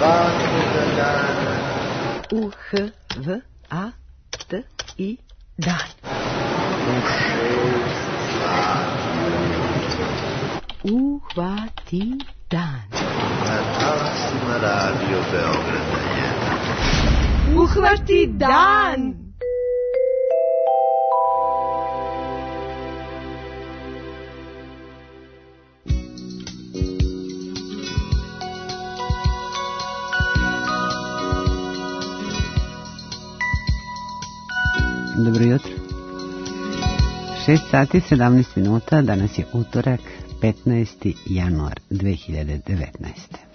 svakoga dana. U-H-V-A-T-I dan. U 6 Uhvati dan. na talasima Radio Beograda 1. Uhvati dan. Dobro jutro. 6 sati 17 minuta, danas je utorak, 15. januar 2019.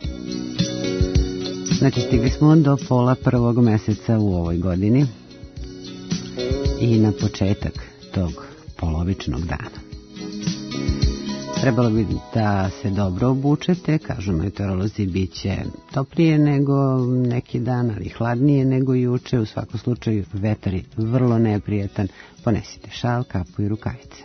Znači, stigli smo do pola prvog meseca u ovoj godini i na početak tog polovičnog dana. Trebalo bi da se dobro obučete, kažu meteorolozi, bit će toplije nego neki dan, ali hladnije nego juče. U svakom slučaju vetar je vrlo neprijetan, ponesite šal, kapu i rukavice.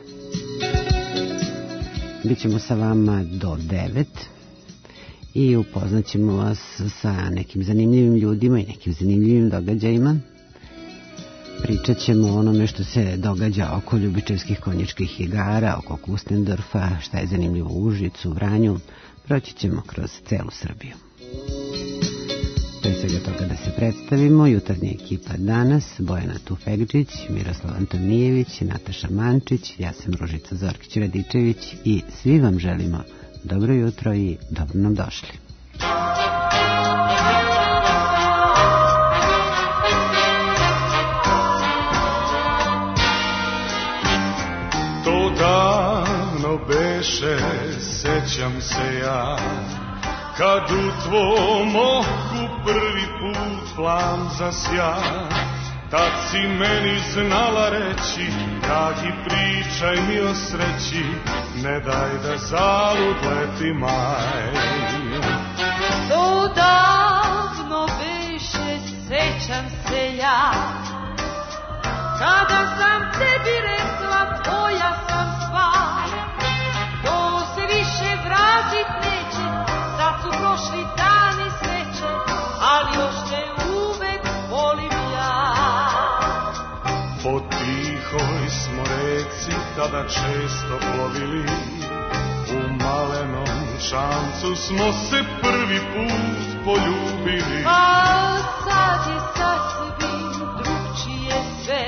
Bićemo sa vama do 9 i upoznat ćemo vas sa nekim zanimljivim ljudima i nekim zanimljivim događajima. Pričat ćemo o onome što se događa oko Ljubičevskih konjičkih igara, oko Kustendorfa, šta je zanimljivo u Užicu, Vranju. Proći ćemo kroz celu Srbiju. Pre svega toga da se predstavimo, jutarnja ekipa danas: Bojana Tufegđić, Miroslav Antonijević, Nataša Mančić, ja sam Ružica Zorkić-Radičević i svi vam želimo dobro jutro i dobro nam došli. Davno beše, sećam se ja, kad u tvom oku prvi put flam zasja. Tad si meni znala reći, dragi, pričaj mi o sreći, ne daj da zalud leti maj. To davno beše, sećam se ja, kada sam tebi rekla tvoja sam sva. To se više vratit neće, sad su prošli dani sreće, ali još te uvek volim ja. Po tihoj smo reci tada često plovili, u malenom šancu smo se prvi put poljubili. A sad je sasvim drugčije sve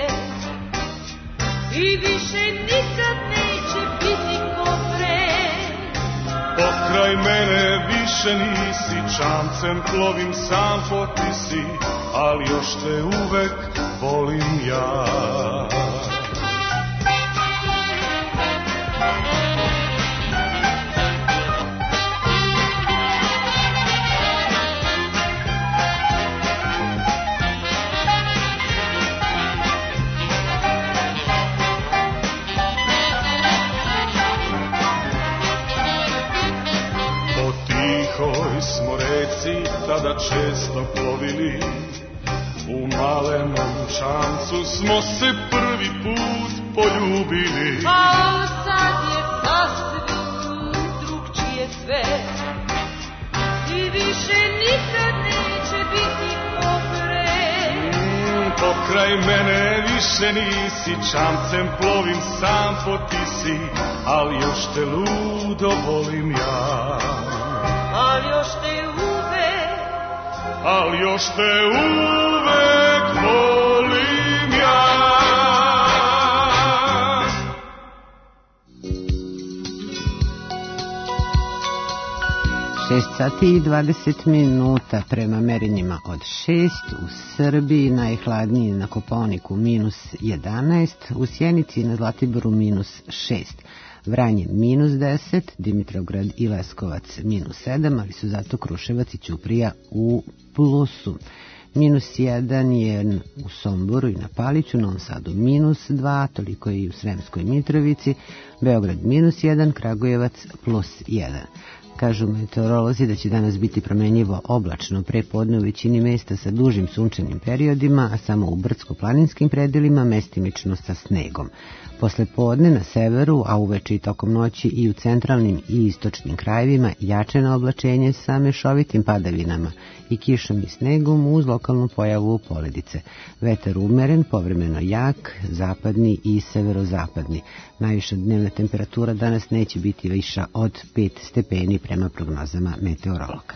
i više nikad neće biti ko pre. Pokraj mene više nisi, čamcem plovim sam po ti si, ali još te uvek volim ja. Smo reci tada često plovili, u malenom šancu smo se prvi put poljubili. A sad je sasvim drugčije sve i više nikad neće biti ko pre. Pokraj mene više nisi, čamcem plovim sam po ti si, ali još te ludo volim ja. Ali još te uvek volim ja. 6 sati i 20 minuta prema merenjima od 6, u Srbiji najhladnije na Kopaoniku -11, u Sjenici i na Zlatiboru -6. Vranje -10, Dimitrovgrad i Leskovac -7, ali su zato Kruševac i Ćuprija u plusu. -1 je u Somboru i na Paliću, Novom Sadu -2, toliko je i u Sremskoj Mitrovici, Beograd -1, Kragujevac +1. Kažu meteorolozi da će danas biti promenljivo oblačno, pre podne u većini mesta sa dužim sunčanim periodima, a samo u brdsko-planinskim predelima mestimično sa snegom. Posle podne na severu, a uveče i tokom noći i u centralnim i istočnim krajevima jačeno oblačenje sa mešovitim padavinama i kišom i snegom uz lokalnu pojavu poledice. Vetar umeren, povremeno jak, zapadni i severozapadni. Najviša dnevna temperatura danas neće biti viša od 5 stepeni prema prognozama meteorologa.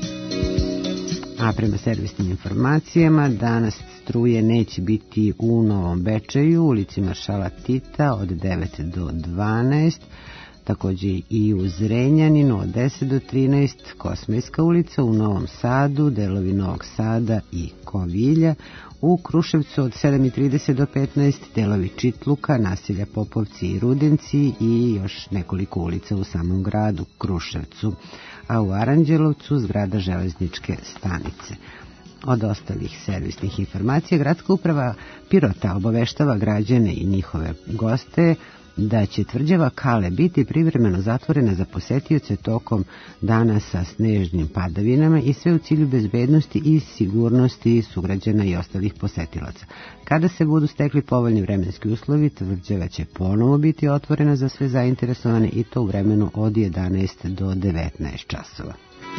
A prema servisnim informacijama, danas struje neće biti u Novom Bečeju, ulici Maršala Tita od 9 do 12, takođe i u Zrenjaninu od 10 do 13, Kosmejska ulica u Novom Sadu, delovi Novog Sada i Kovilja, u Kruševcu od 7:30 do 15, delovi Čitluka, naselja Popovci i Rudenci i još nekoliko ulica u samom gradu Kruševcu, a u Aranđelovcu zgrada železničke stanice. Od ostalih servisnih informacija, gradska uprava Pirota obaveštava građane i njihove goste da će tvrđava Kale biti privremeno zatvorena za posetioce tokom dana sa snežnim padavinama i sve u cilju bezbednosti i sigurnosti sugrađana i ostalih posetilaca. Kada se budu stekli povoljni vremenski uslovi, tvrđava će ponovo biti otvorena za sve zainteresovane i to u vremenu od 11 do 19 časova.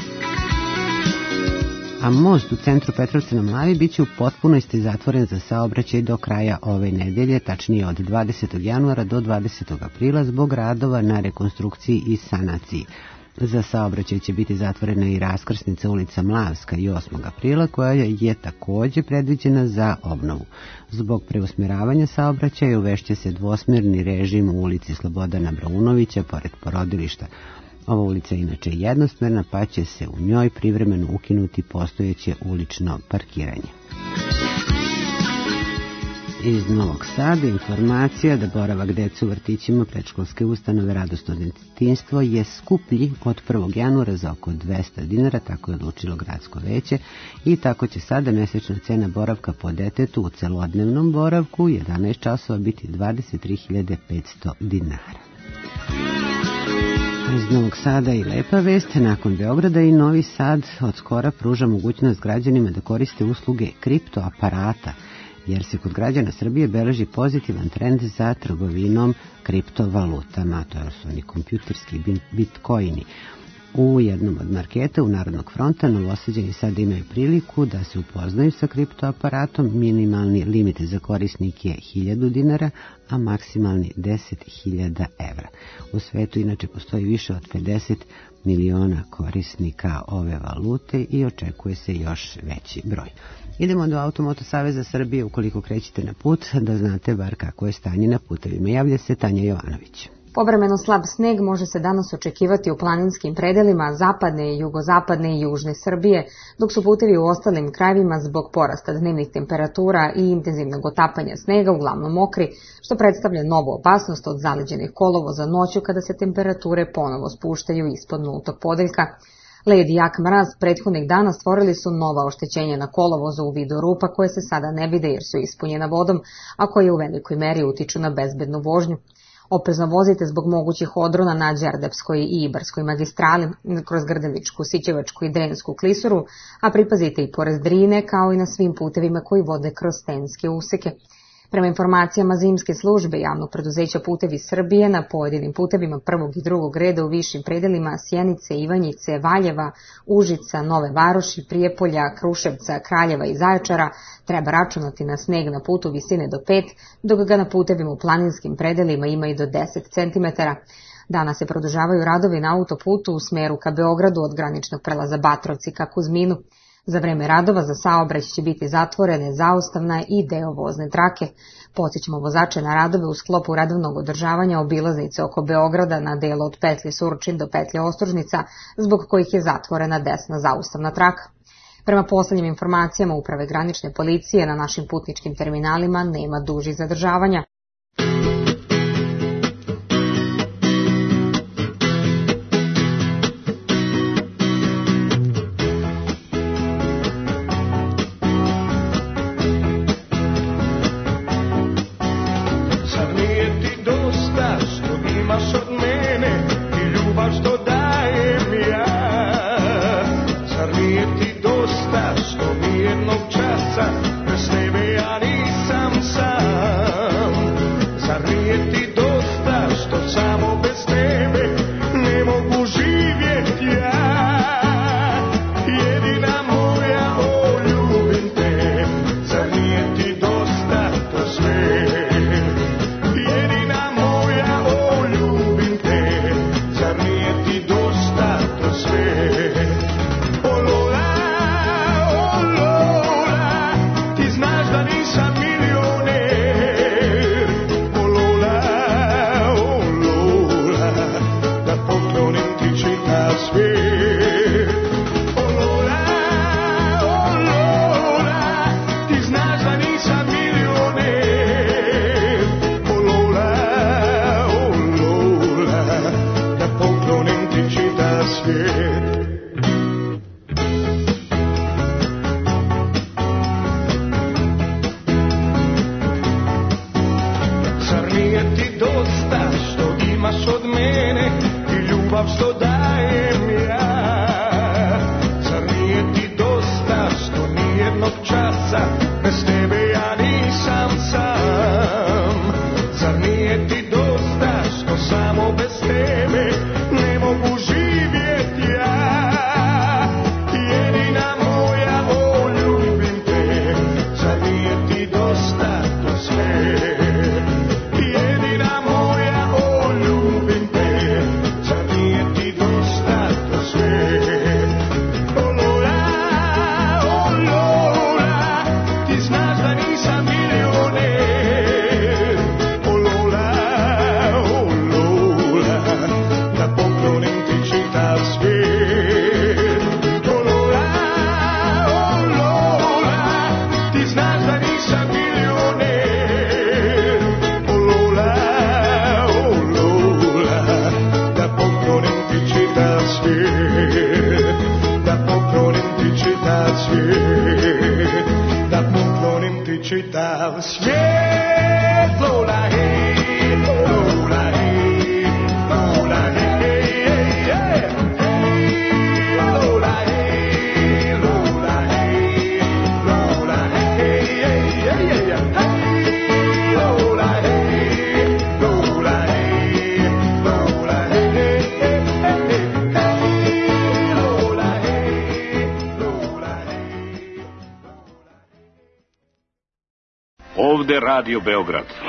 A most u centru Petrovca na Mlavi biće u potpunosti zatvoren za saobraćaj do kraja ove nedelje, tačnije od 20. januara do 20. aprila zbog radova na rekonstrukciji i sanaciji. Za saobraćaj će biti zatvorena i raskrsnica ulica Mlavska i 8. aprila koja je takođe predviđena za obnovu. Zbog preusmeravanja saobraćaja uvešće se dvosmerni režim u ulici Slobodana Braunovića pored porodilišta. Ova ulica je inače jednosmerna, pa će se u njoj privremeno ukinuti postojeće ulično parkiranje. Iz Novog Sada informacija da boravak dece u vrtićima predškolske ustanove Radosno detinjstvo je skuplji od 1. januara za oko 200 dinara, tako je odlučilo gradsko veće, i tako će sada mesečna cena boravka po detetu u celodnevnom boravku 11 časova biti 23.500 dinara. Iz Novog Sada i lepa vest, nakon Beograda i Novi Sad od skora pruža mogućnost građanima da koriste usluge kriptoaparata, jer se kod građana Srbije beleži pozitivan trend za trgovinom kriptovalutama, to su oni kompjuterski bitcoini. U jednom od marketa u Narodnog fronta Novosađani sada imaju priliku da se upoznaju sa kriptoaparatom. Minimalni limit za korisnik je 1000 dinara, a maksimalni 10.000 evra. U svetu inače postoji više od 50 miliona korisnika ove valute i očekuje se još veći broj. Idemo do Automoto Saveza Srbije. Ukoliko krećete na put, da znate bar kako je stanje na putevima. Javlja se Tanja Jovanović. Povremeno slab sneg može se danas očekivati u planinskim predelima zapadne, jugozapadne i južne Srbije, dok su putevi u ostalim krajevima zbog porasta dnevnih temperatura i intenzivnog otapanja snega uglavnom mokri, što predstavlja novu opasnost od zaleđenih kolovoza noću kada se temperature ponovo spuštaju ispod nultog podeljka. Led i jak mraz prethodnih dana stvorili su nova oštećenja na kolovozu u vidu rupa koje se sada ne vide jer su ispunjena vodom, a koje u velikoj meri utiču na bezbednu vožnju. Oprezno vozite zbog mogućih odrona na Đerdapskoj i Ibarskoj magistrali, kroz Grdeličku, Sićevačku i Drensku klisuru, a pripazite i pored Drine kao i na svim putevima koji vode kroz stenske useke. Prema informacijama zimske službe javnog preduzeća Putevi Srbije, na pojedinim putevima prvog i drugog reda u višim predelima Sjenice, Ivanjice, Valjeva, Užica, Nove Varoši, Prijepolja, Kruševca, Kraljeva i Zaječara treba računati na sneg na putu visine do 5, dok ga na putevima u planinskim predelima ima i do 10 cm. Danas se produžavaju radovi na autoputu u smeru ka Beogradu od graničnog prelaza Batrovci ka Kuzminu. Za vreme radova za saobraćaj će biti zatvorene zaustavna i deo vozne trake. Podsjećamo vozače na radove u sklopu redovnog održavanja obilaznice oko Beograda na delu od petlje Surčin do petlje Ostružnica, zbog kojih je zatvorena desna zaustavna traka. Prema poslednjim informacijama Uprave granične policije na našim putničkim terminalima nema dužih zadržavanja. Što daje mi nije ti dosta što ni jednog časa bez tebe ja nisam sam? Zar nije ti dosta što samo bez tebe ne mogu živjeti ja? Jedina moja, o ljubim te, zar nije ti dosta to sve? Jedina moja, o ljubim te, zar nije ti dosta to sve? O Lola, ti znaš da nisam milioner. O Lola, da poklonim ti čitav svijet. O Lola, ti znaš da nisam milioner. O Lola, da poklonim ti čitav svijet. Zar nije ti dosta što imaš od mene i ljubav što dajem ja? Zar nije ti dosta što nijednog časa bez tebe ja nisam sam? Zar nije ti dosta što samo bez tebe ne mogu živjeti ja? Jedina moja, o ljubim te, zar nije ti dosta to sve? Jedina moja, o ljubim te, zar nije ti dosta to sve? O Lola, ti znaš da nisam milioner. O Lola, da poklonim ti čitav svijet. O Lola, ti znaš da nisam milioner. O Lola, da poklonim ti čitav svijet. Da poklonim ti čitav svijet. Da poklonim ti čitav svijet. Lola, hej, Lola, hej, Lola, hej, hej, Lola, hej, Lola, hej, Lola, hej, Lola, hej, Lola, hej, Lola, Ovde Radio Beograd. 3, 2, 1,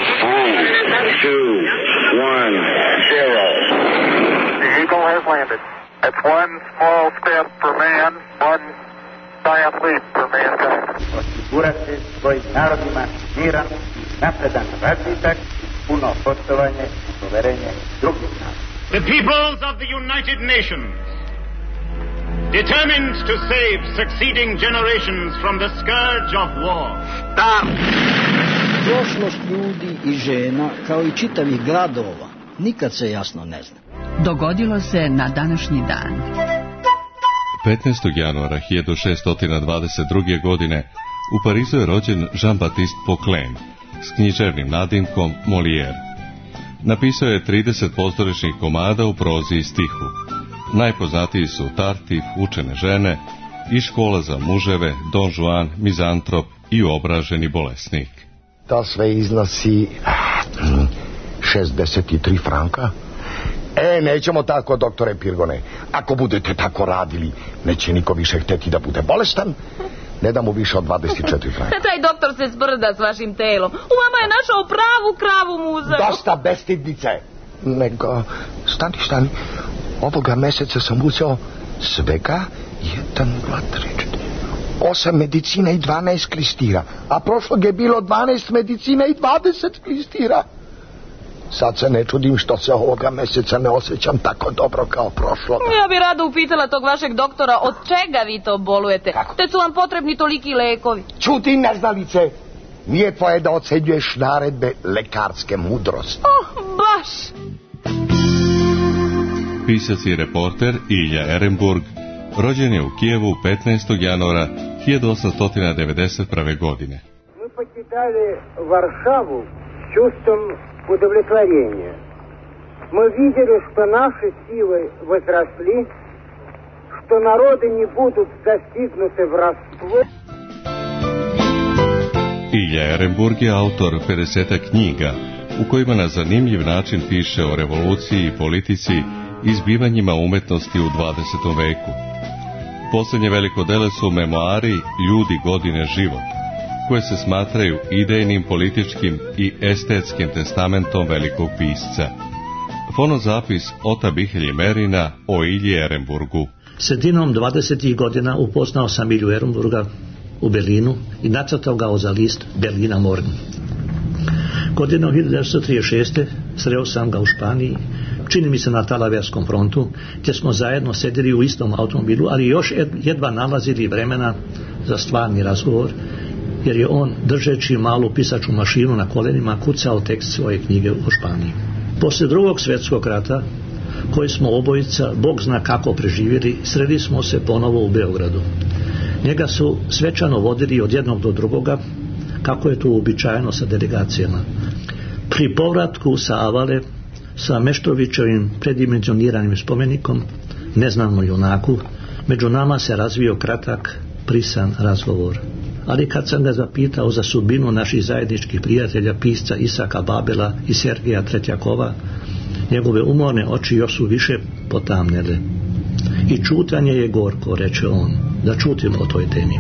0. The Eagle has landed. It's one small step for man, one giant leap for mankind. Osigurati svojim narodima miran, napredan razvitak, puno poštovanje i poverenje drugih naroda. The peoples of the United Nations, determined to save succeeding generations from the scourge of war. Start! Prošlost ljudi i žena, kao i čitavih gradova, nikad se jasno ne zna. Dogodilo se na današnji dan. 15. januara 1622. godine u Parizu je rođen Jean-Baptiste Poquelin s književnim nadimkom Molière. Napisao je 30 pozorišnih komada u prozi i stihu. Najpoznatiji su Tartif, Učene žene, i Škola za muževe, Don Juan, Mizantrop i Uobraženi bolesnik. To sve iznosi 63 franka. Nećemo tako, doktore Pirgone. Ako budete tako radili, neće niko više hteti da bude bolestan. Ne da mu više od 24 franka. Taj doktor se sprda s vašim telom. U vama je našao pravu kravu muzeu. Dosta bestidnice. Nego, stani. Ovoga meseca sam uzeo svega 1, 2, 3, 4, 8 medicina i 12 klistira. A prošlog je bilo 12 medicina i 20 klistira. Sad se ne čudim što se ovoga meseca ne osjećam tako dobro kao prošloga. Ja bi rado upitala tog vašeg doktora od čega vi to bolujete. Kako? Te su vam potrebni toliki lekovi. Ćuti, neznalice. Nije tvoje da ocenjuješ naredbe lekarske mudrosti. Baš. Pisac i reporter Ilja Ehrenburg rođen je u Kijevu 15. januara 1891. godine. Мы покидали Варшаву с чувством удовлетворения. Мы видели, что наши силы возросли, что народы не будут застигнуты врасплох. Ilja Ehrenburg je autor 50 knjiga u kojima na zanimljiv način piše o revoluciji i politici i zbivanjima umetnosti u 20. veku. Posljednje veliko delo su memoari Ljudi, godine, život, koje se smatraju idejnim, političkim i estetskim testamentom velikog pisca. Fonozapis Ota Bihelji Merina o Ilji Ehrenburgu. Sredinom 20. godina upoznao sam Ilju Ehrenburga u Berlinu i nacrtao ga za list Berlina Morgen. Godinom 1936. sreo sam ga u Španiji, čini mi se na Talaverskom frontu, gdje smo zajedno sedili u istom automobilu, ali još jedva nalazili vremena za stvarni razgovor, jer je on, držeći malu pisaču mašinu na kolenima, kucao tekst svoje knjige u Španiji. Poslije Drugog svjetskog rata, koji smo obojica, Bog zna kako preživjeli, sreli smo se ponovo u Beogradu. Njega su svečano vodili od jednog do drugoga, kako je to uobičajeno sa delegacijama. Pri povratku sa Avale, sa Meštrovićevim predimenzioniranim spomenikom, neznano junaku, među nama se razvio kratak, prisan razgovor. Ali kad sam ga zapitao za sudbinu naših zajedničkih prijatelja, pisca Isaka Babela i Sergeja Tretjakova, njegove umorne oči još su više potamnjele. I čutanje je gorko, reče on, da čutimo o toj temi.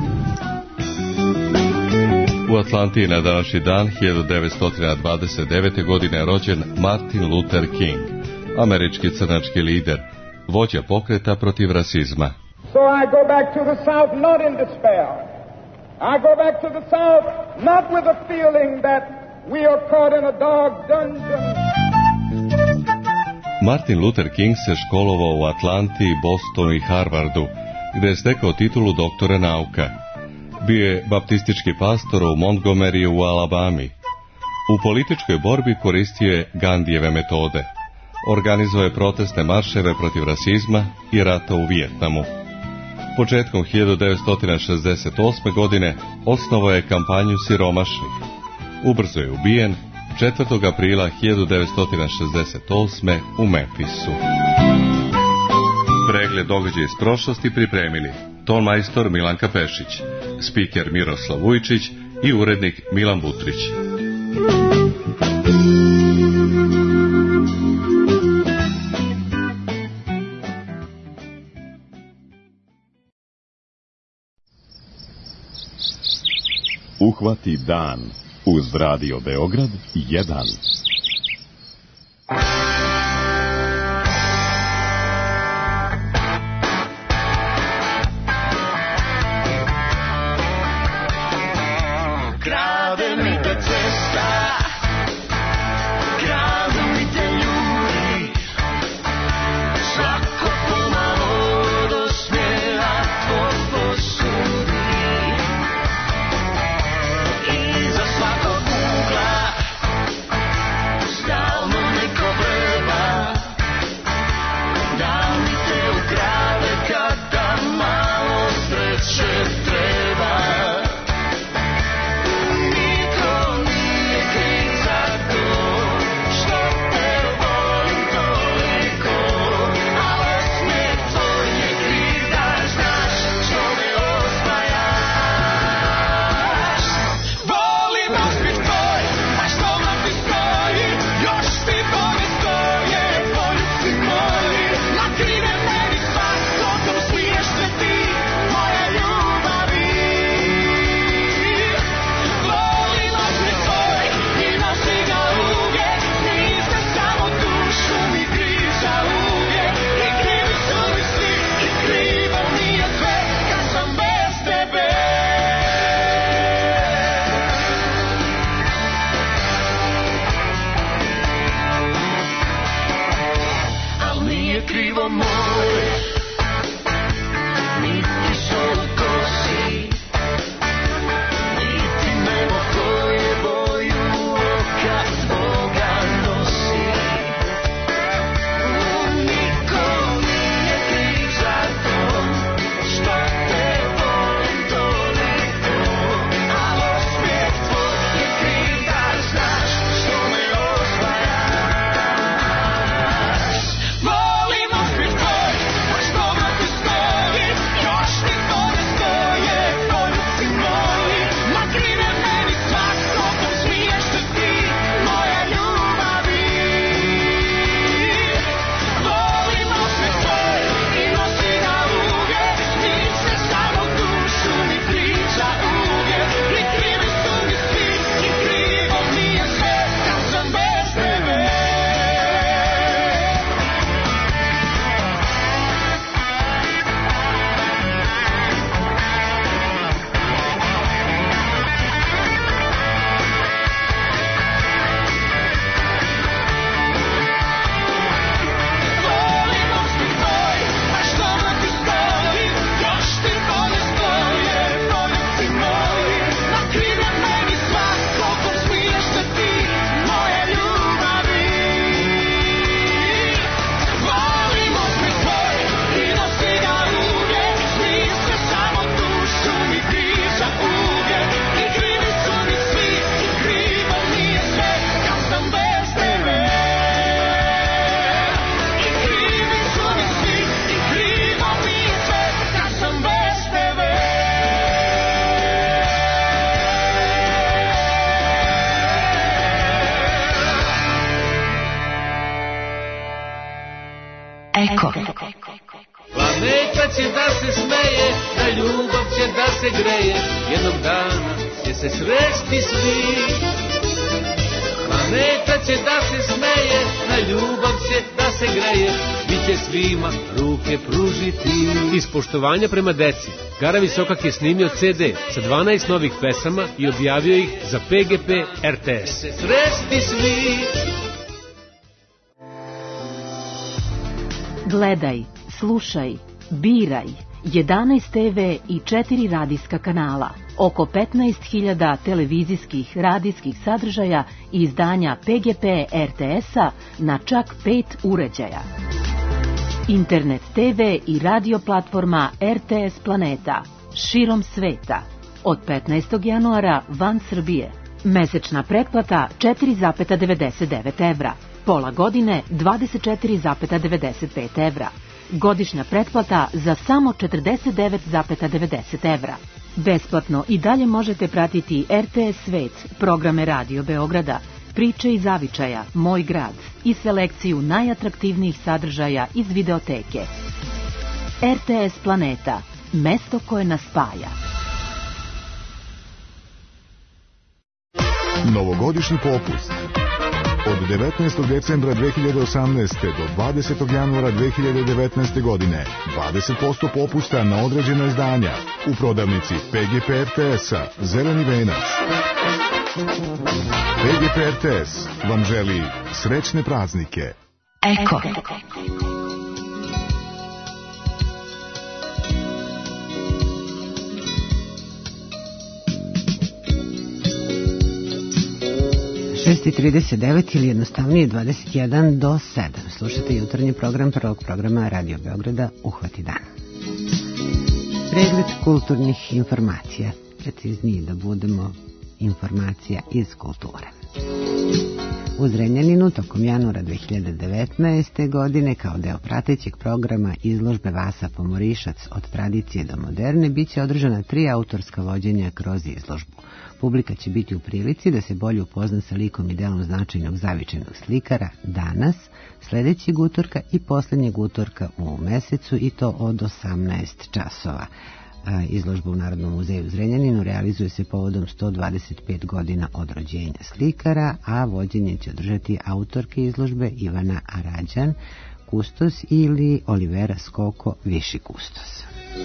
U Atlantiji na današnji dan 1929. godine rođen Martin Luther King, američki crnački lider, vođa pokreta protiv rasizma. So I go back to the South not in despair. I go back to the South not with a feeling that we are caught in a dark dungeon. Martin Luther King se školovao u Atlanti, Bostonu i Harvardu, gdje je stekao titulu doktora nauka. Bio je baptistički pastor u Montgomeryu u Alabami. U političkoj borbi koristio je Gandijeve metode. Organizovao je protestne marševe protiv rasizma i rata u Vijetnamu. Početkom 1968. godine osnovao je kampanju siromašnih. Ubrzo je ubijen 4. aprila 1968. u Memphisu. Pregled događaja iz prošlosti pripremili tonmajstor Milanka Pešić, spiker Miroslav Vujčić i urednik Milan Butrić. Uhvati dan uz Radio Beograd 1. Krade mi te cesta, krade mi te ljudi, svako pomalo do smjera tvoj posudi. Iza svakog ugla stalno neko vrba, da mi te ukrade kada malo sreće treba. Moja ljubav se greje, jednog dana će se sresti svi. Planeta će da se smeje, na ljubav će da se greje, bit će svima ruke pružiti. Iz poštovanja prema deci, Gara Visokak je snimio CD sa 12 novih pesama i objavio ih za PGP RTS. Sresti svi. Gledaj, slušaj, biraj. 11 TV i 4 radijska kanala, oko 15.000 televizijskih radijskih sadržaja i izdanja PGP RTS-a na čak 5 uređaja. Internet TV i radio platforma RTS Planeta, širom sveta. Od 15. januara van Srbije. Mesečna pretplata 4,99 evra. Pola godine 24,95 evra. Godišnja pretplata za samo 49,90 evra. Besplatno i dalje možete pratiti RTS Svet, programe Radio Beograda, priče iz zavičaja, Moj grad i selekciju najatraktivnijih sadržaja iz videoteke. RTS Planeta, mesto koje nas spaja. Novogodišnji popust. Od 19. decembra 2018. do 20. januara 2019. godine 20% popusta na određena izdanja u prodavnici PGP RTS-a Zeleni venac. PGP RTS vam želi srećne praznike. Eko. 6:39 ili jednostavnije 21 do 7. Slušate jutarnji program prvog programa Radio Beograda Uhvati dan. Pregled kulturnih informacija. Preciznije da budemo, informacija iz kulture. U Zrenjaninu tokom januara 2019. godine kao deo pratećeg programa izložbe Vasa Pomorišac od tradicije do moderne biće održana 3 autorska vođenja kroz izložbu. Publika će biti u prilici da se bolje upozna sa likom i delom značajnog zavičajnog slikara danas, sledećeg utorka i poslednjeg utorka u mesecu i to od 18 časova. Izložba u Narodnom muzeju u Zrenjaninu realizuje se povodom 125 godina od rođenja slikara, a vođenje će održati autorke izložbe Ivana Arađan, kustos ili Olivera Skoko, viši kustos.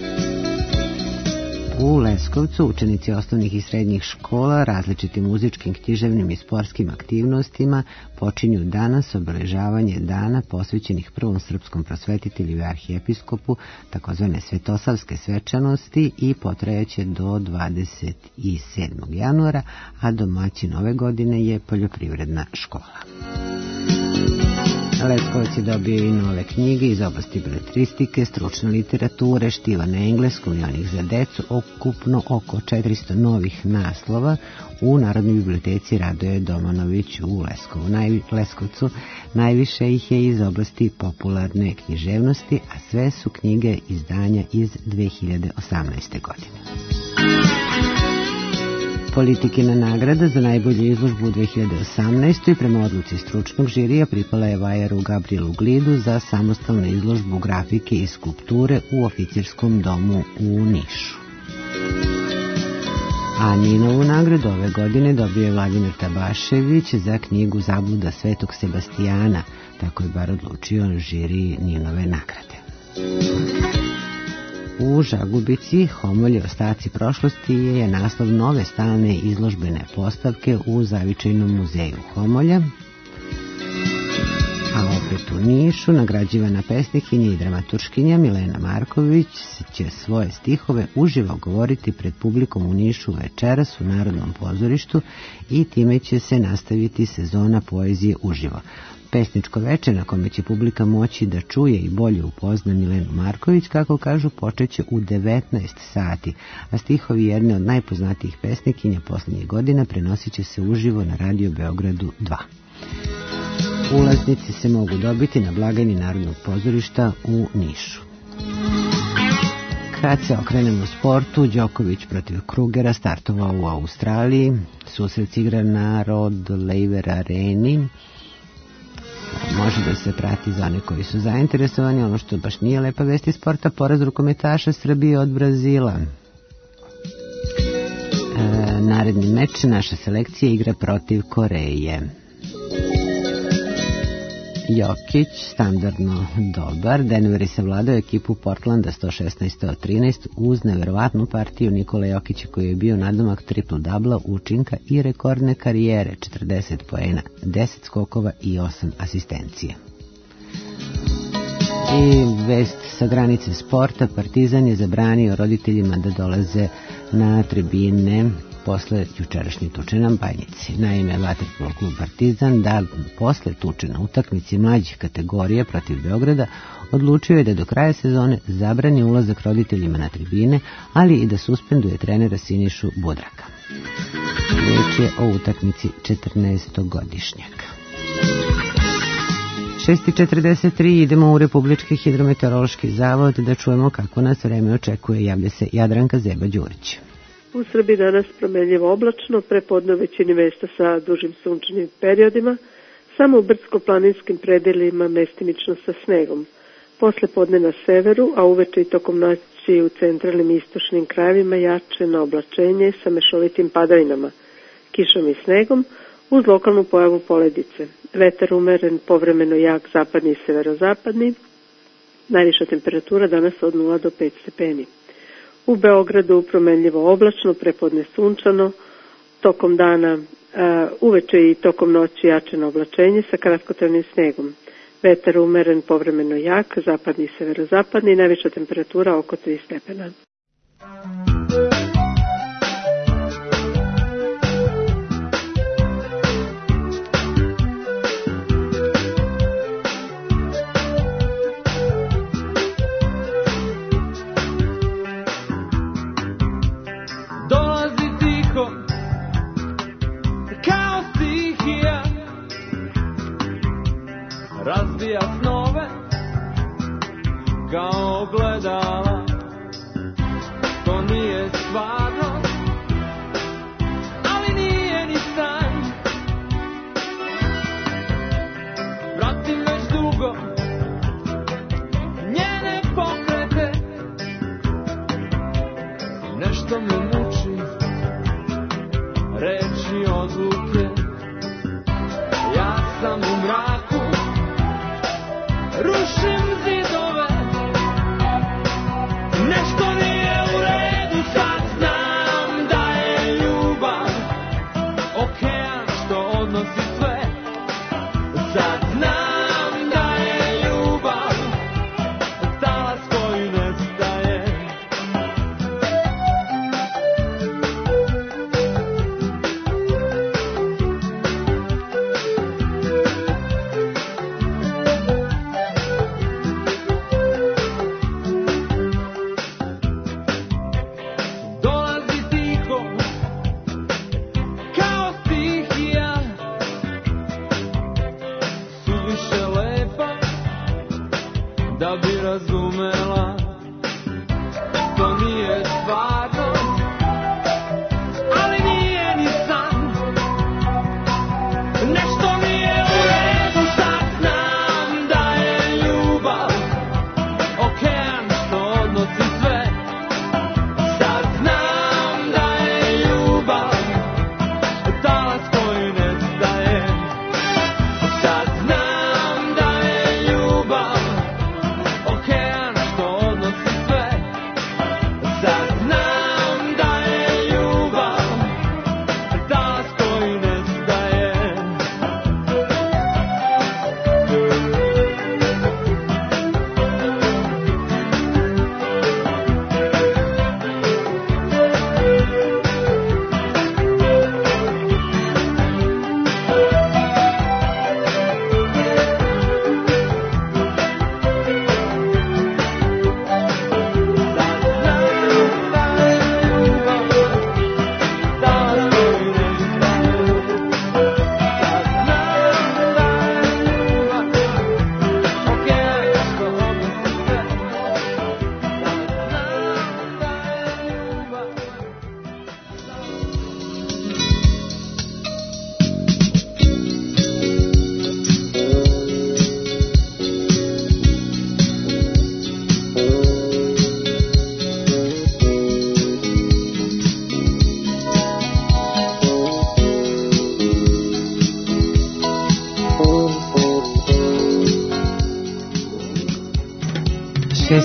U Leskovcu učenici osnovnih i srednjih škola različitim muzičkim, književnim i sportskim aktivnostima počinju danas obeležavanje dana posvećenih prvom srpskom prosvetitelju i arhijepiskopu, takozvane svetosavske svečanosti, i potrajaće do 27. januara, a domaćin ove godine je poljoprivredna škola. Leskovac je dobio i nove knjige iz oblasti beletristike, stručne literature, štiva na engleskom i onih za decu, ukupno oko 400 novih naslova u Narodnoj biblioteci Radoje Domanović u Leskovcu. Najviše ih je iz oblasti popularne književnosti, a sve su knjige izdanja iz 2018. godine. Politikina nagrada za najbolju izložbu u 2018. prema odluci stručnog žirija pripala je vajaru Gabrielu Glidu za samostalnu izložbu grafike i skulpture u Oficirskom domu u Nišu. A Ninovu nagradu ove godine dobio je Vladimir Tabašević za knjigu Zabluda Svetog Sebastijana, tako je bar odlučio žiri Ninove nagrade. U Žagubici Homolje ostaci prošlosti je naslov nove stalne izložbene postavke u Zavičajnom muzeju Homolja. A opet u Nišu nagrađivana pesnikinja i dramaturškinja Milena Marković će svoje stihove uživo govoriti pred publikom u Nišu večeras u Narodnom pozorištu i time će se nastaviti sezona poezije uživo. Pesničko veče na kome će publika moći da čuje i bolje upozna Milenu Marković, kako kažu, počeće u 19 sati, a stihovi jedne od najpoznatijih pesnikinja posljednjih godina prenosit će se uživo na Radio Beogradu 2. Ulaznici se mogu dobiti na blagajni Narodnog pozorišta u Nišu. Kad se okrenemo sportu, Đoković protiv Krugera startovao u Australiji. Susret igra na Rod Laver Areni. Može da se prati za one koji su zainteresovani. Ono što baš nije lepa vesti sporta, poraz rukometaša Srbije od Brazila. meč. Naša selekcija igra protiv Koreje. Jokić, standardno dobar. Denver je savladao ekipu Portlanda 116-113 uz neverovatnu partiju Nikola Jokića koji je bio nadomak triple-dubla, učinka i rekordne karijere, 40 poena, 10 skokova i 8 asistencija. I vest sa granice sporta, Partizan je zabranio roditeljima da dolaze na tribine posle jučerašnje tuče na Banjici. Naime, vaterpolo klub Partizan da posle tuče na utakmici mlađih kategorija protiv Beograda odlučio je da do kraja sezone zabrani ulazak roditeljima na tribine, ali i da suspenduje trenera Sinišu Budraka. Riječ je o utakmici 14-godišnjaka. 6:43 idemo u Republički hidrometeorološki zavod da čujemo kako nas vreme očekuje. Javlja se Jadranka Zeba-Đurić. U Srbiji danas promenljivo oblačno, prepodne u većini mesta sa dužim sunčanim periodima, samo u brdsko-planinskim predelima mestimično sa snegom. Posle podne na severu, a uveče i tokom noći u centralnim i istočnim krajevima jače na oblačenje sa mešovitim padavinama, kišom i snegom, uz lokalnu pojavu poledice. Vetar umeren, povremeno jak zapadni i severozapadni, najviša temperatura danas od 0 do 5 stepeni. U Beogradu promenljivo oblačno, prepodne sunčano, tokom dana uveče i tokom noći jače na oblačenje sa kratkotrajnim snegom. Vetar umeren, povremeno jak, zapadni i severozapadni, najviša temperatura oko 3 stepena. Razbija snove kao ogledala, to nije stvarno, ali nije ni san. Pratim već dugo njene pokrete, nešto me muči, reči odluke. Ja sam u mraku, rušim zidove, nešto nije u redu, sad znam da je ljubav okean što odnosi sve, sad znam da je ljubav talas koji nestaje. Da bi razumela, to nije stvarno, ali nije ni san. Nešto nije u redu, sad znam da je ljubav okean što odnosi sve. Sad znam da je ljubav talas koji nestaje. Sad znam da je ljubav okean što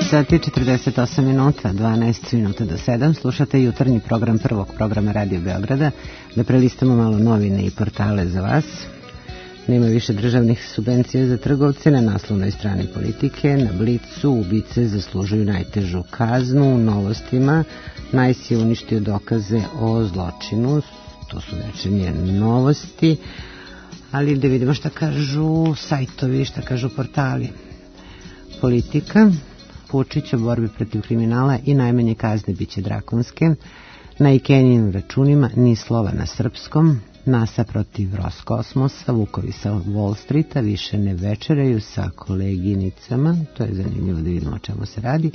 sati 48 minuta, 12 minuta do 7. Slušate jutarnji program prvog programa Radio Beograda. Da prelistamo malo novine i portale za vas. Nema više državnih subvencija za trgovce. Na naslovnoj strani Politike, na Blicu, ubice zaslužuju najtežu kaznu. U Novostima, Najs je uništio dokaze o zločinu. To su večernje novosti. Ali da vidimo šta kažu sajtovi, šta kažu portali. Politika, Vučić o borbi protiv kriminala i najmanje kazne biće drakonske. Na Ikenijim računima ni slova na srpskom. NASA protiv Roskosmosa, Vukovi sa Wall Streeta više ne večeraju sa koleginicama. To je zanimljivo da vidimo o čemu se radi.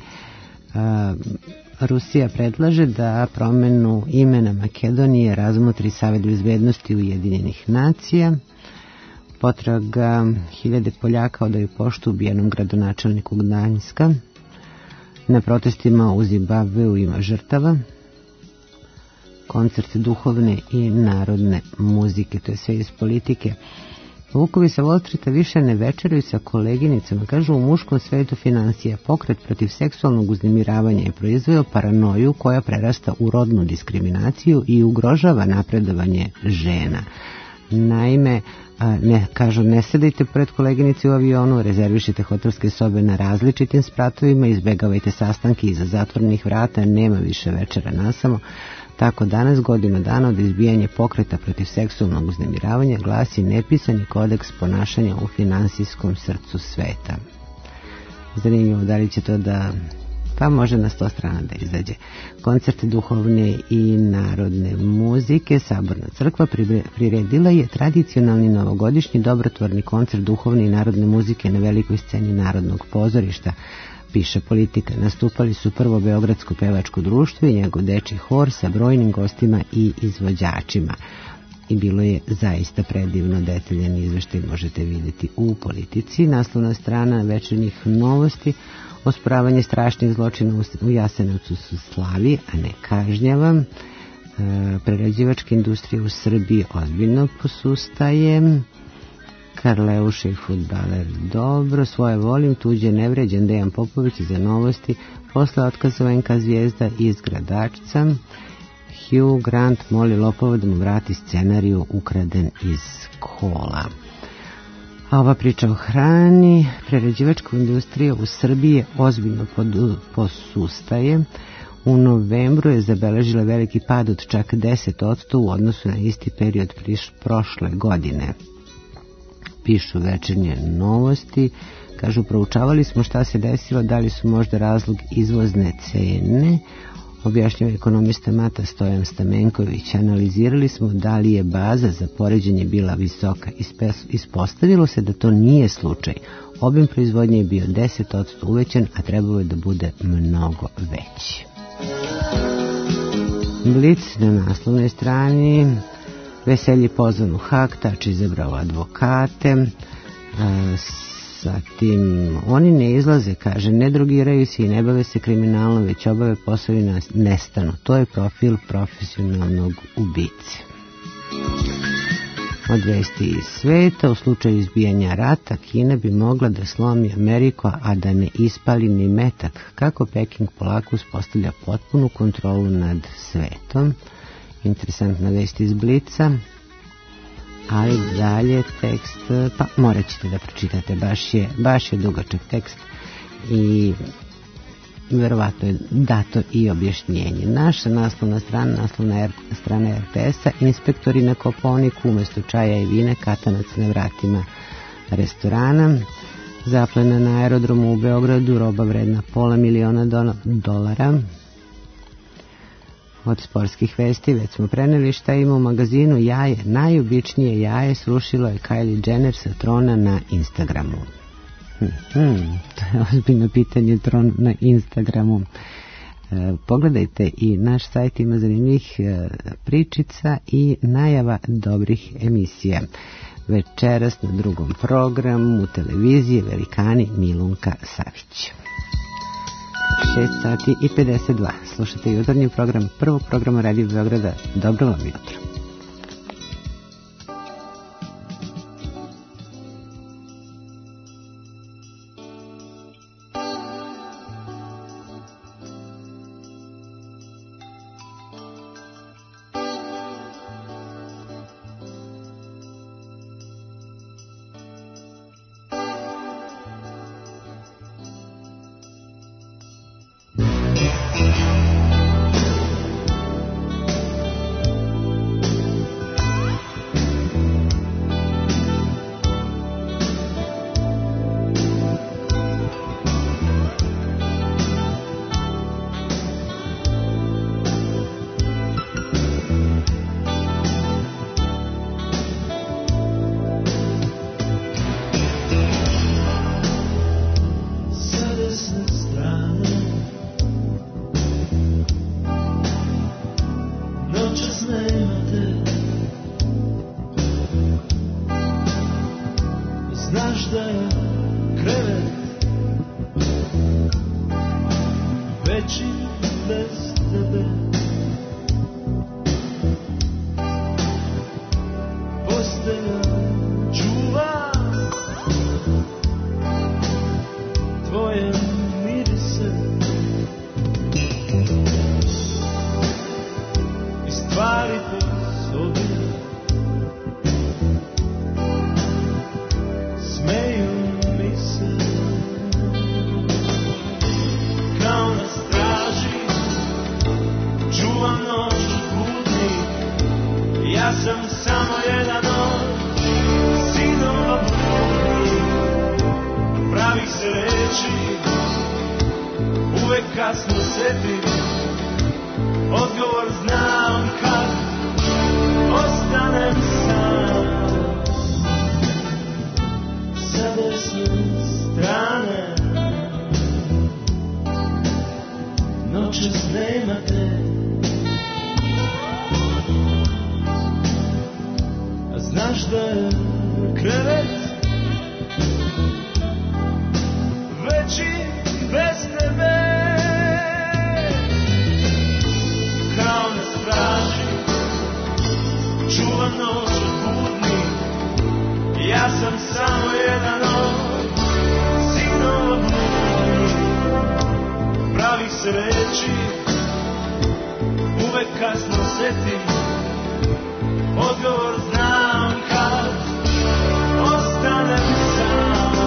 Rusija predlaže da promenu imena Makedonije razmotri Savet bezbednosti Ujedinjenih nacija. Potraga 1000 Poljaka odaju poštu ubijenom gradonačelniku Gdanjska. Na protestima u Zimbabveu ima žrtava. Koncert duhovne i narodne muzike, to je sve iz politike. Vukovi sa Wall Streeta više ne večeraju sa koleginicama, kažu u muškom svetu financija. Pokret protiv seksualnog uznemiravanja je proizveo paranoju koja prerasta u rodnu diskriminaciju i ugrožava napredovanje žena. Naime, ne sedajte pred koleginici u avionu, rezervišite hotelske sobe na različitim spratovima, izbegavajte sastanke iza zatvorenih vrata, nema više večera nasamo. Tako danas, godinu dana od izbijanja pokreta protiv seksualnog uznemiravanja, glasi nepisani kodeks ponašanja u finansijskom srcu sveta. Zanimljivo da li će to da... pa može na 100 strana da izađe. Koncert duhovne i narodne muzike Saborna crkva priredila je tradicionalni novogodišnji dobrotvorni koncert duhovne i narodne muzike na velikoj sceni Narodnog pozorišta, piše Politika. Nastupali su prvo Beogradsko pevačko društvo i njegov dečiji hor sa brojnim gostima i izvođačima. I bilo je zaista predivno. Detaljan izveštaj možete vidjeti u Politici. Naslovna strana večernjih novosti: osporavanje strašnih zločina u Jasenovcu su slavi, a ne kažnjava. Prerađivačka industrija u Srbiji ozbiljno posustaje. Karleuša i fudbaler dobro, svoje volim, tuđe nevređen. Dejan Popović za novosti: posle otkaza NK Zvijezda iz Gradačca. Hugh Grant moli lopova da mu vrati scenariju ukraden iz kola. A ova priča o hrani: prerađivačka industrija u Srbiji ozbiljno posustaje. U novembru je zabeležila veliki pad od čak 10% u odnosu na isti period prošle godine. Pišu večernje novosti. Kažu, proučavali smo šta se desilo, da li su možda razlog izvozne cene. Objašnjava ekonomista Mata Stojan Stamenković. Analizirali smo da li je baza za poređenje bila visoka. Ispostavilo se da to nije slučaj. Obim proizvodnje je bio 10% uvećan, a trebalo je da bude mnogo veći. Blic na naslovnoj strani: Veselji pozvan u Hag, Tači izabrao advokate. Zatim, oni ne izlaze, kaže, ne drogiraju se i ne bave se kriminalno, već obave posao i nestanu. To je profil profesionalnog ubice. Od vesti iz sveta: u slučaju izbijanja rata, Kina bi mogla da slomi Ameriku, a da ne ispali ni metak. Kako Peking polako uspostavlja potpunu kontrolu nad svetom. Interesantna vest iz Blica. Ali dalje tekst, pa morat ćete da pročitate, baš je dugačak tekst i verovatno je dato i objašnjenje. Naša naslovna strana RTS-a: inspektori na Kopaoniku umjesto čaja i vine, katanac na vratima restorana. Zaplena na aerodromu u Beogradu, roba vredna $500,000. Od sportskih vesti već smo preneli šta ima u magazinu jaje. Najobičnije jaje srušilo je Kylie Jenner sa trona na Instagramu. To je ozbiljno pitanje, tron na Instagramu. Pogledajte i naš sajt ima zanimljivih pričica i najava dobrih emisija. Večeras na drugom programu u televiziji Velikani Milunka Savić. 6:52. Slušajte jutarnji program prvog programa Radio Beograda. Dobro vam jutro. noćas nema te. Znaš da je krevet veći bez tebe. Postelja čuva tvoje mirise i stvari po sobi smeju mi se kao na straži. Čuvam noć budni, ja sam samo jedan od sinova budni. Pravih se reči uvek kasno setim, odgovor znam kad ostanem sam. Sa desne strane noćas nema te. A znaš da je krevet veći bez tebe. Kao na straži čuvam noć od budni, ja sam samo jedan od sinova budni. Pravih se reči uvek kasno setim, odgovor znam kad ostanem sam.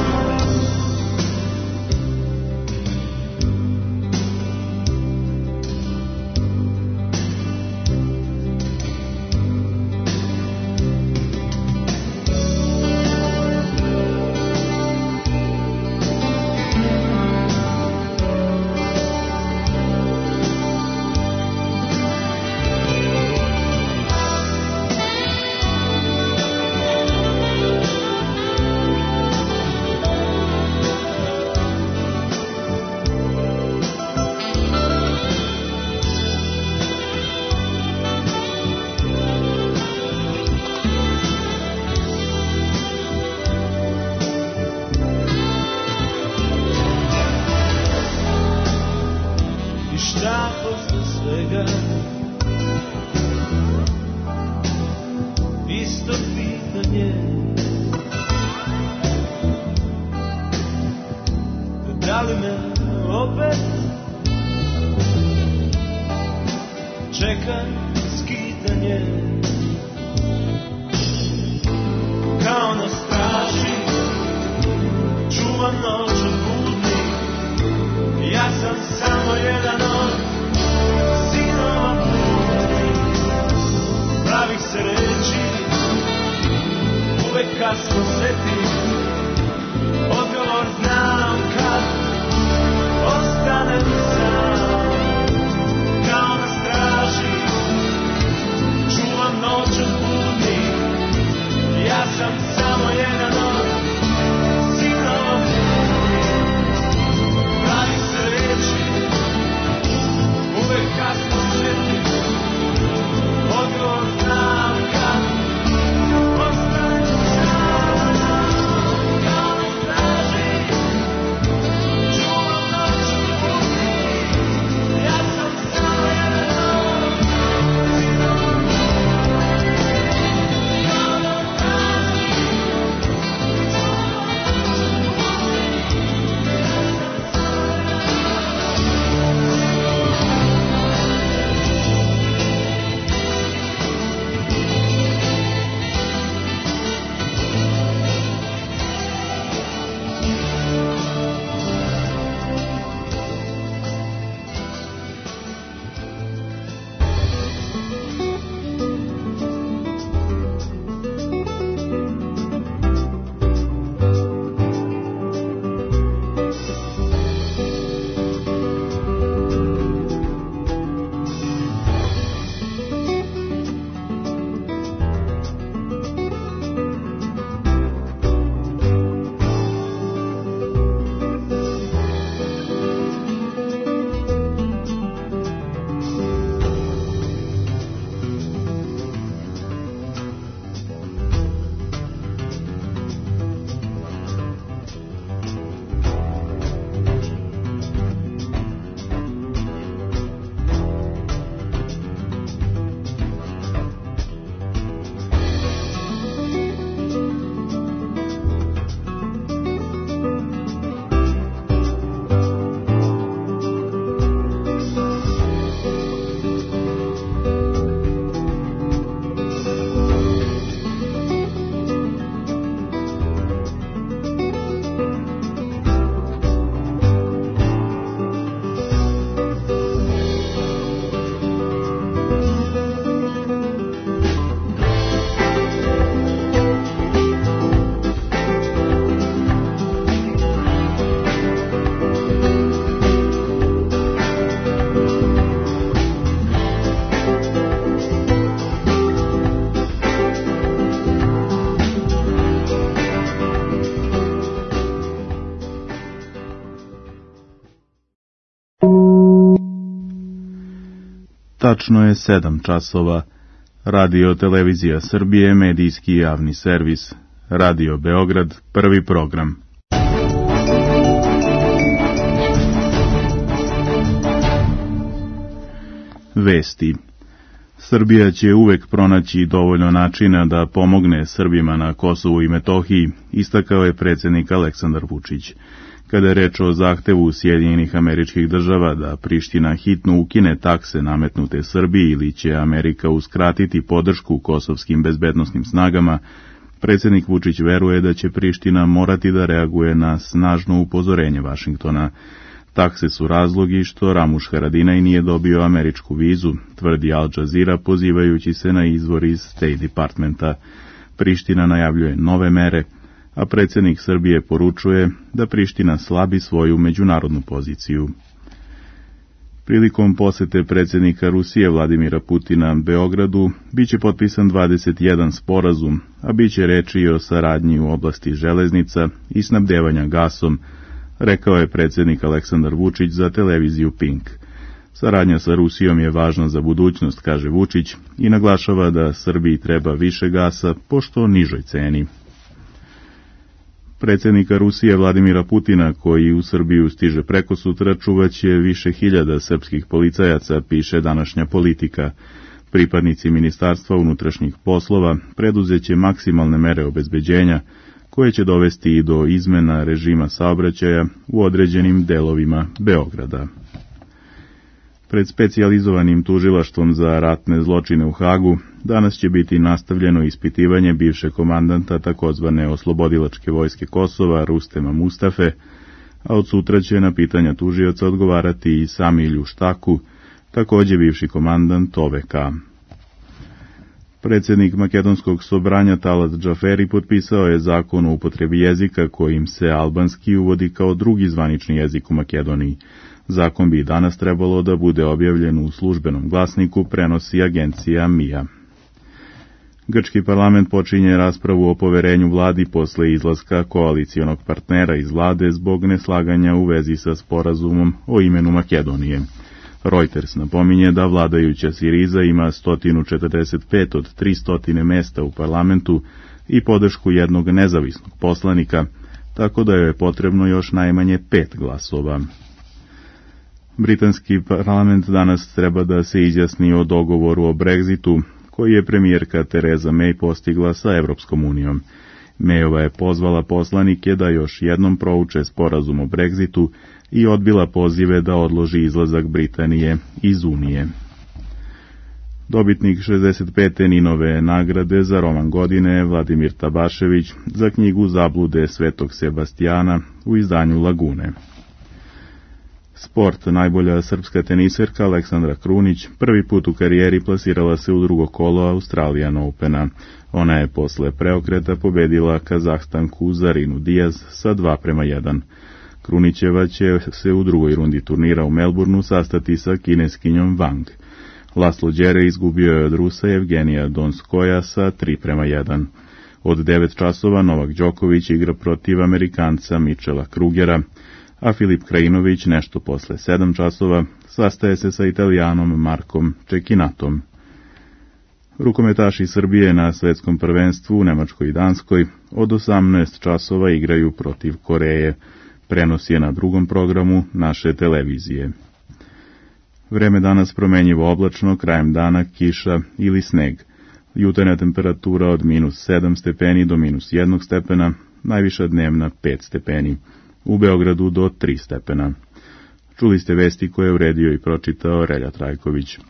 Tačno je 7 časova. Radio Televizija Srbije, medijski javni servis. Radio Beograd, prvi program. Vesti. Srbija će uvek pronaći dovoljno načina da pomogne Srbima na Kosovu i Metohiji, istakao je predsjednik Aleksandar Vučić. Kada je reč o zahtevu Sjedinjenih Američkih Država da Priština hitno ukine takse nametnute Srbiji ili će Amerika uskratiti podršku kosovskim bezbednosnim snagama, predsjednik Vučić veruje da će Priština morati da reaguje na snažno upozorenje Vašingtona. Takse su razlogi što Ramuš Haradinaj nije dobio američku vizu, tvrdi Al Jazeera pozivajući se na izvor iz State Departmenta. Priština najavljuje nove mere, a predsjednik Srbije poručuje da Priština slabi svoju međunarodnu poziciju. Prilikom posete predsjednika Rusije Vladimira Putina Beogradu biće potpisan 21 sporazum, a biće reči i o saradnji u oblasti železnica i snabdevanja gasom, rekao je predsjednik Aleksandar Vučić za televiziju Pink. Saradnja sa Rusijom je važna za budućnost, kaže Vučić, i naglašava da Srbiji treba više gasa po što nižoj ceni. Predsjednika Rusije Vladimira Putina, koji u Srbiju stiže prekosutra, čuvaće više hiljada srpskih policajaca, piše današnja Politika. Pripadnici Ministarstva unutrašnjih poslova preduzeće maksimalne mere obezbeđenja, koje će dovesti i do izmena režima saobraćaja u određenim delovima Beograda. Pred specijalizovanim tužilaštvom za ratne zločine u Hagu danas će biti nastavljeno ispitivanje bivšeg komandanta takozvane oslobodilačke vojske Kosova Rustema Mustafe, a od sutra će na pitanja tužioca odgovarati i Samilju Štaku, također bivši komandant OVK. Predsjednik Makedonskog sobranja Talat Džaferi potpisao je zakon o upotrebi jezika kojim se albanski uvodi kao drugi zvanični jezik u Makedoniji. Zakon bi danas trebalo da bude objavljen u službenom glasniku, prenosi agencija MIA. Grčki parlament počinje raspravu o poverenju vladi posle izlaska koalicijonog partnera iz vlade zbog neslaganja u vezi sa sporazumom o imenu Makedonije. Reuters napominje da vladajuća Siriza ima 145 od 300 mesta u parlamentu i podršku jednog nezavisnog poslanika, tako da joj je potrebno još najmanje 5 glasova. Britanski parlament danas treba da se izjasni o dogovoru o Brexitu, koji je premijerka Theresa May postigla sa Evropskom unijom. Mayova je pozvala poslanike da još jednom prouče sporazum o Brexitu i odbila pozive da odloži izlazak Britanije iz Unije. Dobitnik 65. Ninove nagrade za roman godine Vladimir Tabašević za knjigu Zablude Svetog Sebastijana u izdanju Lagune. Sport. Najbolja srpska teniserka Aleksandra Krunić prvi put u karijeri plasirala se u drugo kolo Australian Opena. Ona je posle preokreta pobedila Kazahstanku Zarinu Dijaz sa 2:1. Krunićeva će se u drugoj rundi turnira u Melbourneu sastati sa kineskinjom Wang. Laslo Đere izgubio je od Rusa Evgenija Donskoja sa 3:1. Od 9 časova Novak Đoković igra protiv Amerikanca Michela Krugera, a Filip Krajinović nešto posle 7 časova sastaje se sa Italijanom Markom Čekinatom. Rukometaši Srbije na svetskom prvenstvu u Nemačkoj i Danskoj od 18 časova igraju protiv Koreje. Prenos je na drugom programu naše televizije. Vreme danas promenjivo oblačno, krajem dana kiša ili sneg. Jutarnja temperatura od -7 stepeni do -1 stepena, najviša dnevna 5 stepeni. U Beogradu do 3 stepena. Čuli ste vesti koje je uredio i pročitao Relja Trajković.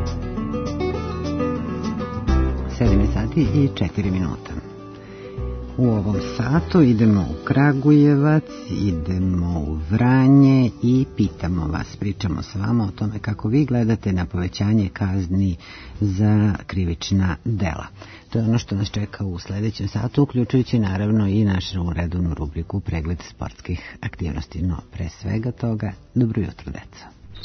I 4 minuta. U ovom satu idemo u Kragujevac, idemo u Vranje i pitamo vas, pričamo s vama o tome kako vi gledate na povećanje kazni za krivična dela. To je ono što nas čeka u sledećem satu, uključujući naravno i našu redovnu rubriku pregled sportskih aktivnosti. No, pre svega toga, dobro jutro, deco.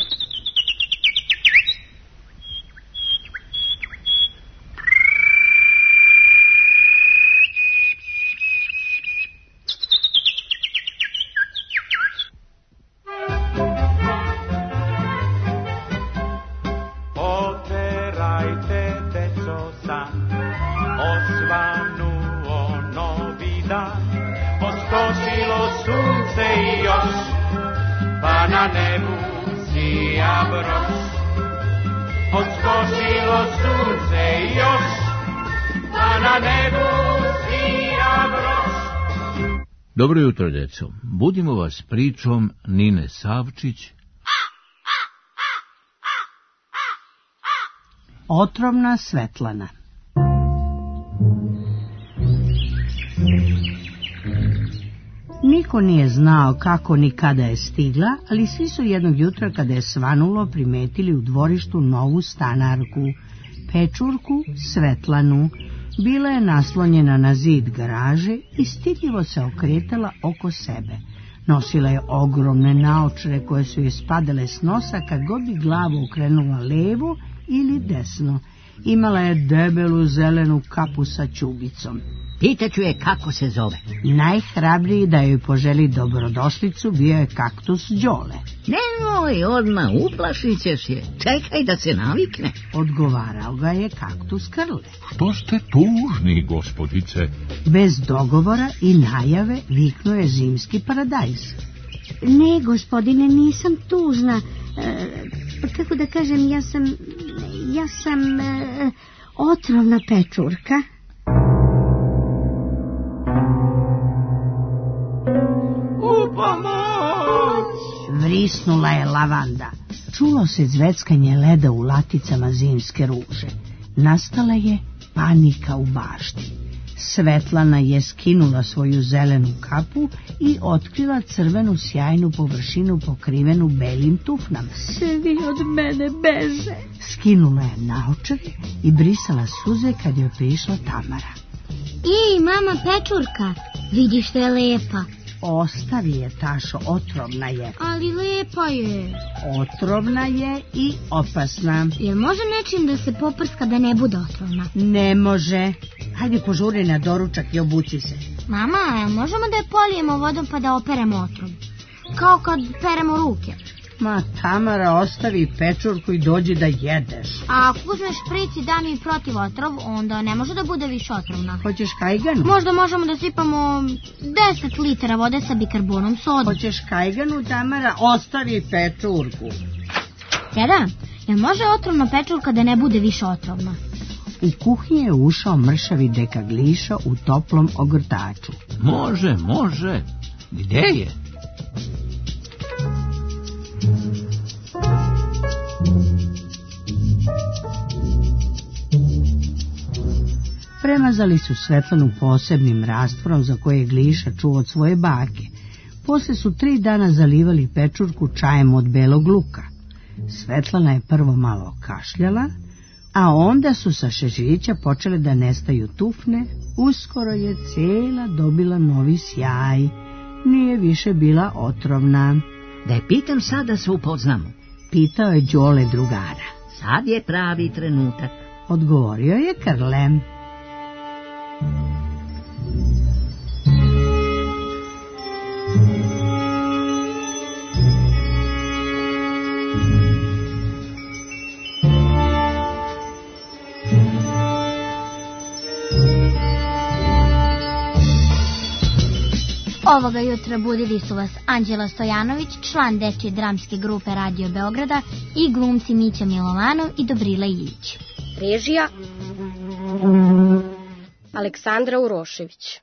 Dobro jutro, deco. Budimo vas pričom Nine Savčić. Otrovna Svetlana. Niko nije znao kako ni kada je stigla, ali svi su jednog jutra kada je svanulo primetili u dvorištu novu stanarku, pečurku Svetlanu. Bila je naslonjena na zid garaže i stidljivo se okretala oko sebe. Nosila je ogromne naočare koje su joj spadale s nosa kad god bi glavu okrenula levo ili desno. Imala je debelu zelenu kapu sa čubicom. Pitaću je kako se zove. Najhrabriji da joj poželi dobrodošlicu bio je kaktus Đole. Nemoj, odmah uplašit ćeš je. Čekaj da se navikne. Odgovarao ga je kaktus Krle. Što ste tužni, gospodice? Bez dogovora i najave viknuo je zimski paradajz. Ne, gospodine, nisam tužna. Kako da kažem, ja sam otrovna pečurka. Vrisnula je lavanda. Čulo se zveckanje leda u laticama zimske ruže. Nastala je panika u bašti. Svetlana je skinula svoju zelenu kapu i otkrila crvenu sjajnu površinu pokrivenu belim tufnama. Svi od mene beže. Skinula je naočare i brisala suze kad je prišla Tamara. Mama pečurka, vidi što je lepa. Ostavi je, Tašo, otrovna je. Ali lepa je. Otrovna je i opasna. Jel može nečim da se poprska da ne bude otrovna? Ne može. Hajde požuri na doručak i obuci se. Mama, možemo da je polijemo vodom pa da operemo otrov? Kao kad peremo ruke. Ma, Tamara, ostavi pečurku i dođi da jedeš. A ako uzmeš špric i da mi protiv otrov, onda ne može da bude više otrovna. Hoćeš kajganu? Možda možemo da sipamo 10 litara vode sa bikarbonom soda. Hoćeš kajganu, Tamara? Ostavi pečurku. Deda, jel može otrovna pečurka da ne bude više otrovna? U kuhinji je ušao mršavi dekagliša u toplom ogrtaču. Može. Gde je? Premazali su Svetlanu posebnim rastvorom za koje je Gliša čuo od svoje bake. Posle su 3 dana zalivali pečurku čajem od belog luka. Svetlana je prvo malo kašljala, a onda su sa šešića počele da nestaju tufne. Uskoro je cela dobila novi sjaj. Nije više bila otrovna. Da je pitam sad da se upoznamo. Pitao je Đole drugara. Sad je pravi trenutak. Odgovorio je Krle. Ovoga jutra budili su vas Anđela Stojanović, član dečje dramske grupe Radio Beograda, i glumci Mića Milovanov i Dobrila Ilić. Režija Aleksandra Urošević.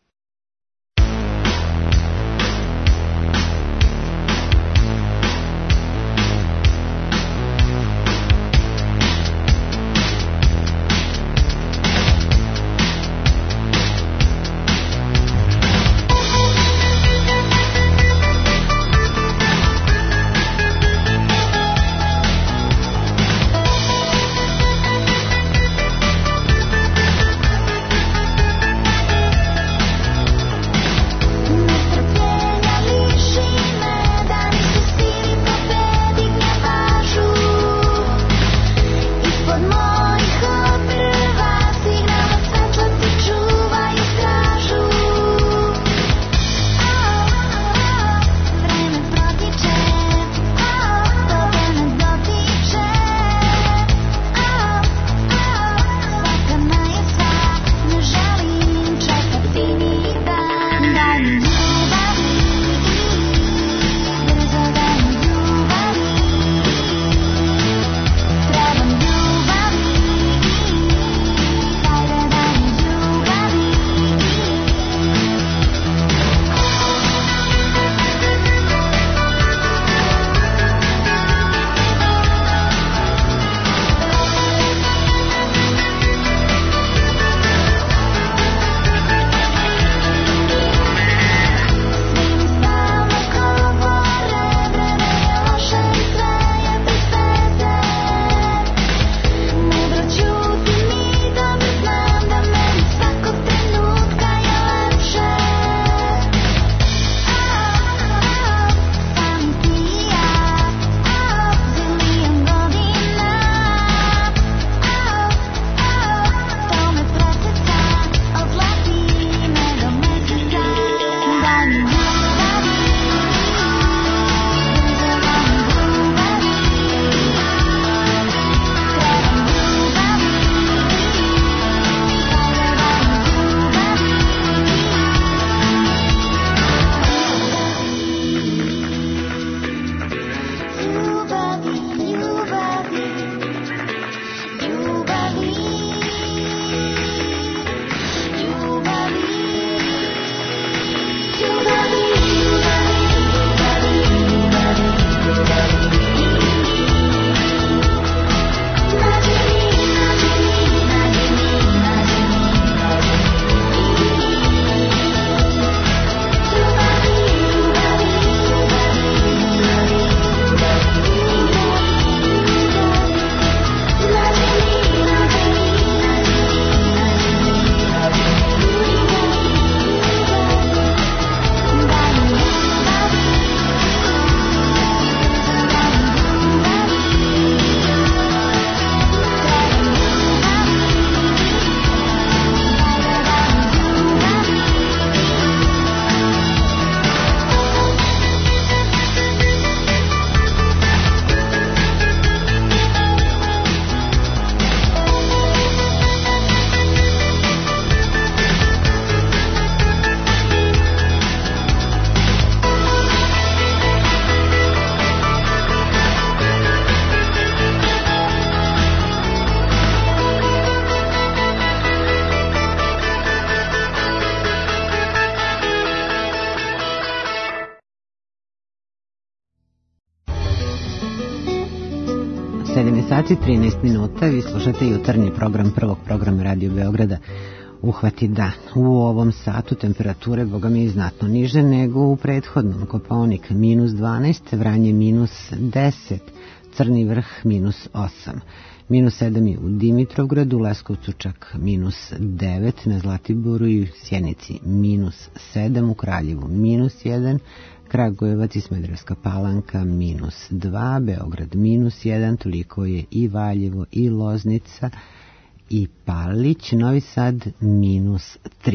7 sati 13 minuta, vi slušate jutarnji program prvog programa Radio Beograda Uhvati dan. U ovom satu temperature, boga mi, znatno niže nego u prethodnom. Kopaonik minus 12, Vranje minus 10, Crni vrh minus 8. Minus 7 i u Dimitrovgradu, Leskovcu čak minus 9, na Zlatiboru i Sjenici minus 7, u Kraljevu minus 1, Kragujevac i Smederevska Palanka minus 2, Beograd minus 1, toliko je i Valjevo i Loznica i Palić, Novi Sad minus 3.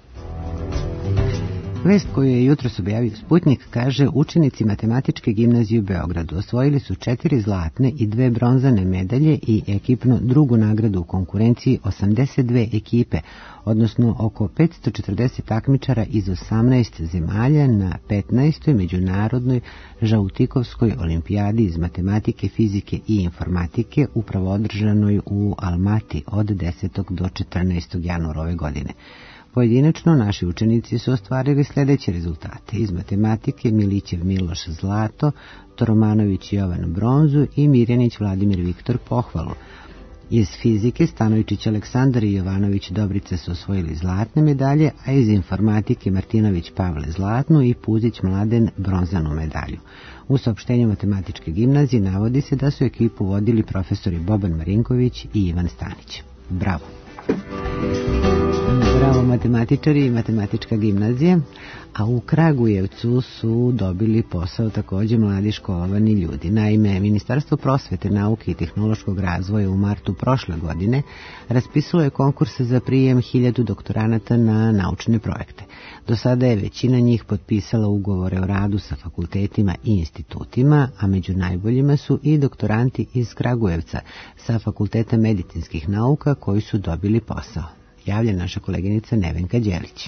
Vest koju je jutros objavio Sputnik kaže: učenici Matematičke gimnazije u Beogradu osvojili su 4 zlatne i 2 bronzane medalje i ekipnu drugu nagradu u konkurenciji 82 ekipe, odnosno oko 540 takmičara iz 18 zemalja na 15. međunarodnoj Žautikovskoj olimpijadi iz matematike, fizike i informatike, upravo održanoj u Almati od 10. do 14. januara ove godine. Pojedinačno naši učenici su ostvarili sljedeće rezultate: iz matematike Milićev Miloš zlato, Toromanović Jovan bronzu i Mirjanić Vladimir Viktor pohvalu. Iz fizike Stanovičić Aleksandar i Jovanović Dobrica su osvojili zlatne medalje, a iz informatike Martinović Pavle zlatnu i Puzić Mladen bronzanu medalju. U saopštenju Matematičke gimnazije navodi se da su ekipu vodili profesori Boban Marinković i Ivan Stanić. Bravo! Bravo matematičari i Matematička gimnazija. A u Kragujevcu su dobili posao također mladi školovani ljudi. Naime, Ministarstvo prosvete, nauke i tehnološkog razvoja u martu prošle godine raspisalo je konkurs za prijem 1000 doktoranata na naučne projekte. Do sada je većina njih potpisala ugovore o radu sa fakultetima i institutima, a među najboljima su i doktoranti iz Kragujevca sa Fakulteta medicinskih nauka koji su dobili posao. Javlja naša koleginica Nevenka Đelić.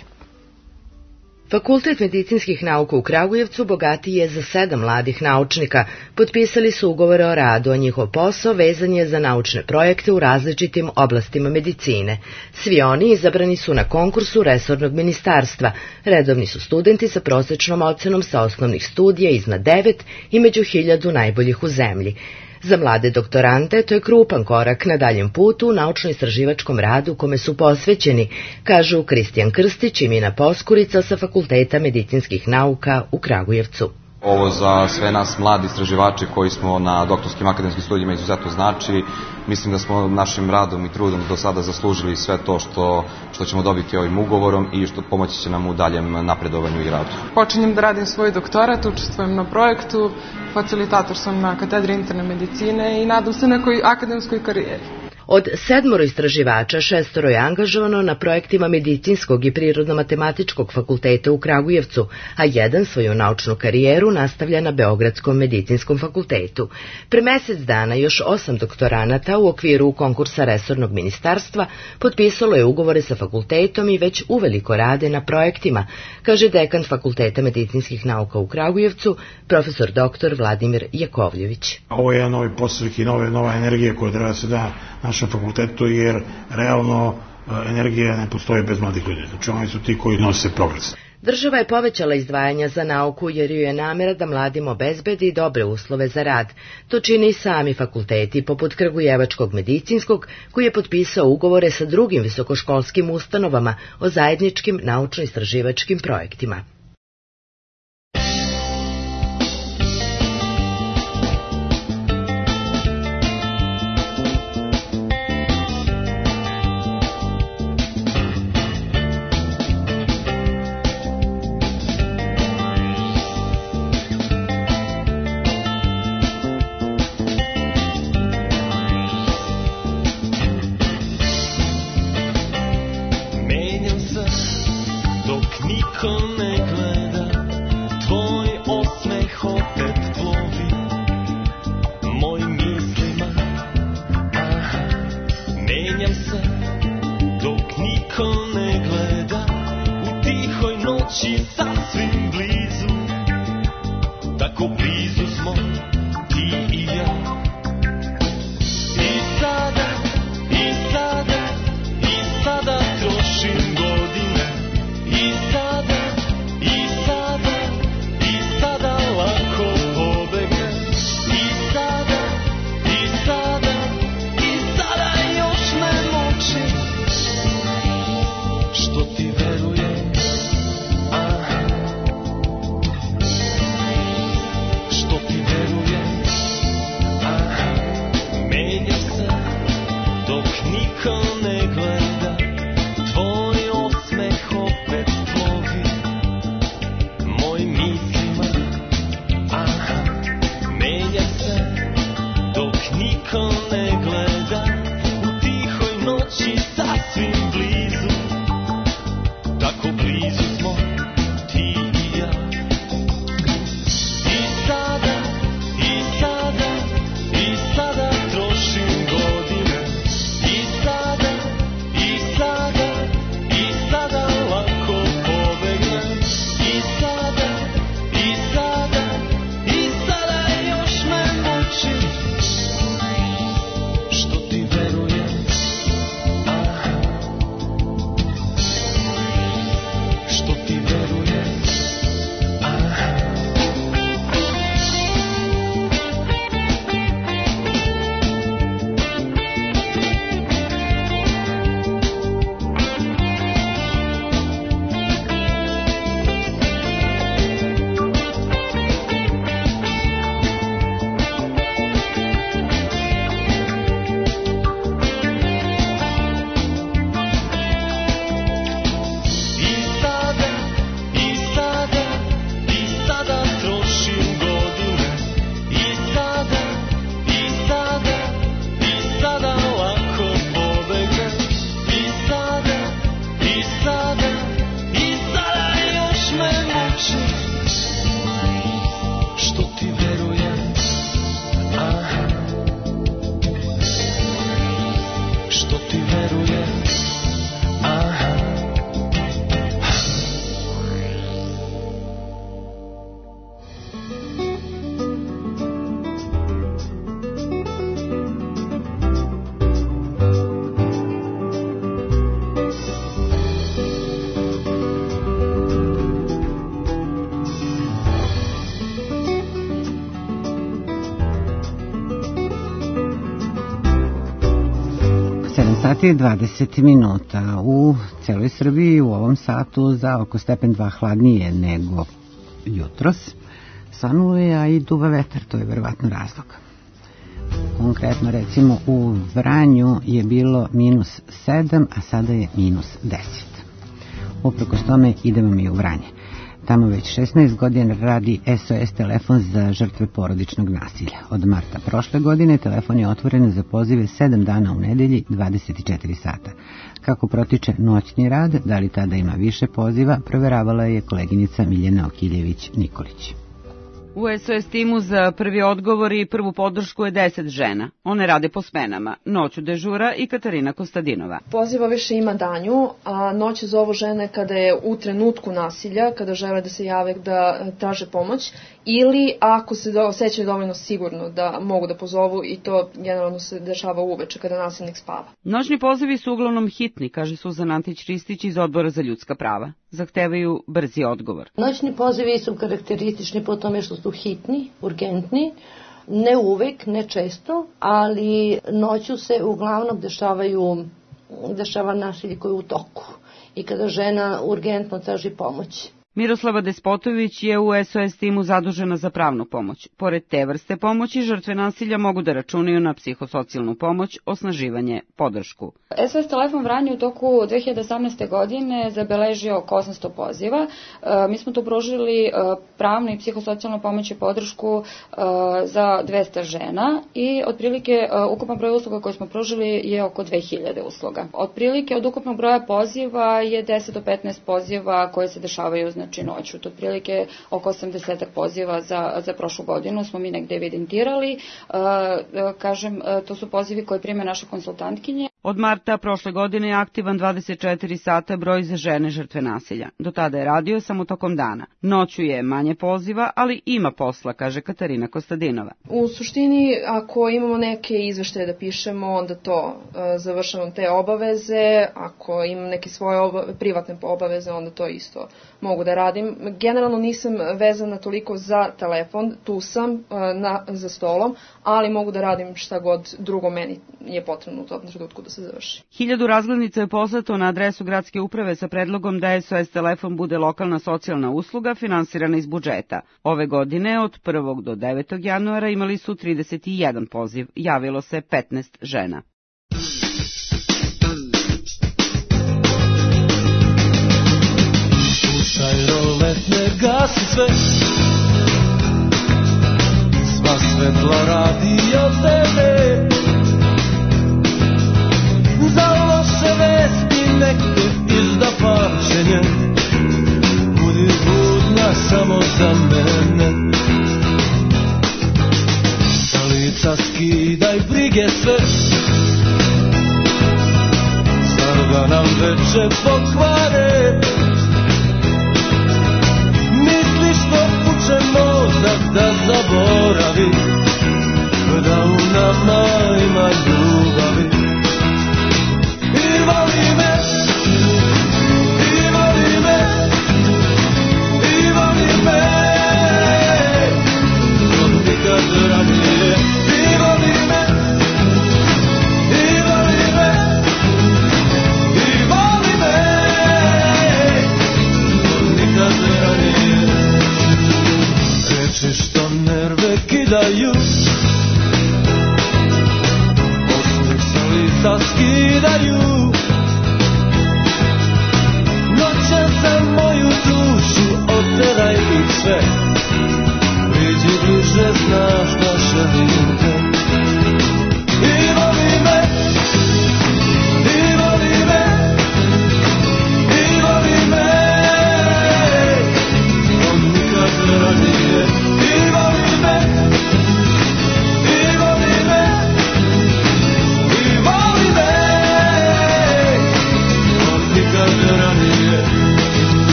Fakultet medicinskih nauka u Kragujevcu bogatiji je za 7 mladih naučnika. Potpisali su ugovore o radu, a njihov posao vezan je za naučne projekte u različitim oblastima medicine. Svi oni izabrani su na konkursu resornog ministarstva. Redovni su studenti sa prosečnom ocenom sa osnovnih studija iznad 9 i među 1000 najboljih u zemlji. Za mlade doktorante to je krupan korak na daljem putu u naučno-istraživačkom radu kome su posvećeni, kažu Kristijan Krstić i Mina Poskurica sa Fakulteta medicinskih nauka u Kragujevcu. Ovo za sve nas mladi istraživači koji smo na doktorskim akademskim studijima izuzetno znači. Mislim da smo našim radom i trudom do sada zaslužili sve to što ćemo dobiti ovim ugovorom i što pomoći će nam u daljem napredovanju i radu. Počinjem da radim svoj doktorat, učestvujem na projektu, facilitator sam na katedri interne medicine i nadam se nekoj akademskoj karijeri. Od 7 istraživača, 6 je angažovano na projektima Medicinskog i Prirodno-matematičkog fakulteta u Kragujevcu, a jedan svoju naučnu karijeru nastavlja na Beogradskom medicinskom fakultetu. Pre mjesec dana još 8 doktoranata u okviru konkursa resornog ministarstva potpisalo je ugovore sa fakultetom i već uveliko rade na projektima, kaže dekan Fakulteta medicinskih nauka u Kragujevcu, profesor dr. Vladimir Jakovljević. Ovo je novi podstrek i nova energija koja treba se da našem fakultetu, jer realno energija ne postoji bez mladih ljudi. Znači oni su ti koji nose progres. Država je povećala izdvajanja za nauku jer ju je namjera da mladim obezbedi dobre uslove za rad. To čini i sami fakulteti, poput Kragujevačkog medicinskog, koji je potpisao ugovore sa drugim visokoškolskim ustanovama o zajedničkim naučno-istraživačkim projektima. Niko ne sati i 20 minuta. U celoj Srbiji u ovom satu za oko stepen 2 hladnije nego jutros. Svanulo je, a i duva vetar, to je verovatno razlog. Konkretno, recimo, u Vranju je bilo -7, a sada je -10. Uprkos tome idemo mi u Vranje. Tamo već 16 godina radi SOS telefon za žrtve porodičnog nasilja. Od marta prošle godine telefon je otvoren za pozive 7 dana u nedelji, 24 sata. Kako protiče noćni rad, da li tada ima više poziva, proveravala je koleginica Miljana Okiljević-Nikolić. U SOS timu za prvi odgovor i prvu podršku je 10 žena. One rade po smenama. Noću dežura i Katarina Kostadinova. Poziva više ima danju, a noću zovu žene kada je u trenutku nasilja, kada žele da se jave da traže pomoć, ili ako se osjećaju dovoljno sigurno da mogu da pozovu, i to generalno se dešava uveče kada nasilnik spava. Noćni pozivi su uglavnom hitni, kaže Suzana Antić-Ristić iz Odbora za ljudska prava. Zahtevaju brzi odgovor. Noćni pozivi su karakteristični po tome što su hitni, urgentni, ne uvek, ne često, ali noću se uglavnom dešava nasilje koje je u toku i kada žena urgentno traži pomoć. Miroslava Despotović je u SOS timu zadužena za pravnu pomoć. Pored te vrste pomoći, žrtve nasilja mogu da računaju na psihosocijalnu pomoć, osnaživanje, podršku. SOS telefon Vranje u toku 2018. godine zabeležio oko 800 poziva. Mi smo tu pružili pravnu i psihosocijalnu pomoć i podršku za 200 žena i otprilike ukupan broj usluga koje smo pružili je oko 2000 usluga. Otprilike od ukupnog broja poziva je 10 do 15 poziva koje se dešavaju znači noću. To otprilike oko 80 poziva za prošlu godinu smo mi negde evidentirali. Kažem, to su pozivi koje prime naše konsultantkinje. Od marta prošle godine je aktivan 24 sata broj za žene žrtve nasilja. Do tada je radio samo tokom dana. Noću je manje poziva, ali ima posla, kaže Katarina Kostadinova. U suštini, ako imamo neke izveštaje da pišemo, onda to završamo te obaveze. Ako imam neke svoje privatne obaveze, onda to isto mogu da radim. Generalno nisam vezana toliko za telefon, tu sam za stolom, ali mogu da radim šta god drugo meni je potrebno u tom trenutku da se završi. 1000 razglednica je poslato na adresu gradske uprave sa predlogom da SOS telefon bude lokalna socijalna usluga finansirana iz budžeta. Ove godine od 1. do 9. januara imali su 31 poziv, javilo se 15 žena. Slušaj, rolet ne gasi sve, sva svetla radio tebe. Za loše vesti nek te izda pamćenje, budi budna samo za mene. Sa lica skidaj brige sve, zar da nam veče pokvare. Misliš što puče mozak da zaboravi, da u nama ima ljubavi. I voli me, i voli me, i voli me, od nikad ranije. I voli me, i voli me, i voli me, od nikad ranije. Reči što nerve kidaju, lica skidaju, noće za moju dušu oteraj ih sve, priđi bliže, znaš da želim te. I voli me, i voli me, i voli me, on nikad ranije. I voli me, i voli me,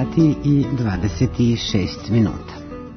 sati i 26 minuta.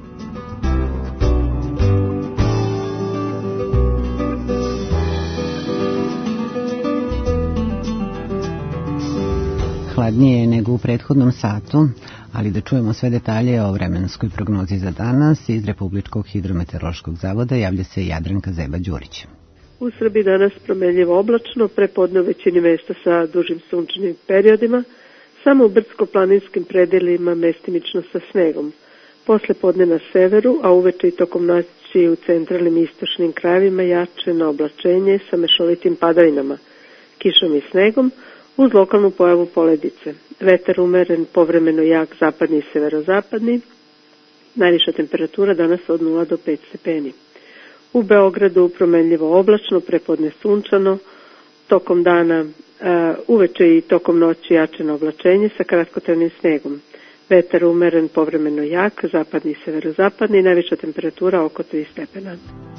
Hladnije je nego u prethodnom satu, ali da čujemo sve detalje o vremenskoj prognozi za danas iz Republičkog hidrometeorološkog zavoda javlja se Jadranka Zeba-Đurić. U Srbiji danas promenljivo oblačno, prepodne u većini mesta sa dužim sunčanim periodima, samo u brdsko-planinskim predelima mestimično sa snegom. Posle podne na severu, a uveče i tokom noći u centralnim i istočnim krajevima jače na oblačenje sa mešovitim padavinama, kišom i snegom, uz lokalnu pojavu poledice. Vetar umeren, povremeno jak zapadni i severozapadni. Najviša temperatura danas od 0 do 5 stepeni. U Beogradu promenljivo oblačno, prepodne sunčano, tokom dana uveče i tokom noći jače na oblačenje sa kratkotrajnim snegom. Vetar umeren, povremeno jak, zapadni i severozapadni, najviša temperatura oko 3 stepena.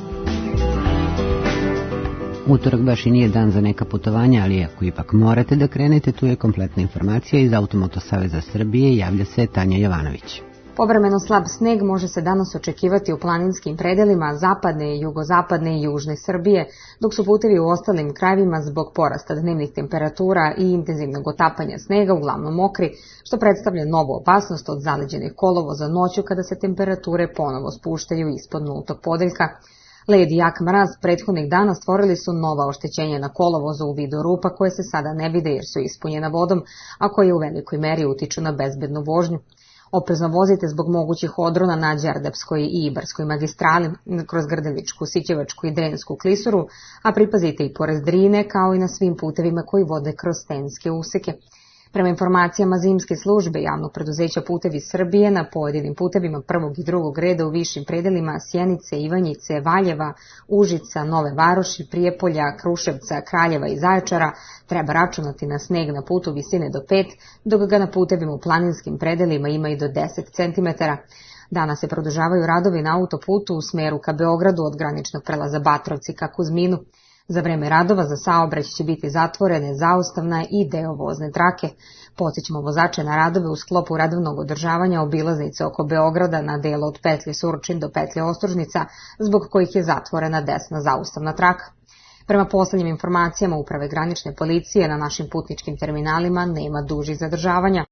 Utorak baš i nije dan za neka putovanja, ali ako ipak morate da krenete, tu je kompletna informacija iz Automoto Saveza Srbije, javlja se Tanja Jovanović. Povremeno slab sneg može se danas očekivati u planinskim predelima zapadne, jugozapadne i južne Srbije, dok su putevi u ostalim krajevima zbog porasta dnevnih temperatura i intenzivnog otapanja snega uglavnom mokri, što predstavlja novu opasnost od zaleđenih kolovoza noću kada se temperature ponovo spuštaju ispod nultog podeljka. Led i jak mraz prethodnih dana stvorili su nova oštećenja na kolovozu u vidu rupa koje se sada ne vide jer su ispunjena vodom, a koje u velikoj meri utiču na bezbednu vožnju. Oprezno vozite zbog mogućih odrona na Đerdapskoj i Ibarskoj magistrali, kroz Grdeličku, Sićevačku i Drensku klisuru, a pripazite i pored Drine kao i na svim putevima koji vode kroz stenske useke. Prema informacijama zimske službe javnog preduzeća Putevi Srbije, na pojedinim putevima prvog i drugog reda u višim predelima Sjenice, Ivanjice, Valjeva, Užica, Nove Varoši, Prijepolja, Kruševca, Kraljeva i Zaječara treba računati na sneg na putu visine do 5, dok ga na putevima u planinskim predelima ima i do 10 cm. Danas se produžavaju radovi na autoputu u smeru ka Beogradu od graničnog prelaza Batrovci ka Kuzminu. Za vreme radova za saobraćaj će biti zatvorene zaustavna i deo vozne trake. Podsjećamo vozače na radove u sklopu redovnog održavanja obilaznice oko Beograda na delu od petlje Surčin do petlje Ostružnica, zbog kojih je zatvorena desna zaustavna traka. Prema poslednjim informacijama Uprave granične policije na našim putničkim terminalima nema dužih zadržavanja.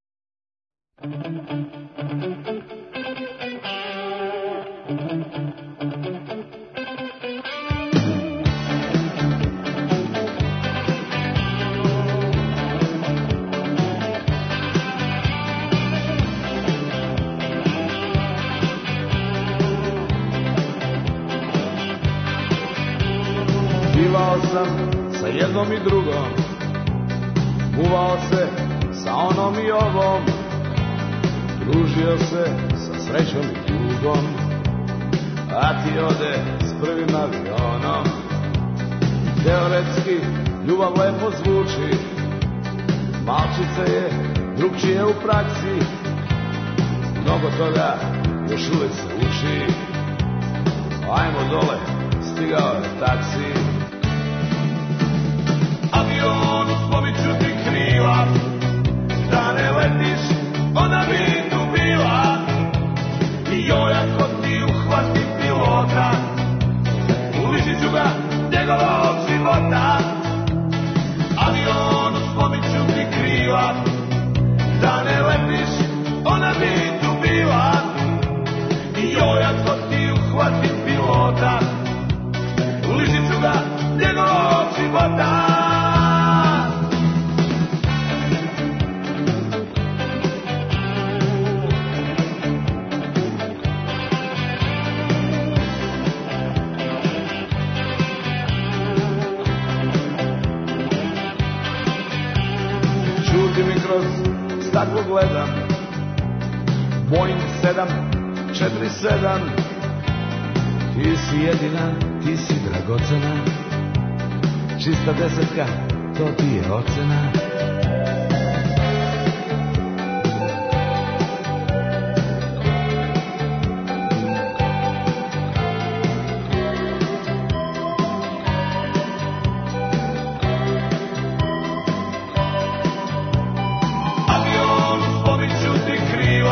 Bivao sam sa jednom i drugom, muvao se sa onom i ovom, družio se sa srećom i tugom, a ti ode s prvim avionom. Teoretski ljubav lepo zvuči, malčice je drugčije u praksi, mnogo toga još uvek se uči. Ajmo dole, stigao je taksi. Avion uspomiću ti krila, da ne letiš, ona bi tu bila. I joj, ako ti uhvati pilota, uličit ću ga njegovog života. Avion uspomiću ti krila, da ne letiš, ona bi tu bila. I joj, ako ti uhvati pilota, uličit ću ga njegovog života. Čuti mi kroz staklo gledam, Boeing 747, ti si jedina, ti si dragocena, čista desetka, to ti je ocena. Avion, spomiću ti krila,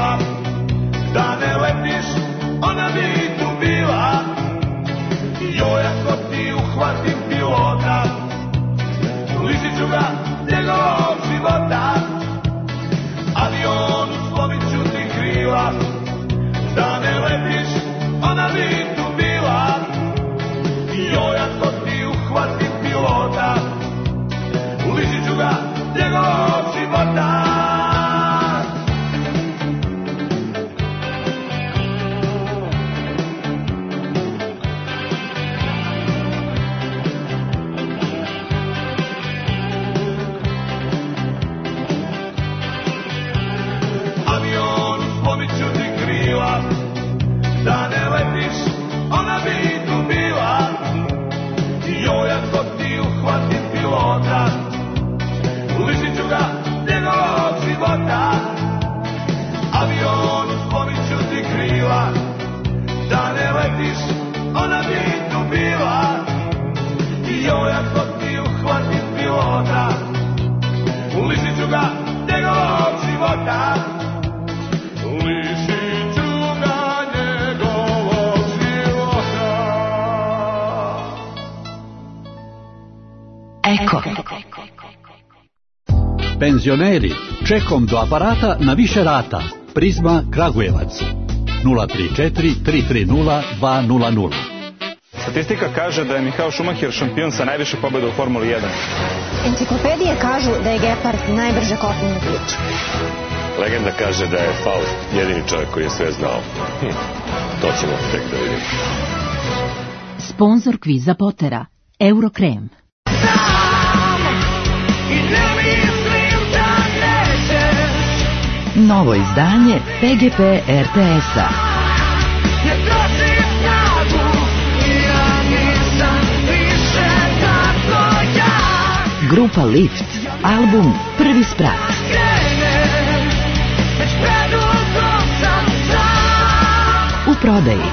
Penzioneri, čekom do aparata na više rata. Prizma Kragujevac 034 330 200. Statistika kaže da je Michael Schumacher šampion sa najviše pobjeda u Formuli 1. Enciklopedije kažu da je Gepard najbrže kopnena priča. Legenda kaže da je Faust jedini čovjek koji je sve znao. To ćemo tek da vidimo. Sponzor kviza Potera, Eurokrem. Novo izdanje PGP RTS-a. Grupa Lift, album Prvi sprat. U prodaji.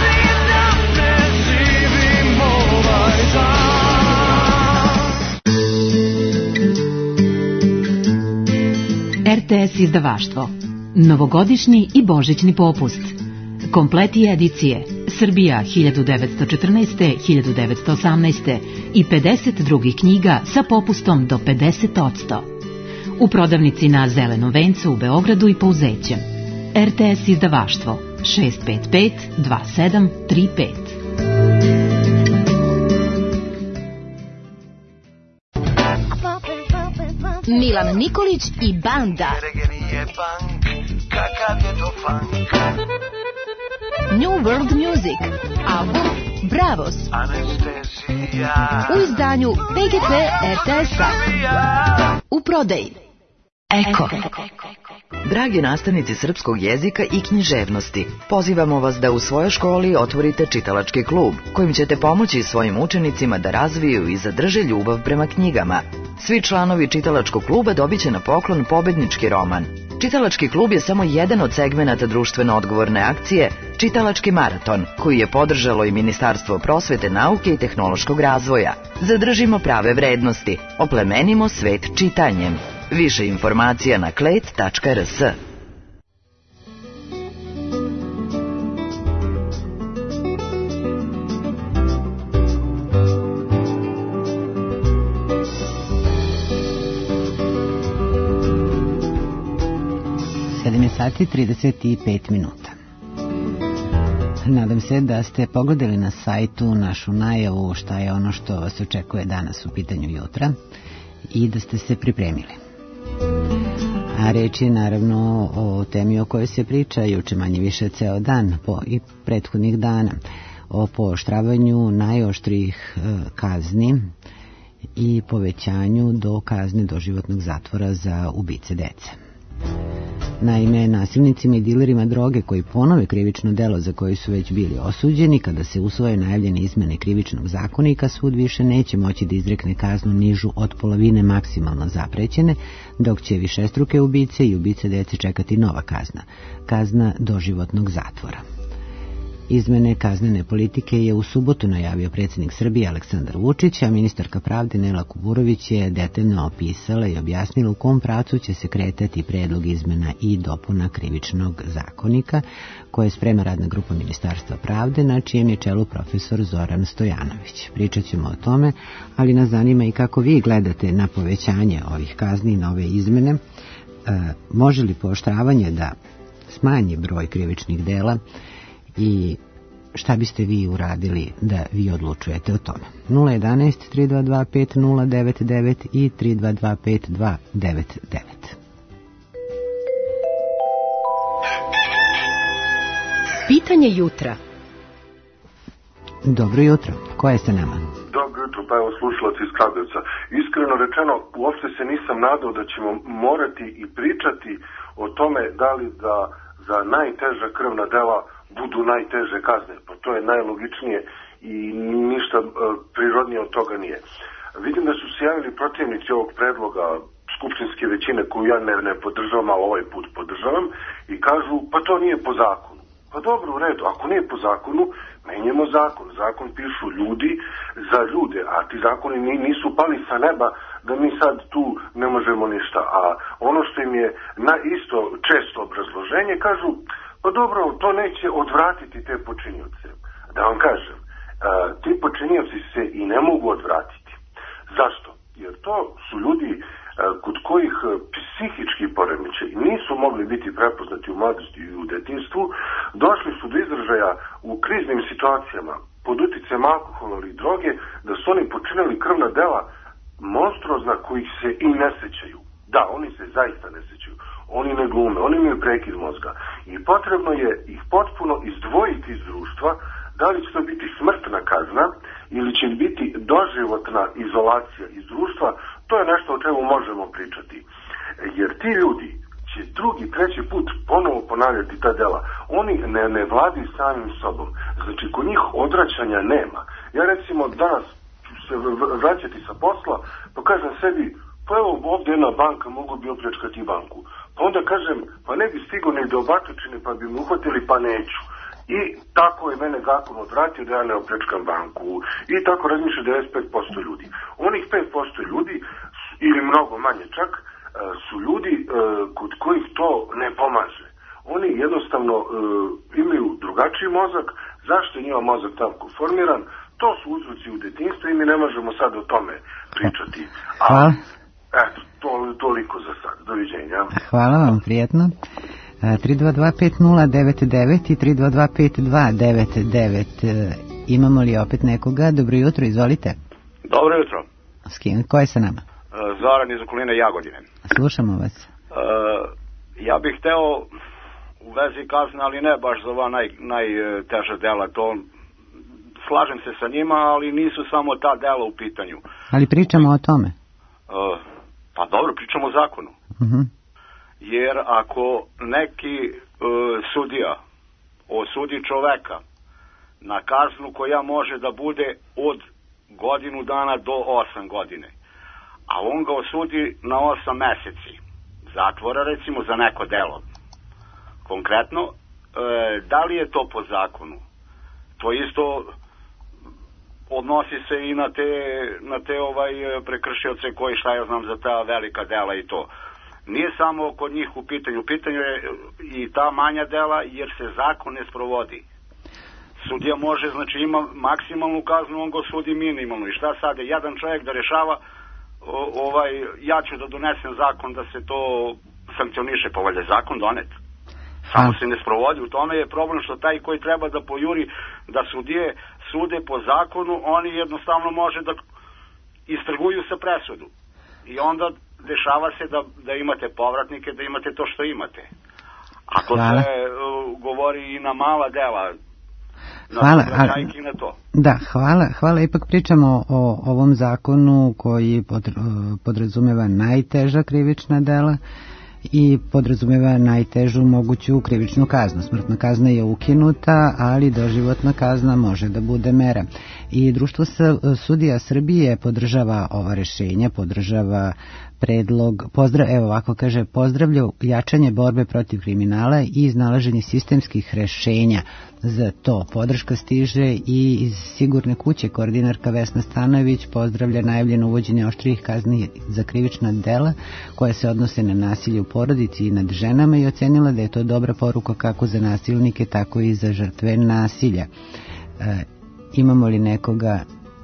RTS izdavaštvo. Novogodišnji i božićni popust. Kompleti edicije Srbija 1914. 1918. i 50 drugih knjiga sa popustom do 50%. U prodavnici na Zelenom vencu u Beogradu i Pouzećem. RTS izdavaštvo 655 2735. Milan Nikolić i banda. New World Music. Album Bravos. U izdanju PGP RTS-a. U prodaji. Eko. Dragi nastavnici srpskog jezika i književnosti, pozivamo vas da u svojoj školi otvorite čitalački klub, kojim ćete pomoći svojim učenicima da razviju i zadrže ljubav prema knjigama. Svi članovi čitalačkog kluba dobit će na poklon pobednički roman. Čitalački klub je samo jedan od segmenata društveno odgovorne akcije Čitalački maraton, koji je podržalo i Ministarstvo prosvete, nauke i tehnološkog razvoja. Zadržimo prave vrednosti, oplemenimo svet čitanjem. Više informacija na klet.rs. Sati 35 minuta. Nadam se da ste pogledali na sajtu našu najavu šta je ono što vas očekuje danas u pitanju jutra i da ste se pripremili. A reč je naravno o temi o kojoj se priča juče manje više ceo dan i prethodnih dana, o pooštravanju najoštrijih kazni i povećanju do kazne doživotnog zatvora za ubice dece. Naime, nasilnicima i dilerima droge koji ponove krivično delo za koje su već bili osuđeni, kada se usvoje najavljene izmene krivičnog zakonika, sud više neće moći da izrekne kaznu nižu od polovine maksimalno zaprećene, dok će višestruke ubice i ubice dece čekati nova kazna doživotnog zatvora. Izmene kaznene politike je u subotu najavio predsjednik Srbije Aleksandar Vučić, a ministarka pravde Nela Kuburović je detaljno opisala i objasnila u kom pravcu će se kretati predlog izmena i dopuna krivičnog zakonika, koje sprema radna grupa Ministarstva pravde, na čijem je čelu profesor Zoran Stojanović. Pričat ćemo o tome, ali nas zanima i kako vi gledate na povećanje ovih kazni i na ove izmene. Može li pooštravanje da smanji broj krivičnih dela i šta biste vi uradili da vi odlučujete o tome? 011 322 5099 i 322 5299. Pitanje jutra. Dobro jutro. Ko je sa nama? Dobro jutro, pa evo slušalac iz Kragujevca. Iskreno rečeno, uopšte se nisam nadao da ćemo morati i pričati o tome da li da za najteža krvna dela budu najteže kazne. Pa to je najlogičnije i ništa prirodnije od toga nije. Vidim da su se javili protivnici ovog predloga skupštinske većine koju ja ne podržavam, ali ovaj put podržavam, i kažu pa to nije po zakonu. Pa dobro, u redu, ako nije po zakonu, menjamo zakon. Zakon pišu ljudi za ljude, a ti zakoni nisu pali sa neba da mi sad tu ne možemo ništa. A ono što im je na isto često obrazloženje, kažu pa dobro, to neće odvratiti te počinioce. Da vam kažem, ti počinioci se i ne mogu odvratiti. Zašto? Jer to su ljudi kod kojih psihički poremećaj nisu mogli biti prepoznati u mladosti i u detinjstvu, došli su do izražaja u kriznim situacijama pod uticajem alkohola ili droge, da su oni počinili krvna dela monstruozna kojih se i ne sećaju. Da, oni se zaista ne sećaju. Oni ne glume, oni imaju prekid mozga. I potrebno je ih potpuno izdvojiti iz društva, da li će to biti smrtna kazna ili će biti doživotna izolacija iz društva, to je nešto o čemu možemo pričati. Jer ti ljudi će drugi, treći put ponovo ponavljati ta dela. Oni ne vladaju samim sobom. Znači, kod njih odvraćanja nema. Ja recimo danas se vraćati sa posla, pa kažem sebi, pa evo ovdje jedna banka, mogu bi opljačkati banku. Pa onda kažem, pa ne bi stigao ni do Batočine, pa bi me uhvatili, pa neću. I tako je mene zakon odvratio da ja ne opljačkam banku. I tako razmišlja 95% ljudi. Onih 5% ljudi, ili mnogo manje čak, su ljudi kod kojih to ne pomaže. Oni jednostavno imaju drugačiji mozak. Zašto je njima mozak tako formiran? To su uzroci u detinjstvu i mi ne možemo sad o tome pričati. Hvala. Eto, toliko za sad. Doviđenja. Hvala vam, prijetno. 3225099 i 3225299. Imamo li opet nekoga? Dobro jutro, izvolite. Dobro jutro. S kim? Ko je sa nama? Zoran iz okoline Jagodine. Slušamo vas. Ja bih hteo u vezi kazne, ali ne baš za ova najteža dela, to slažem se sa njima, ali nisu samo ta dela u pitanju. Ali pričamo o tome. Pa dobro, pričamo o zakonu. Jer ako neki sudija osudi čoveka na kaznu koja može da bude od godinu dana do 8 godine, a on ga osudi na 8 meseci zatvora, recimo, za neko delo konkretno, da li je to po zakonu? To isto odnosi se i na te prekršioce koji, šta ja znam, za ta velika dela i to. Nije samo kod njih u pitanju je i ta manja dela, jer se zakon ne sprovodi. Sudija može, znači ima maksimalnu kaznu, on ga sudi minimalnu. I šta sad je jedan čovjek da rešava, ja ću da donesem zakon da se to sankcioniše, pa valjda zakon donet. Samo se ne sprovodi. U tome je problem što taj koji treba da pojuri da sudije sude po zakonu, oni jednostavno može da istrguju sa presudu. I onda dešava se da imate povratnike, da imate to što imate. A to se govori i na mala dela. Hvala. Na to. Da, hvala. Ipak pričamo o ovom zakonu koji podrazumeva najteža krivična dela i podrazumeva najtežu moguću krivičnu kaznu. Smrtna kazna je ukinuta, ali doživotna kazna može da bude mera. I Društvo sudija Srbije podržava ova rešenja, podržava predlog, pozdravlja jačanje borbe protiv kriminala i iznalaženje sistemskih rešenja za to. Podrška stiže i iz Sigurne kuće. Koordinarka Vesna Stanojević pozdravlja najavljeno uvođenje oštrijih kazni za krivična dela koje se odnose na nasilje u porodici i nad ženama i ocenila da je to dobra poruka kako za nasilnike, tako i za žrtve nasilja. Imamo li nekoga?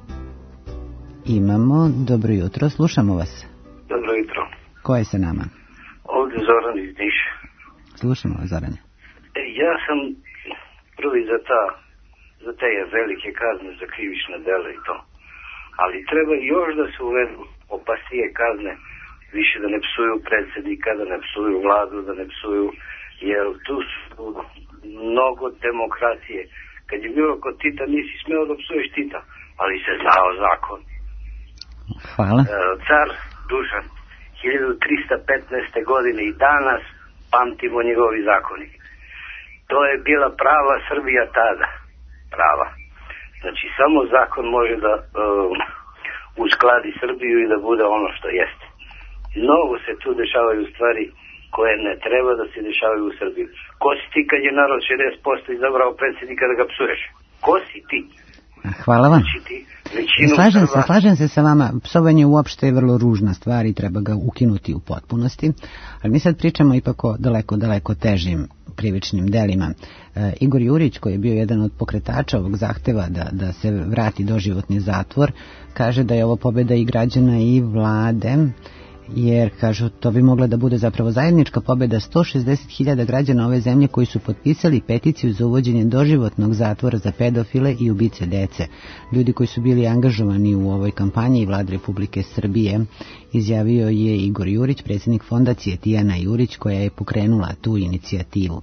Imamo. Dobro jutro, slušamo vas. Dobro jutro. Ko je sa nama? Ovdje Zoran iz Niša. Slušamo vas, Zorane. Ja sam prvi za te velike kazne za krivična dela i to. Ali treba još da se uvedu opasnije kazne, više da ne psuju predsjednika, da ne psuju vladu, da ne psuju, jer tu su mnogo demokracije. Kad je bilo kod Tita, nisi smeo da psuješ Tita, ali se znao zakon. Hvala. Car Dušan, 1315. godine i danas pamtimo njegovi zakoni. To je bila prava Srbija tada. Prava. Znači, samo zakon može da uskladi Srbiju i da bude ono što jeste. Mnogo se tu dešavaju stvari koje ne treba da se dešavaju u Srbiji. Ko si ti kad je narod 60% izabrao predsjednika da ga psuješ? Ko si ti? Hvala vam. Znači, Slažem se sa vama. Psovanje uopšte je vrlo ružna stvar i treba ga ukinuti u potpunosti. Ali mi sad pričamo ipak o daleko težim krivičnim delima. Igor Jurić, koji je bio jedan od pokretača ovog zahteva da se vrati doživotni zatvor, kaže da je ovo pobeda i građana i vlade, jer, kažu, to bi mogla da bude zapravo zajednička pobeda 160.000 građana ove zemlje koji su potpisali peticiju za uvođenje doživotnog zatvora za pedofile i ubice dece. Ljudi koji su bili angažovani u ovoj kampanji i Vlade Republike Srbije, izjavio je Igor Jurić, predsjednik fondacije Tijana Jurić, koja je pokrenula tu inicijativu.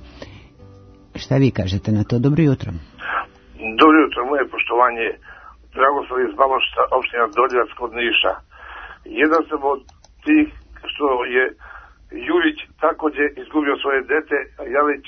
Šta vi kažete na to? Dobro jutro. Dobro jutro, moje poštovanje. Dragoslav iz Balošca, opština Doljevac kod Niša. Jedan sam od tih što je Jurić takođe izgubio svoje dete, a ja već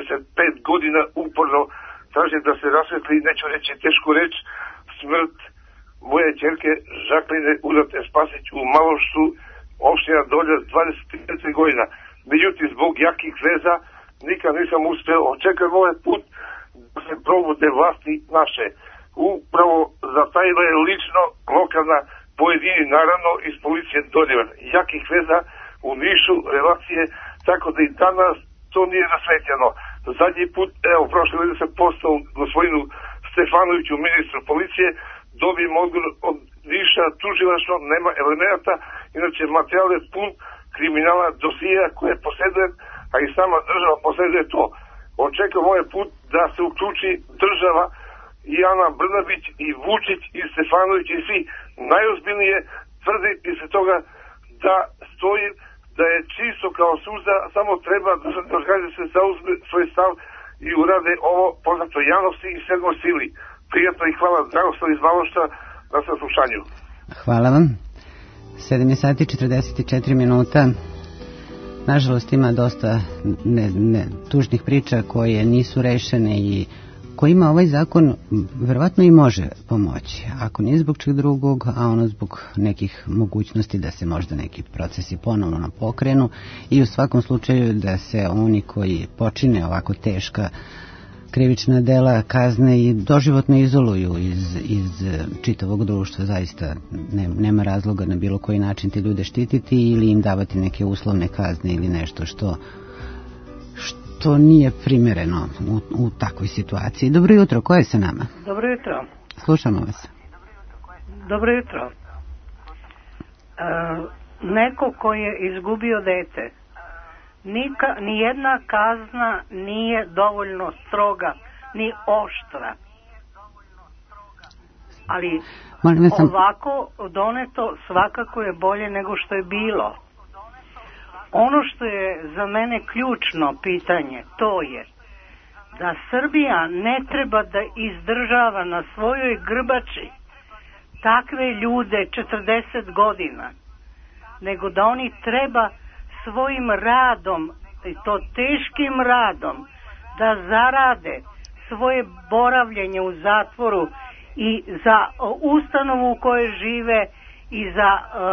25 godina uporno tražim da se rasvetli, neću reći tešku reč, smrt moje ćerke Žakline Udate Spasić u Malošcu, opština Doljevac, 25 godina. Međutim, zbog jakih veza nikad nisam uspeo. Očekujem ovaj put da se probude vlasti naše. Upravo zatajila je lično lokalna pojedini, naravno, iz policije Doljevac. Jakih veza u Nišu, relacije, tako da i danas to nije rasvetljeno. Zadnji put, evo, prošle godine sam postao gospodinu Stefanoviću, ministru policije, dobijem odgovor od Niša, tužilaštvo, nema elemenata, inače materijal je pun kriminala, dosija koje posjeduje, a i sama država posjeduje to. Očekujem ovaj put da se uključi država i Ana Brnabić i Vučić i Stefanović i svi. Najozbiljnije tvrdi se toga da stoji, da je čisto kao suza, samo treba da se zauzme svoj stav i urade ovo poznato javnosti i sedmoj sili. Prijatno i hvala, Dragoslav iz Balošca, na saslušanju. Hvala vam. 7 sati 44 minuta. Nažalost ima dosta tužnih priča koje nisu rešene i kojima ovaj zakon verovatno i može pomoći. Ako nije zbog čeg drugog, a ono zbog nekih mogućnosti da se možda neki procesi ponovno pokrenu i u svakom slučaju da se oni koji počine ovako teška krivična dela kazne i doživotno izoluju iz čitavog društva. Zaista nema razloga na bilo koji način ti ljude štititi ili im davati neke uslovne kazne ili nešto što nije primereno u takvoj situaciji. Dobro jutro, ko je sa nama? Dobro jutro. Slušamo vas. Dobro jutro. Neko ko je izgubio dete, nijedna kazna nije dovoljno stroga ni oštra, ali ovako doneto svakako je bolje nego što je bilo. Ono što je za mene ključno pitanje, to je da Srbija ne treba da izdržava na svojoj grbači takve ljude 40 godina, nego da oni treba svojim radom, i to teškim radom, da zarade svoje boravljenje u zatvoru i za ustanovu u kojoj žive i za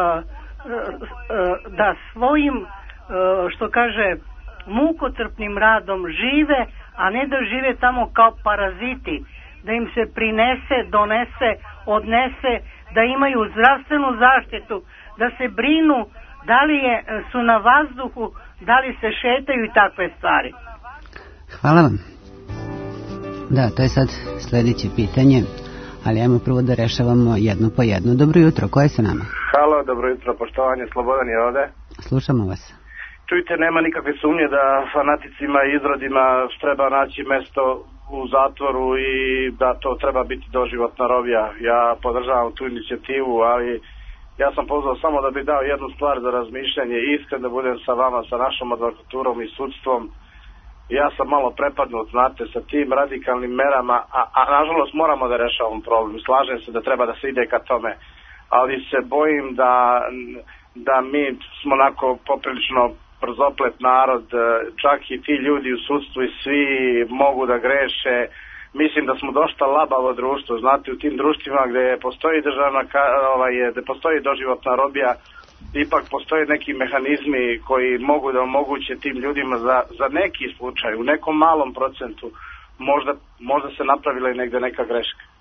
da svojim, što kaže, mukotrpnim radom žive, a ne da žive tamo kao paraziti, da im se prinese, donese, odnese, da imaju zdravstvenu zaštitu, da se brinu da li su na vazduhu, da li se šetaju i takve stvari. Hvala vam. Da, to je sad sljedeće pitanje, ali ajmo prvo da rešavamo jedno po jedno. Dobro jutro, ko je sa nama? Halo, dobro jutro, poštovanje, Slobodan je ovde. Slušamo vas. Čujte, nema nikakve sumnje da fanaticima i izrodima treba naći mesto u zatvoru i da to treba biti doživotna robija. Ja podržavam tu inicijativu, ali ja sam pozvao samo da bi dao jednu stvar za razmišljanje i iskren da budem sa vama, sa našom advokaturom i sudstvom. Ja sam malo prepadnut, znate, sa tim radikalnim merama, a nažalost moramo da rešavamo problem. Slažem se da treba da se ide ka tome, ali se bojim da mi smo onako poprilično brzoplet narod, čak i ti ljudi u sudstvu i svi mogu da greše. Mislim da smo dosta labavo društvo, znate, u tim društvima gde postoji gde postoji doživotna robija, ipak postoje neki mehanizmi koji mogu da omoguće tim ljudima za neki slučaj, u nekom malom procentu, možda se napravila i negde neka greška.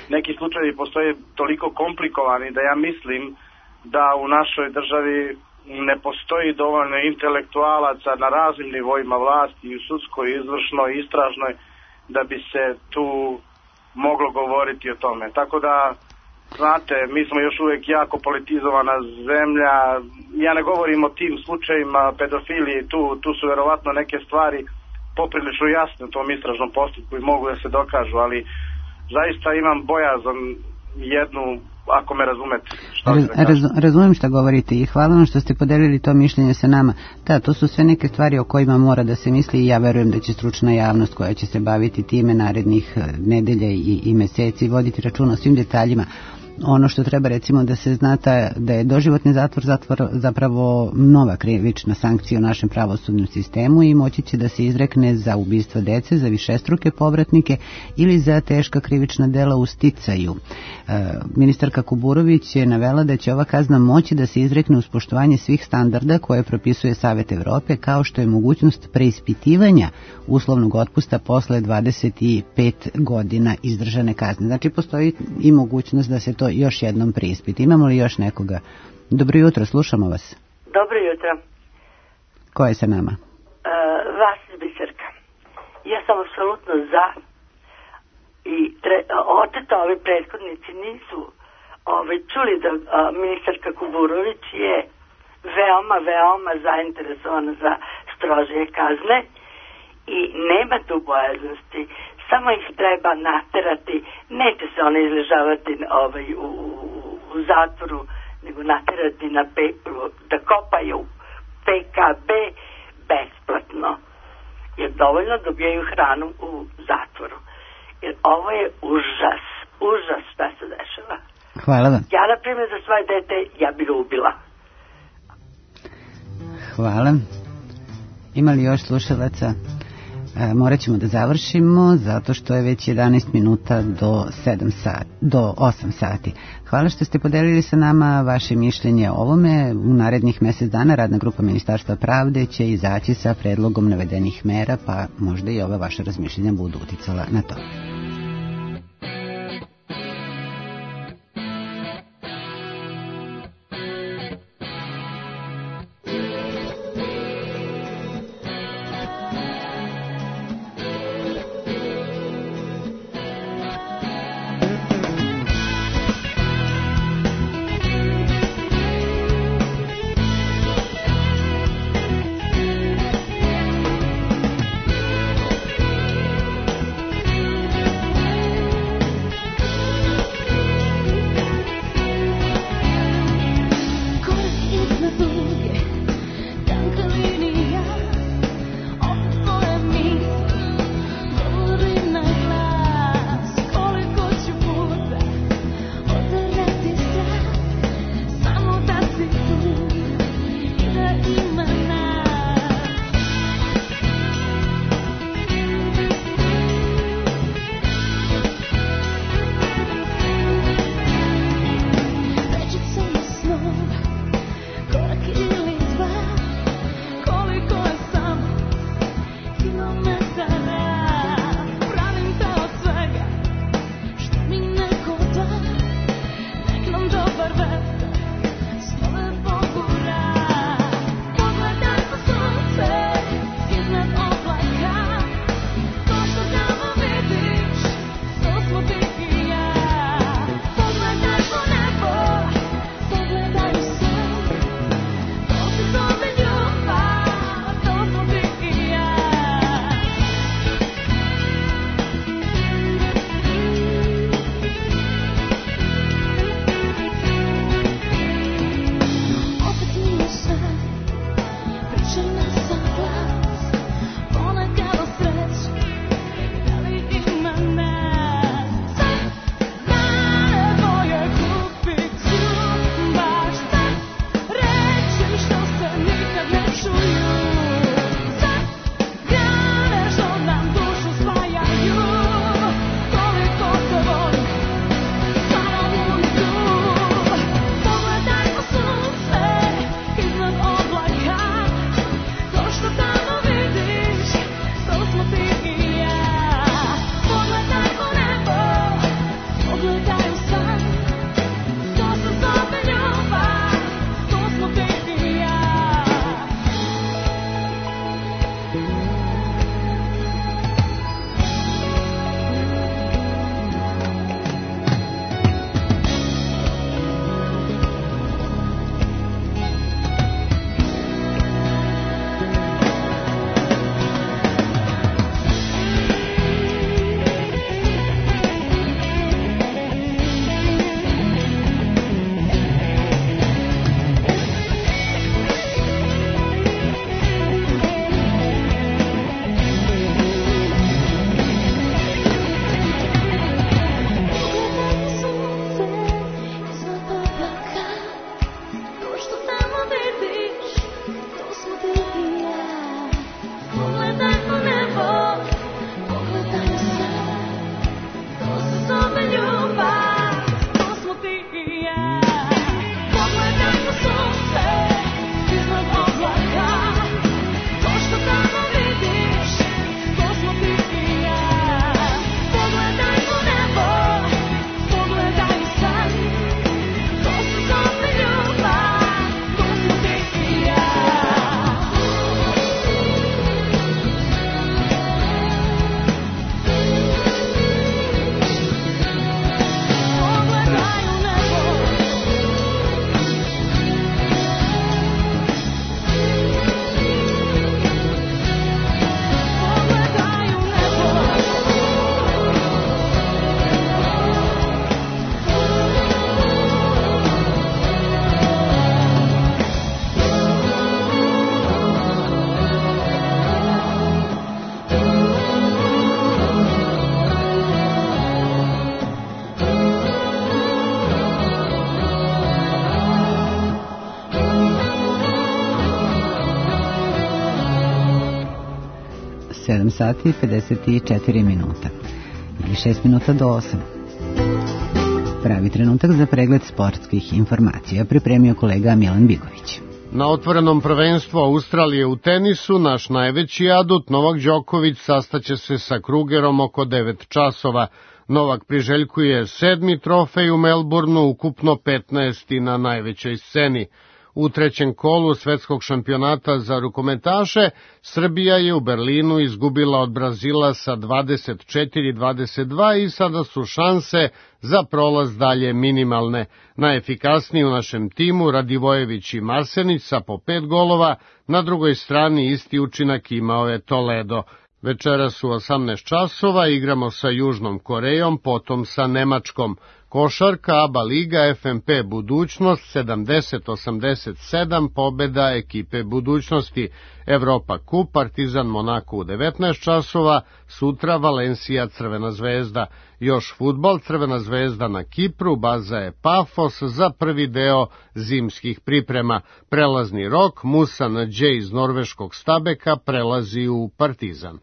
neki slučajevi postoje toliko komplikovani da ja mislim da u našoj državi ne postoji dovoljno intelektualaca na raznim nivoima vlasti, i u sudskoj, izvršnoj, istražnoj, da bi se tu moglo govoriti o tome. Tako da, znate, mi smo još uvijek jako politizovana zemlja. Ja ne govorim o tim slučajima pedofilije, tu su verovatno neke stvari poprilično jasne u tom istražnom postupku i mogu da se dokažu, ali zaista imam bojazan jednu, ako me razumete. Razumem šta govorite i hvala vam što ste podelili to mišljenje sa nama. Da, to su sve neke stvari o kojima mora da se misli i ja verujem da će stručna javnost koja će se baviti time narednih nedelja i meseci voditi računa o svim detaljima. Ono što treba recimo da se zna da je doživotni zatvor zapravo nova krivična sankcija u našem pravosudnom sistemu i moći će da se izrekne za ubistvo dece, za višestruke povratnike ili za teška krivična dela u sticaju. Ministarka Kuburović je navela da će ova kazna moći da se izrekne uz poštovanje svih standarda koje propisuje Savet Evrope, kao što je mogućnost preispitivanja uslovnog otpusta posle 25 godina izdržane kazne. Znači postoji i mogućnost da se to još jednom preispiti. Imamo li još nekoga? Dobro jutro, slušamo vas. Dobro jutro. Ko je sa nama? Vas Biserka. Ja sam apsolutno za i očito ovi prethodnici nisu čuli da ministarka Kuburović je veoma zainteresovana za strožije kazne i nema tu bojaznosti. Samo ih treba naterati, neće se one izležavati u zatvoru, nego naterati da kopaju PKB besplatno, jer dovoljno dobijaju hranu u zatvoru. Jer ovo je užas šta se dešava. Hvala vam. Ja, na primjer, za svoje dete, ja bi ga ubila. Hvala. Ima li još slušalaca? Morat ćemo da završimo zato što je već 11 minuta do 8 sati. Hvala što ste podelili sa nama vaše mišljenje o ovome. U narednih mjesec dana radna grupa Ministarstva pravde će izaći sa predlogom navedenih mera, pa možda i ova vaša razmišljenja budu uticala na to. 7 sati i 54 minuta ili 6 minuta do 8. Pravi trenutak za pregled sportskih informacija pripremio kolega Milan Bigović. Na otvorenom prvenstvu Australije u tenisu naš najveći adut Novak Đoković sastaće se sa Krugerom oko 9 časova. Novak priželjkuje 7. trofej u Melbourneu, ukupno 15. na najvećoj sceni. U trećem kolu svetskog šampionata za rukometaše Srbija je u Berlinu izgubila od Brazila sa 24-22 i sada su šanse za prolaz dalje minimalne. Najefikasniji u našem timu Radivojević i Marsenić sa po 5 golova, na drugoj strani isti učinak imao je Toledo. Večeras u 18 časova igramo sa Južnom Korejom, potom sa Nemačkom. Košarka, ABA Liga, FNP Budućnost, 70-87 pobeda ekipe Budućnosti. Evropa Kup, Partizan Monako u 19 časova, sutra Valencija Crvena zvezda. Još fudbal, Crvena zvezda na Kipru, baza je Pafos za prvi deo zimskih priprema. Prelazni rok, Musa Nadje iz norveškog Stabeka prelazi u Partizan.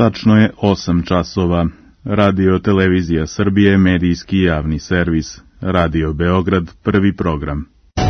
Tačno je 8 časova. Radio Televizija Srbije, medijski javni servis. Radio Beograd, prvi program.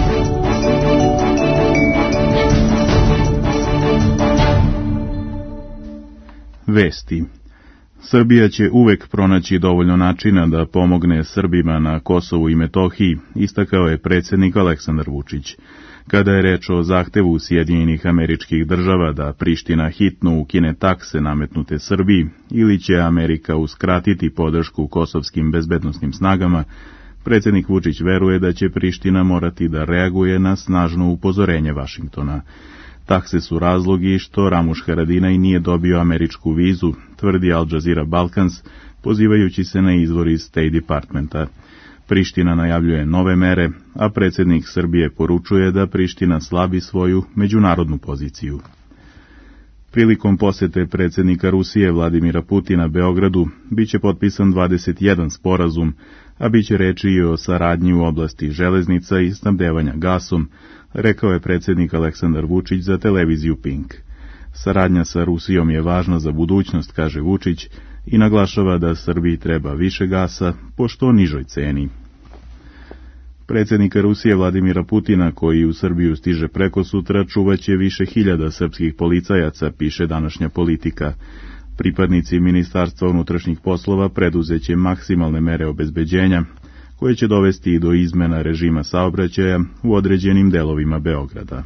Vesti. Srbija će uvek pronaći dovoljno načina da pomogne Srbima na Kosovu i Metohiji, istakao je predsjednik Aleksandar Vučić. Kada je reč o zahtevu Sjedinjenih Američkih Država da Priština hitno ukine takse nametnute Srbiji ili će Amerika uskratiti podršku kosovskim bezbednosnim snagama, predsjednik Vučić veruje da će Priština morati da reaguje na snažno upozorenje Vašingtona. Takse su razlogi što Ramuš Haradinaj nije dobio američku vizu, tvrdi Al Jazeera Balkans, pozivajući se na izvor iz State Departmenta. Priština najavljuje nove mere, a predsjednik Srbije poručuje da Priština slabi svoju međunarodnu poziciju. Prilikom posete predsjednika Rusije Vladimira Putina Beogradu biće potpisan 21 sporazum, a biće reči i o saradnji u oblasti železnica i snabdevanja gasom, rekao je predsjednik Aleksandar Vučić za televiziju Pink. Saradnja sa Rusijom je važna za budućnost, kaže Vučić, i naglašava da Srbiji treba više gasa po što nižoj ceni. Predsjednika Rusije Vladimira Putina, koji u Srbiju stiže preko sutra, čuvaće više hiljada srpskih policajaca, piše današnja Politika. Pripadnici Ministarstva unutrašnjih poslova preduzeće maksimalne mere obezbeđenja, koje će dovesti i do izmena režima saobraćaja u određenim delovima Beograda.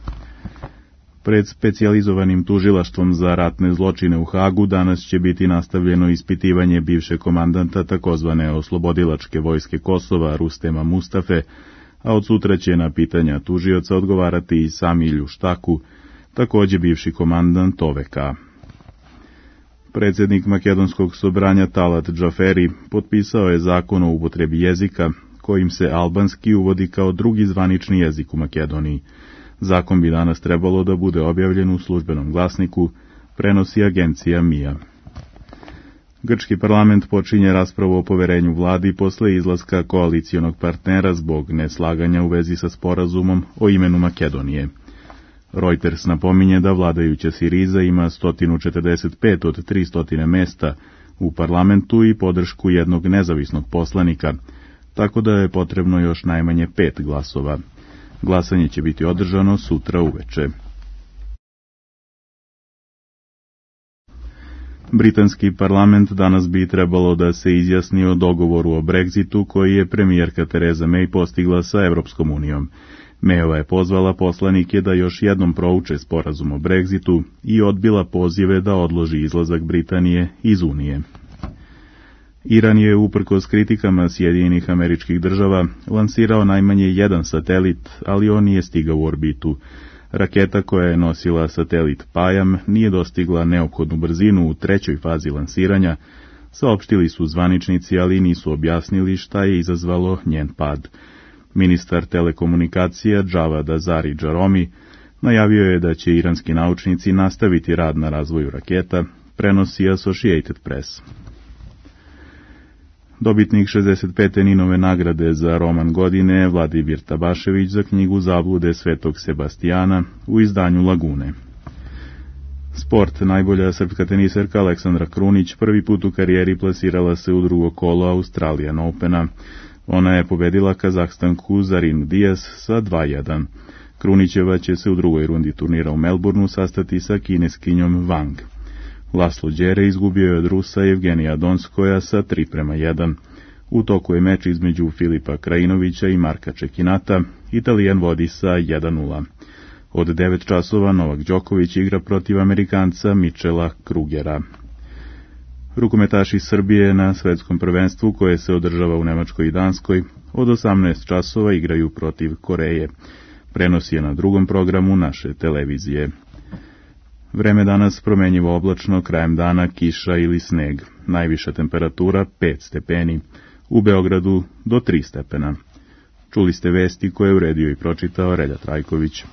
Pred specijalizovanim tužilaštvom za ratne zločine u Hagu danas će biti nastavljeno ispitivanje bivšeg komandanta takozvane oslobodilačke vojske Kosova Rustema Mustafe, a od sutra će na pitanja tužioca odgovarati i Samilju Štaku, također bivši komandant OVK. Predsjednik Makedonskog sobranja Talat Džaferi potpisao je zakon o upotrebi jezika, kojim se albanski uvodi kao drugi zvanični jezik u Makedoniji. Zakon bi danas trebalo da bude objavljen u službenom glasniku, prenosi agencija MIA. Grčki parlament počinje raspravu o poverenju vladi posle izlaska koalicijonog partnera zbog neslaganja u vezi sa sporazumom o imenu Makedonije. Reuters napominje da vladajuća Siriza ima 145 od 300 mesta u parlamentu i podršku jednog nezavisnog poslanika, tako da je potrebno još najmanje 5 glasova. Glasanje će biti održano sutra uveče. Britanski parlament danas bi trebalo da se izjasni o dogovoru o Brexitu koji je premijerka Theresa May postigla sa Evropskom unijom. Mayova je pozvala poslanike da još jednom prouče sporazum o Brexitu i odbila pozive da odloži izlazak Britanije iz Unije. Iran je, uprkos kritikama Sjedinjenih Američkih Država, lansirao najmanje jedan satelit, ali on nije stigao u orbitu. Raketa koja je nosila satelit Payam nije dostigla neophodnu brzinu u trećoj fazi lansiranja, saopštili su zvaničnici, ali nisu objasnili šta je izazvalo njen pad. Ministar telekomunikacija Javad Azari Jaromi najavio je da će iranski naučnici nastaviti rad na razvoju raketa, prenosi Associated Press. Dobitnik 65. Ninove nagrade za roman godine je Vladimir Tabašević za knjigu Zablude Svetog Sebastijana u izdanju Lagune. Sport. Najbolja srpska teniserka Aleksandra Krunić prvi put u karijeri plasirala se u drugo kolo Australian Opena. Ona je pobedila Kazahstanku Zarinu Diaz sa 2:1. Krunićeva će se u drugoj rundi turnira u Melbourneu sastati sa kineskinjom Wang. Laslo Đere izgubio je od Rusa Evgenija Donskoja sa 3:1. U toku je meč između Filipa Krajinovića i Marka Čekinata, Italijan vodi sa 1:0. Od 9 časova Novak Đoković igra protiv Amerikanca Michela Krugera. Rukometaši Srbije na svetskom prvenstvu koje se održava u Nemačkoj i Danskoj od 18 časova igraju protiv Koreje. Prenosi je na drugom programu naše televizije. Vreme danas promenjivo oblačno, krajem dana kiša ili sneg. Najviša temperatura 5 stepeni. U Beogradu do 3 stepena. Čuli ste vesti koje je uredio i pročitao Relja Trajković.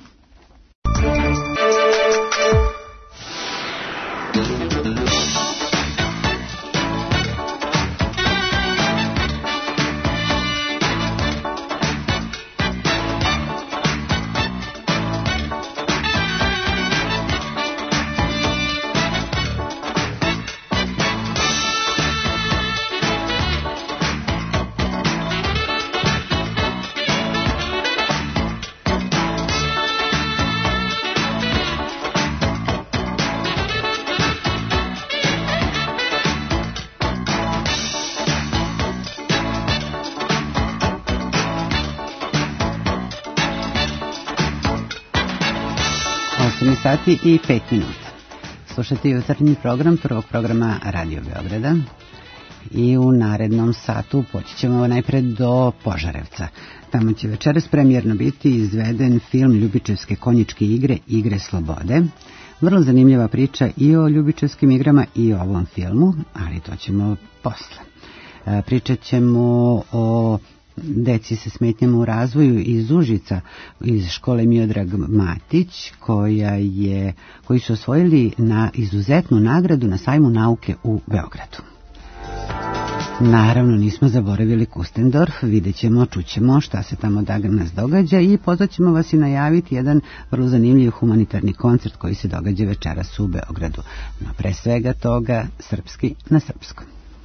sati i 5 minuta. Slušate jutarnji program prvog programa Radio Beograda i u narednom satu poći ćemo najpred do Požarevca. Tamo će večeras premijerno biti izveden film Ljubičevske konjičke igre, Igre slobode. Vrlo zanimljiva priča i o Ljubičevskim igrama i o ovom filmu, ali to ćemo posle. Pričat ćemo o deci sa smetnjama u razvoju iz Užica, iz škole Miodrag Matić, koji su osvojili izuzetnu nagradu na sajmu nauke u Beogradu. Naravno, nismo zaboravili Kustendorf, vidjet ćemo, čućemo šta se tamo danas događa i pozvaćemo vas i najaviti jedan vrlo zanimljiv humanitarni koncert koji se događa večeras u Beogradu. No pre svega toga, srpski na srpskom.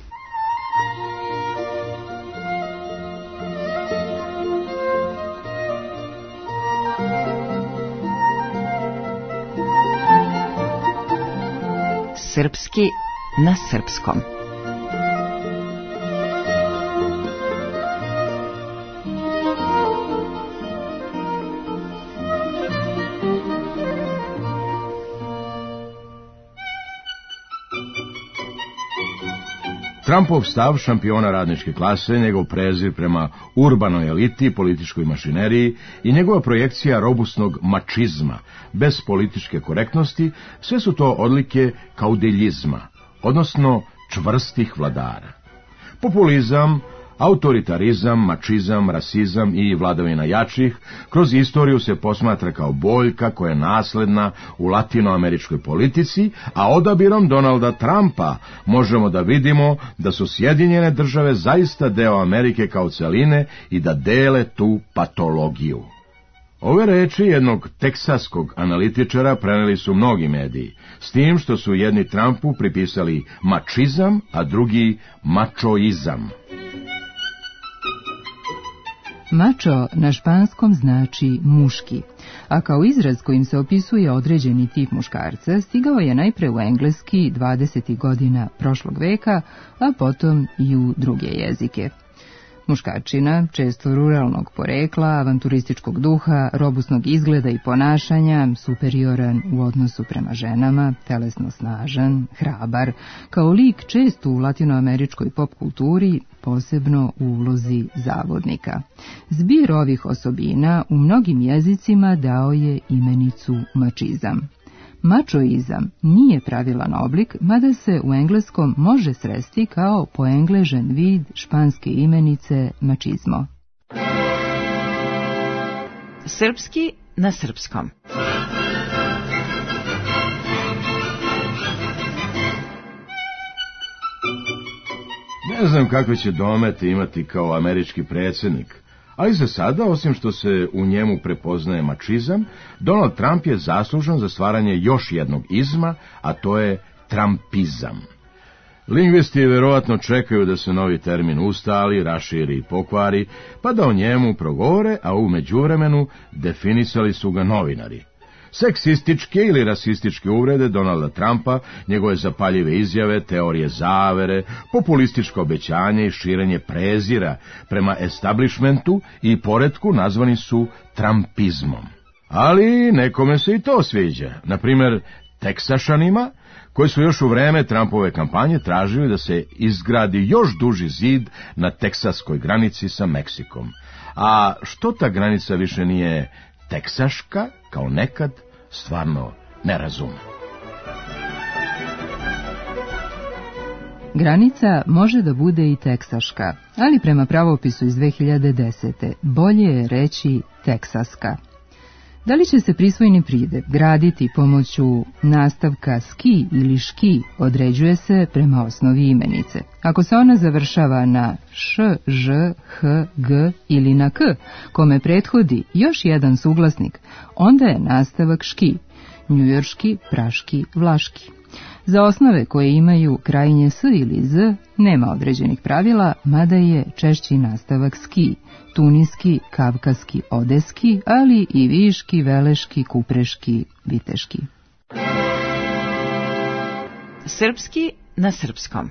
Srpski na srpskom. Trumpov stav šampiona radničke klase, njegov prezir prema urbanoj eliti, političkoj mašineriji i njegova projekcija robustnog mačizma, bez političke korektnosti, sve su to odlike kaudeljizma, odnosno čvrstih vladara. Populizam, autoritarizam, mačizam, rasizam i vladavina jačih kroz istoriju se posmatra kao boljka koja je nasledna u latinoameričkoj politici, a odabirom Donalda Trumpa možemo da vidimo da su Sjedinjene države zaista deo Amerike kao celine i da dele tu patologiju. Ove reči jednog teksaskog analitičara preneli su mnogi mediji, s tim što su jedni Trumpu pripisali mačizam, a drugi mačoizam. Mačo na španskom znači muški, a kao izraz kojim se opisuje određeni tip muškarca stigao je najpre u engleski 20. godina prošlog veka, a potom i u druge jezike. Muškarčina, često ruralnog porekla, avanturističkog duha, robusnog izgleda i ponašanja, superioran u odnosu prema ženama, telesno snažan, hrabar, kao lik često u latinoameričkoj pop kulturi, posebno u ulozi zavodnika. Zbir ovih osobina u mnogim jezicima dao je imenicu mačizam. Mačoizam nije pravilan oblik, mada se u engleskom može sresti kao poengležen vid španske imenice mačizmo. Srpski na srpskom. Ne znam kakve će domete imati kao američki predsjednik, ali za sada, osim što se u njemu prepoznaje mačizam, Donald Trump je zaslužan za stvaranje još jednog izma, a to je trumpizam. Lingvisti verovatno čekaju da se novi termin ustali, raširi i pokvari, pa da o njemu progovore, a u međuvremenu definisali su ga novinari. Seksističke ili rasističke uvrede Donalda Trumpa, njegove zapaljive izjave, teorije zavere, populističko obećanje i širenje prezira prema establishmentu i poretku nazvani su trumpizmom. Ali nekome se i to sviđa, na primjer Teksašanima, koji su još u vreme Trumpove kampanje tražili da se izgradi još duži zid na teksaskoj granici sa Meksikom. A što ta granica više nije teksaška, kao nekad, stvarno ne razume. Granica može da bude i teksaška, ali prema pravopisu iz 2010. bolje je reći teksaska. Da li će se prisvojni pridev graditi pomoću nastavka ski ili ški, određuje se prema osnovi imenice. Ako se ona završava na š, ž, h, g ili na k, kome prethodi još jedan suglasnik, onda je nastavak ški, njujorški, praški, vlaški. Za osnove koje imaju krajnje s ili z nema određenih pravila, mada je češći nastavak ski, tuniski, kavkaski, odeski, ali i viški, veleški, kupreški, viteški. Srpski na srpskom.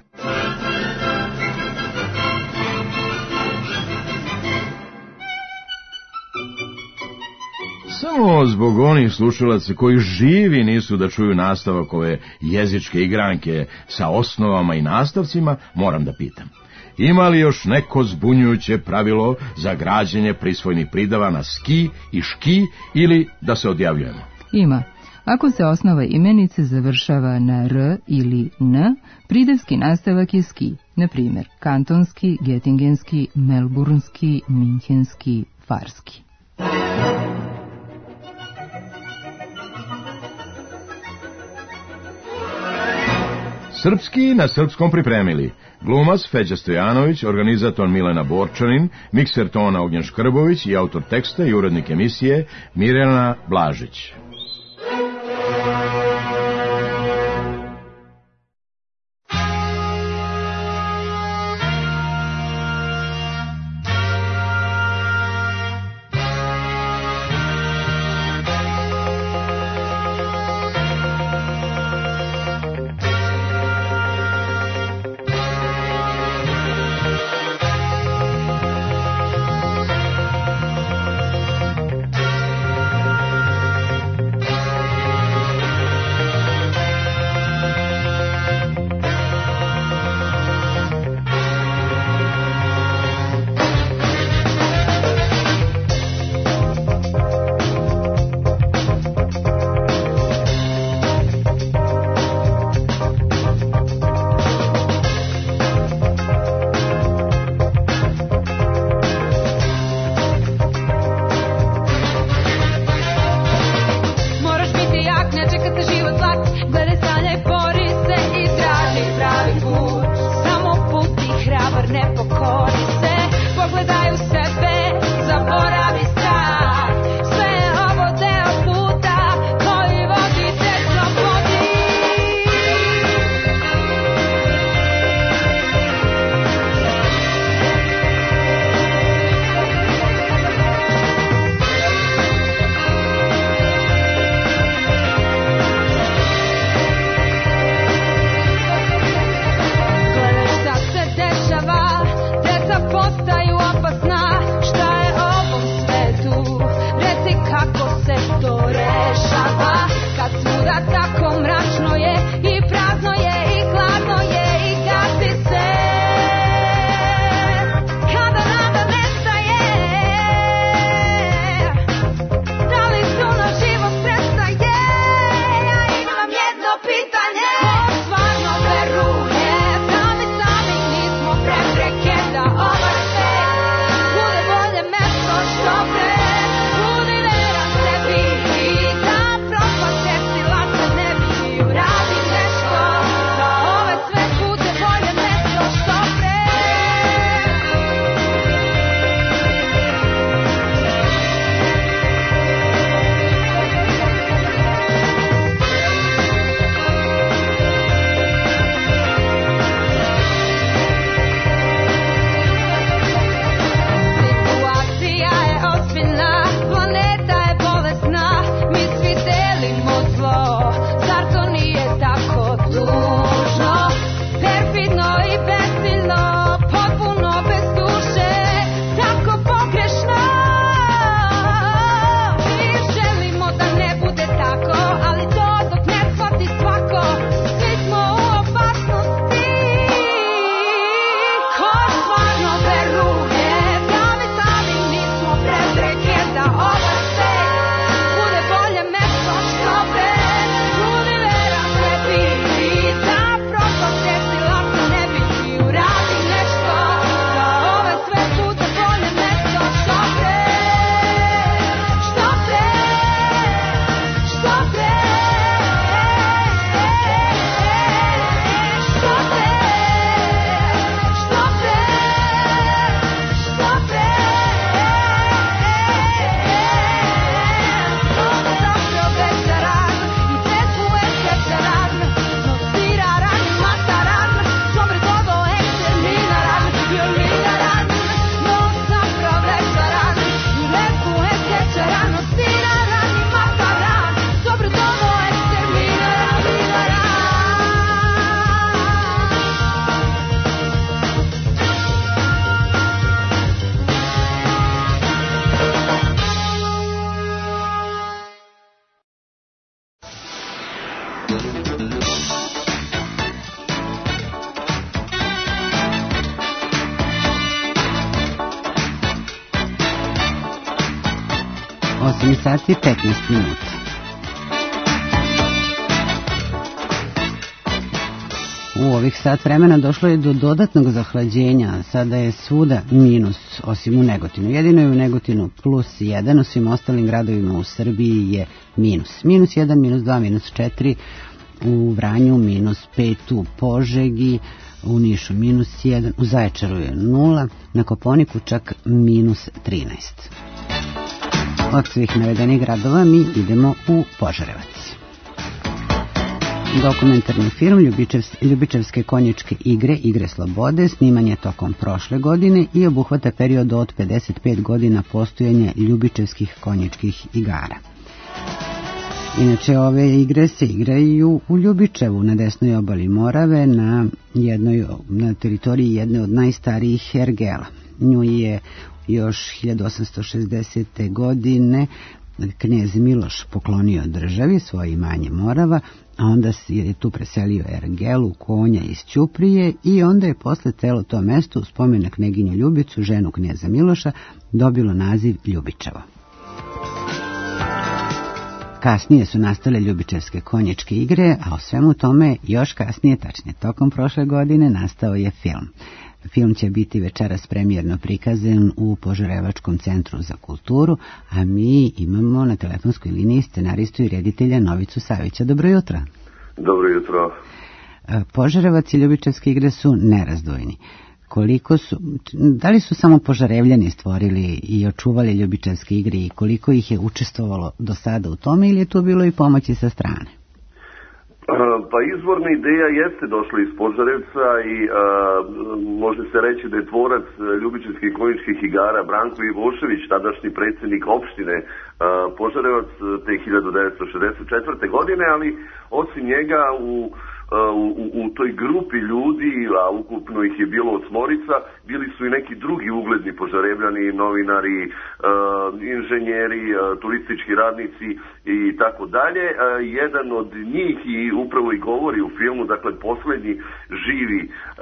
Samo zbog onih slušalaca koji živi nisu da čuju nastavak ove jezičke igranke sa osnovama i nastavcima, moram da pitam. Ima li još neko zbunjujuće pravilo za građenje prisvojnih pridava na ski i ški ili da se odjavljujemo? Ima. Ako se osnova imenice završava na r ili n, pridevski nastavak je ski, na primjer kantonski, getingenski, melburnski, minhenski, farski. Srpski na srpskom pripremili glumac Feđa Stojanović, organizator Milena Borčanin, mikser tona Ognjen Škrbović i autor teksta i urednik emisije Mirjana Blažić. 8 sati i 15 minuta. U ovih sat vremena došlo je do dodatnog zahlađenja, sada je svuda minus, osim u Negotinu. Jedino je u Negotinu plus 1, u svim ostalim gradovima u Srbiji je minus. Minus 1, minus 2, minus 4, u Vranju minus 5, u Požegi, u Nišu minus 1, u Zaječaru je 0, na Koponiku čak minus 13. Od svih navedenih gradova mi idemo u Požarevac. Dokumentarni film Ljubičevske konjičke igre, Igre slobode, sniman je tokom prošle godine i obuhvata period od 55 godina postojanja Ljubičevskih konjičkih igara. Inače, ove igre se igraju u Ljubičevu, na desnoj obali Morave, na teritoriji jedne od najstarijih ergela. Nju je još 1860. godine knez Miloš poklonio državi, svoje imanje Morava, a onda je tu preselio ergelu konja iz Ćuprije i onda je posle celo to mesto, u spomen na kneginju Ljubicu, ženu kneza Miloša, dobilo naziv Ljubičevo. Kasnije su nastale Ljubičevske konjičke igre, a o svemu tome još kasnije, tačnije tokom prošle godine, nastao je film. Film će biti večeras premijerno prikazan u Požarevačkom centru za kulturu, a mi imamo na telefonskoj liniji scenaristu i reditelja Novicu Savića. Dobro jutro. Dobro jutro. Požarevac i Ljubičevske igre su nerazdvojni. Da li su samo Požarevljani stvorili i očuvali Ljubičevske igre i koliko ih je učestvovalo do sada u tome, ili je tu bilo i pomoći sa strane? Pa izvorna ideja jeste došla iz Požarevca i može se reći da je tvorac Ljubičevskih konjičkih igara Branko Ivošević, tadašnji predsjednik opštine Požarevac te 1964. godine, ali osim njega u toj grupi ljudi, a ukupno ih je bilo 8, bili su i neki drugi ugledni Požarevljani, novinari, inženjeri, turistički radnici i tako dalje. Jedan od njih i upravo i govori u filmu, dakle poslednji živi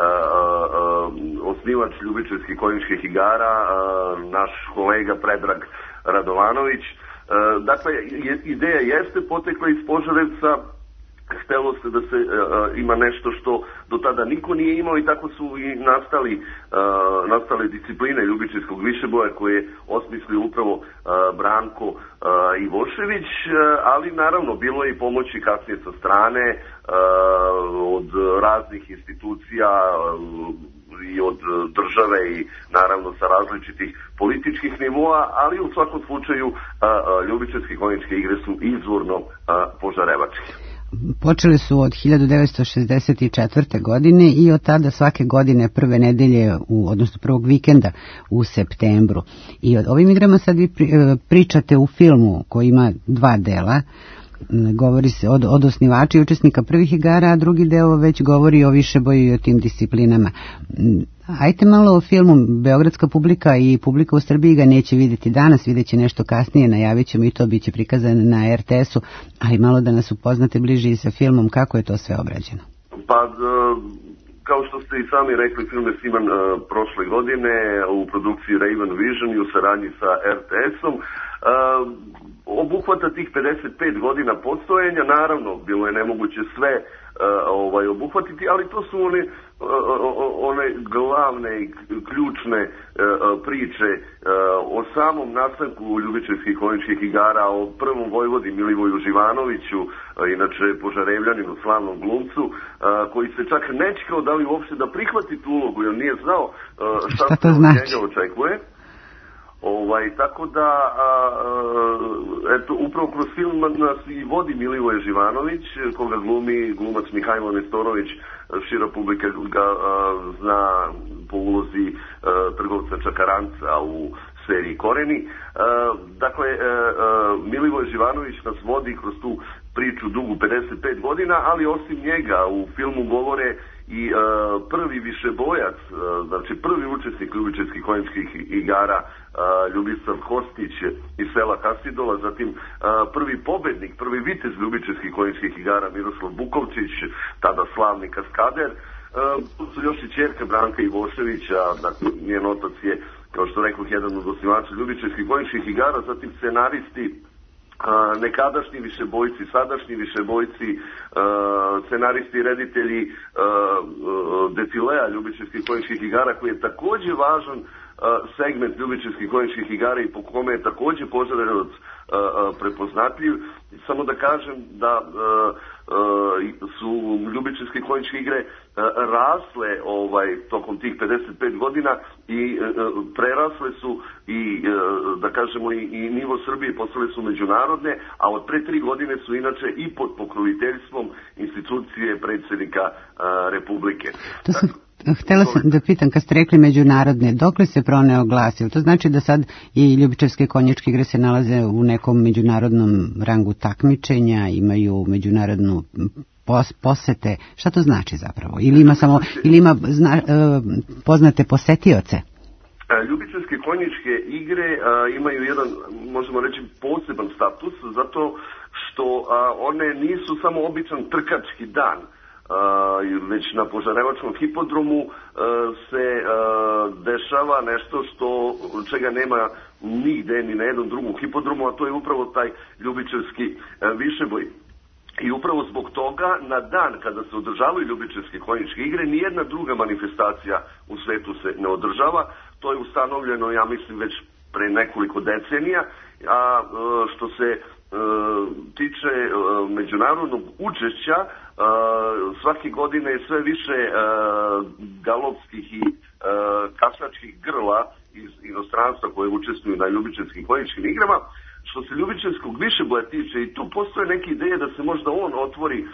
osnivač Ljubičevskih konjičkih igara, naš kolega Predrag Radovanović. Dakle, ideja jeste potekla iz Požarevca. Htelo se da se ima nešto što do tada niko nije imao i tako su i nastale discipline Ljubičevskog višeboja koje je osmislio upravo Branko Ivošević, ali naravno bilo je i pomoći kasnije sa strane od raznih institucija i od države i naravno sa različitih političkih nivoa, ali u svakom slučaju Ljubičevske konjičke igre su izvorno požarevačke. Počeli su od 1964. godine i od tada svake godine prve nedelje, odnosno prvog vikenda u septembru. I o ovim igrama sad vi pričate u filmu koji ima 2 dela. Govori se od osnivača i učesnika prvih igara, a drugi deo već govori o višeboju i o tim disciplinama. Ajte malo o filmu. Beogradska publika i publika u Srbiji ga neće vidjeti danas, vidjet će nešto kasnije, najavit ćemo i to, bit će prikazan na RTS-u, ali malo da nas upoznate bliže i sa filmom, kako je to sve obrađeno. Pa, kao što ste i sami rekli, film je sniman prošle godine u produkciji Raven Vision i u saradnji sa RTS-om. Obuhvata tih 55 godina postojanja, naravno, bilo je nemoguće sve obuhvatiti, ali to su one glavne i ključne priče o samom nastanku Ljubičevskih konjičkih igara, o prvom vojvodi Milivoju Živanoviću, inače Požarevljaninu, slavnom glumcu, koji se čak nečekao da li uopšte da prihvati tu ulogu, jer nije znao šta se od njega očekuje. Tako da, eto, upravo kroz film nas i vodi Milivoje Živanović, koga glumi glumac Mihajlo Nestorović, šira publika ga zna po ulozi trgovca Čakaranca u seriji Koreni. Dakle, Milivoje Živanović nas vodi kroz tu priču dugu 55 godina, ali osim njega u filmu govore i prvi višebojac, znači prvi učesnik Ljubičevskih konjičkih igara Ljubislav Kostić iz sela Hasidola, zatim prvi pobednik, prvi vitez Ljubičevskih konjičkih igara Miroslav Bukovčić, tada slavni kaskader. Tu su još i ćerka Branka Ivoševića, dakle njen otac je, kao što rekao, jedan od osnivača Ljubičevskih konjičkih igara, zatim scenaristi nekadašnji višebojci, sadašnji višebojci, scenaristi i reditelji defilea ljubičevskih konjičkih igara, koji je takođe važan segment ljubičevskih konjičkih igara i po kome je takođe Požarevac prepoznatljiv. Samo da kažem da su ljubičevske konjičke igre rasle tokom tih 55 godina i prerasle su i da kažemo i nivo Srbije, postale su međunarodne, a od pre 3 godine su inače i pod pokroviteljstvom institucije predsjednika Republike. Htela sam da pitam, kad ste rekli međunarodne, dokle se proneo glas? To znači da sad i ljubičevske konjičke igre se nalaze u nekom međunarodnom rangu takmičenja, imaju međunarodnu posete. Šta to znači zapravo? Ili ima poznate posetioce? Ljubičevske konjičke igre imaju jedan, možemo reći, poseban status, zato što one nisu samo običan trkački dan, već na Požarevačkom hipodromu se dešava nešto čega nema nigde ni na jednom drugom hipodromu, a to je upravo taj ljubičevski višeboj. I upravo zbog toga na dan kada se održavaju ljubičevske konjičke igre nijedna druga manifestacija u svetu se ne održava. To je ustanovljeno, ja mislim, već pre nekoliko decenija, a što se tiče međunarodnog učešća, svake godine je sve više galopskih i kasačkih grla iz inostranstva koje učestvuju na ljubičevskim konjičkim igrama. Što se ljubičevskog višeboja tiče, i tu postoje neke ideje da se možda on otvori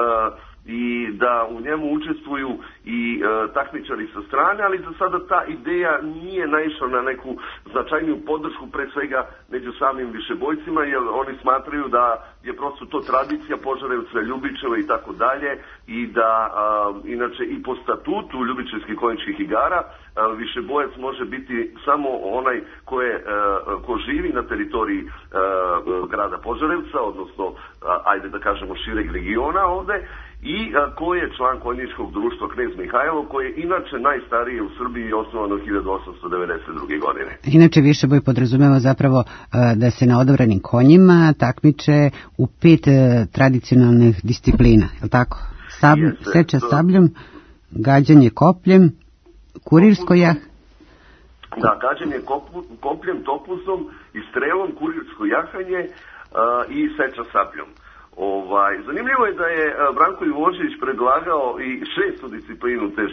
i da u njemu učestvuju i takmičari sa strane, ali za sada ta ideja nije naišla na neku značajniju podršku, pre svega među samim višebojcima, jer oni smatraju da je prosto to tradicija Požarevca, Ljubičeva i tako dalje, i da inače i po statutu ljubičevskih konjičkih igara višebojac može biti samo onaj ko živi na teritoriji grada Požarevca, odnosno ajde da kažemo šireg regiona ovde, i ko je član konjičkog društva Knez Mihajlo, koje je inače najstarije u Srbiji, osnovano 1892. godine. Inače višeboj podrazumeva zapravo da se na odabranim konjima takmiče u 5 tradicionalnih disciplina, je li tako? Seča sabljom, gađanje kopljem, kurirsko jahanje. Da, gađanje kopljem, topusom i strelom, kurirsko jahanje i seča sabljom. Zanimljivo je da je Branko Ivošević predlagao i 6. disciplinu te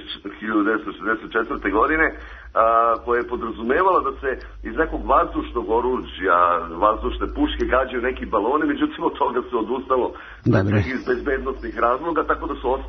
1964. godine, koja je podrazumevala da se iz nekog vazdušnog oružja, vazdušne puške gađaju neki balone, međutim od toga se odustalo iz bezbednostnih razloga, tako da su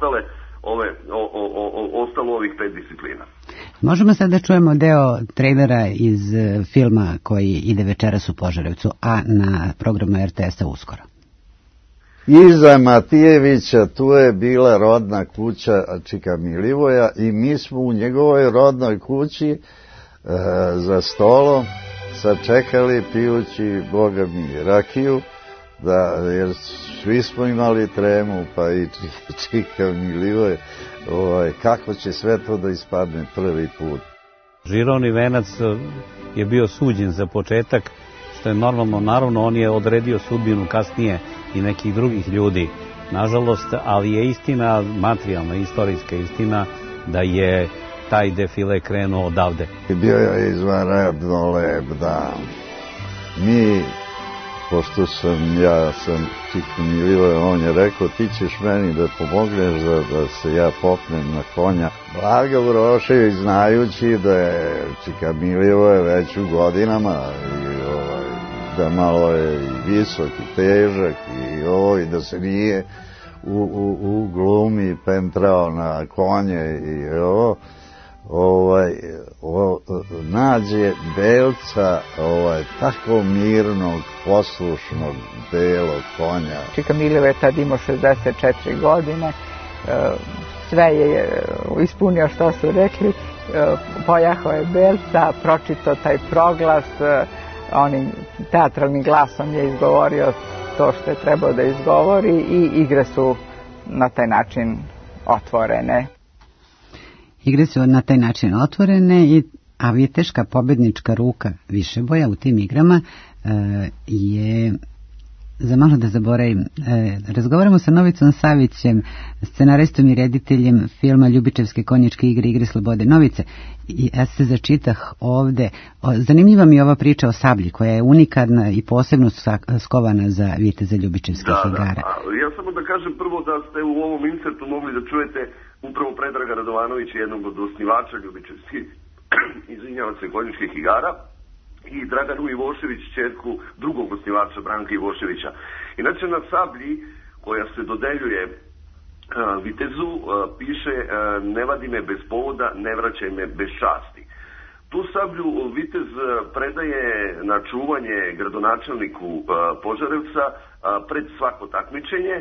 ostalo ovih 5 disciplina. Možemo sad da čujemo deo trailera iz filma koji ide večeras u Požarevcu, a na programu RTS-a uskoro. Iza Matijevića tu je bila rodna kuća Čika Milivoja i mi smo u njegovoj rodnoj kući za stolom sačekali pijući, Boga mi, rakiju, jer svi smo imali tremu, pa i Čika Milivoje, kako će sve to da ispadne prvi put. Žironi venac je bio suđen za početak, što je normalno, naravno on je odredio sudbinu kasnije i nekih drugih ljudi, nažalost, ali je istina, materijalna, istorijska istina, da je taj defile krenuo odavde. Bio je izvanredno lep dan. Mi, pošto sam Čika Milivoje, on je rekao, ti ćeš meni da pomogneš da se ja popnem na konja. Blaga Urošević, znajući da je Čika Milivoje već u godinama da malo je visok i težak i da se nije u glumi pentrao na konje i nađe belca tako mirnog, poslušnog, belog konja. Čika Milivoje je tad imao 64 godine, sve je ispunio što su rekli, pojahao je belca, pročitao taj proglas, onim teatralnim glasom je izgovorio to što je trebao da izgovori i igre su na taj način otvorene. Igre su na taj način otvorene, a viteška pobednička ruka višeboja u tim igrama je za malo da zaboravim. Razgovaramo sa Novicom Savićem, scenaristom i rediteljem filma Ljubičevske konjičke igre, Igre slobode. Novice, ja se začitah ovde. Zanimljiva mi je ova priča o sablji, koja je unikatna i posebno skovana za viteza Ljubičevskih igara. Ja samo da kažem prvo da ste u ovom insertu mogli da čujete upravo Predraga Radovanovića, jednog od osnivača Ljubičevskih konjičkih igara, i Draganu Ivošević, ćerku drugog osnivača Branka Ivoševića. Inače, na sablji koja se dodeljuje vitezu piše ne vadi me bez povoda, ne vraćaj me bez časti. Tu sablju vitez predaje na čuvanje gradonačelniku Požarevca pred svako takmičenje,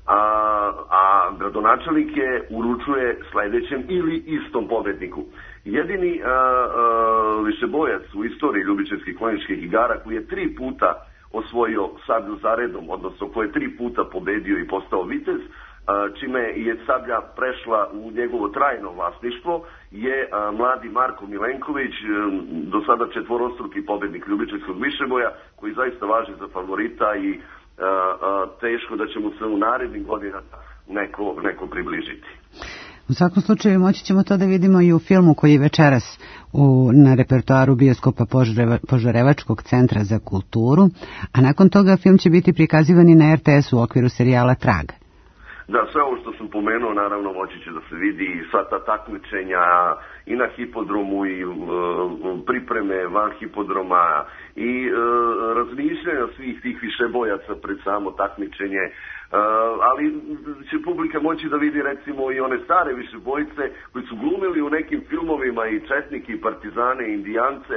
a gradonačelnik je uručuje sledećem ili istom pobedniku. Jedini višebojac u istoriji Ljubičevskih konjičkih igara koji je 3 puta osvojio sablju zaredom, odnosno koji je 3 puta pobedio i postao vitez, čime je sablja prešla u njegovo trajno vlasništvo, je mladi Marko Milenković, do sada 4-struki pobednik Ljubičevskog višeboja, koji zaista važi za favorita i teško da će mu se u narednim godinama neko približiti. U svakom slučaju moći ćemo to da vidimo i u filmu koji je večeras na repertoaru bioskopa Požarevačkog centra za kulturu, a nakon toga film će biti prikazivan i na RTS u okviru serijala Trag. Da, sve ovo što sam pomenuo naravno moći će da se vidi i sva ta takmičenja i na hipodromu i pripreme van hipodroma i razmišljanja svih tih višebojaca pred samo takmičenje, ali će publika moći da vidi recimo i one stare višebojice koji su glumili u nekim filmovima i četnike i partizane i indijance,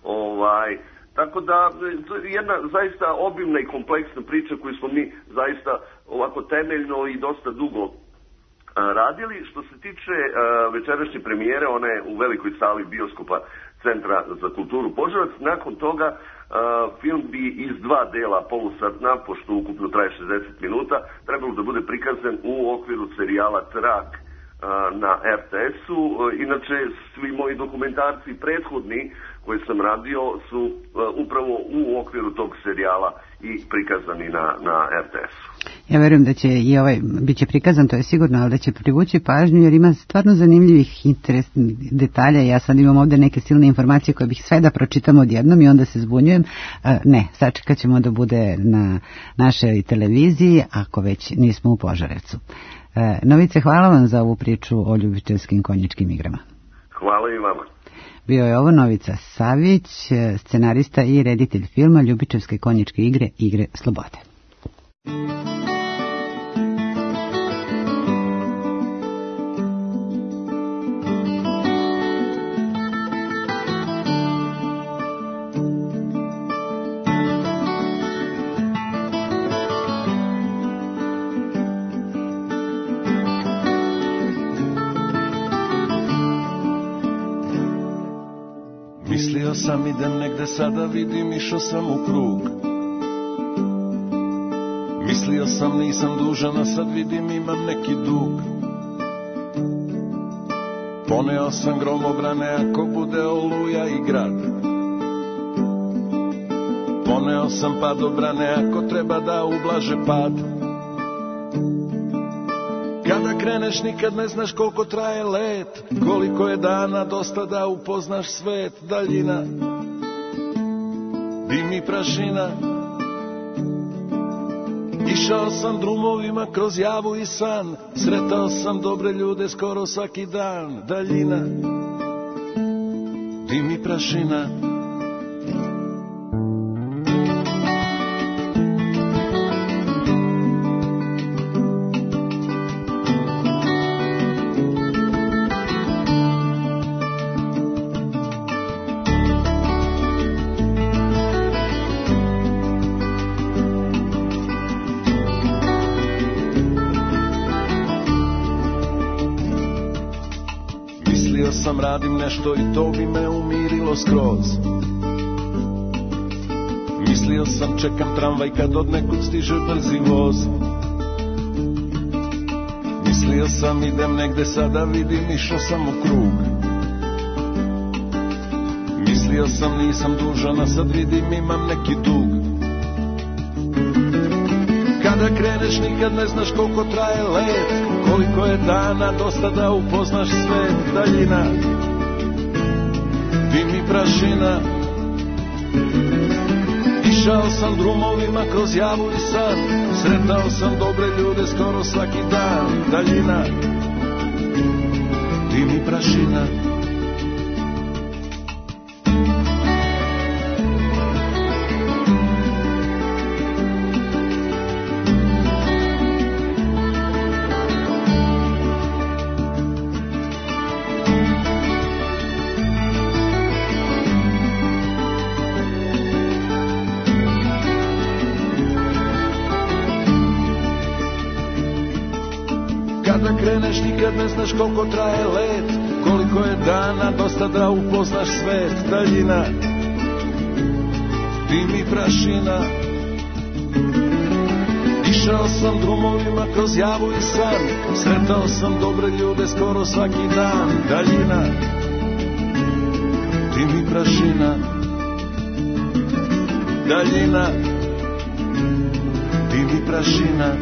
tako da to je jedna zaista obimna i kompleksna priča koju smo mi zaista ovako temeljno i dosta dugo radili. Što se tiče večerašnje premijere, ona je u velikoj sali bioskopa Centra za kulturu Požarevac. Nakon toga film bi iz 2 dela polusatna, pošto ukupno traje 60 minuta, trebalo da bude prikazan u okviru serijala Trag na RTS-u. Inače, svi moji dokumentarci prethodni koje sam radio su upravo u okviru tog serijala i prikazani na RTS-u. Ja verujem da će i bit će prikazan, to je sigurno, ali da će privući pažnju jer ima stvarno zanimljivih interesnih detalja. Ja sad imam ovde neke silne informacije koje bih sve da pročitam odjednom i onda se zbunjujem. Ne, sačekat ćemo da bude na našoj televiziji ako već nismo u Požarevcu. Novice, hvala vam za ovu priču o Ljubičevskim konjičkim igrama. Hvala i vama. Bio je ovo Novica Savić, scenarista i reditelj filma Ljubičevske konjičke igre, Igre slobode. Mislio sam idem negde, sada vidim išao sam u krug. Mislio sam nisam dužan, a sad vidim imam neki dug. Poneo sam gromobrane ako bude oluja i grad. Poneo sam padobrane ako treba da ublaže pad. Kada kreneš nikad ne znaš koliko traje let, koliko je dana dosta da upoznaš svet. Daljina, dim i prašina. Išao sam drumovima kroz javu i san, sretao sam dobre ljude skoro svaki dan. Daljina, dim i prašina. Radim nešto i to bi me umirilo skroz. Mislio sam čekam tramvaj kad od nekud stiže brzi voz. Mislio sam idem negde, sada vidim išao sam u krug. Mislio sam nisam dužan, a sad vidim imam neki dug. Kada kreneš nikad ne znaš koliko traje let, koliko je dana dosta da upoznaš svet. Daljina, dim i prašina. Išao sam drumovima kroz javu i san, sretao sam dobre ljude skoro svaki dan. Daljina, dim i prašina. Kada kreneš nikad ne znaš koliko traje let, koliko je dana dosta da upoznaš svet. Daljina, dim i prašina. Išao sam drumovima kroz javu i san, sretao sam dobre ljude skoro svaki dan. Daljina, dim i prašina. Daljina, dim i prašina.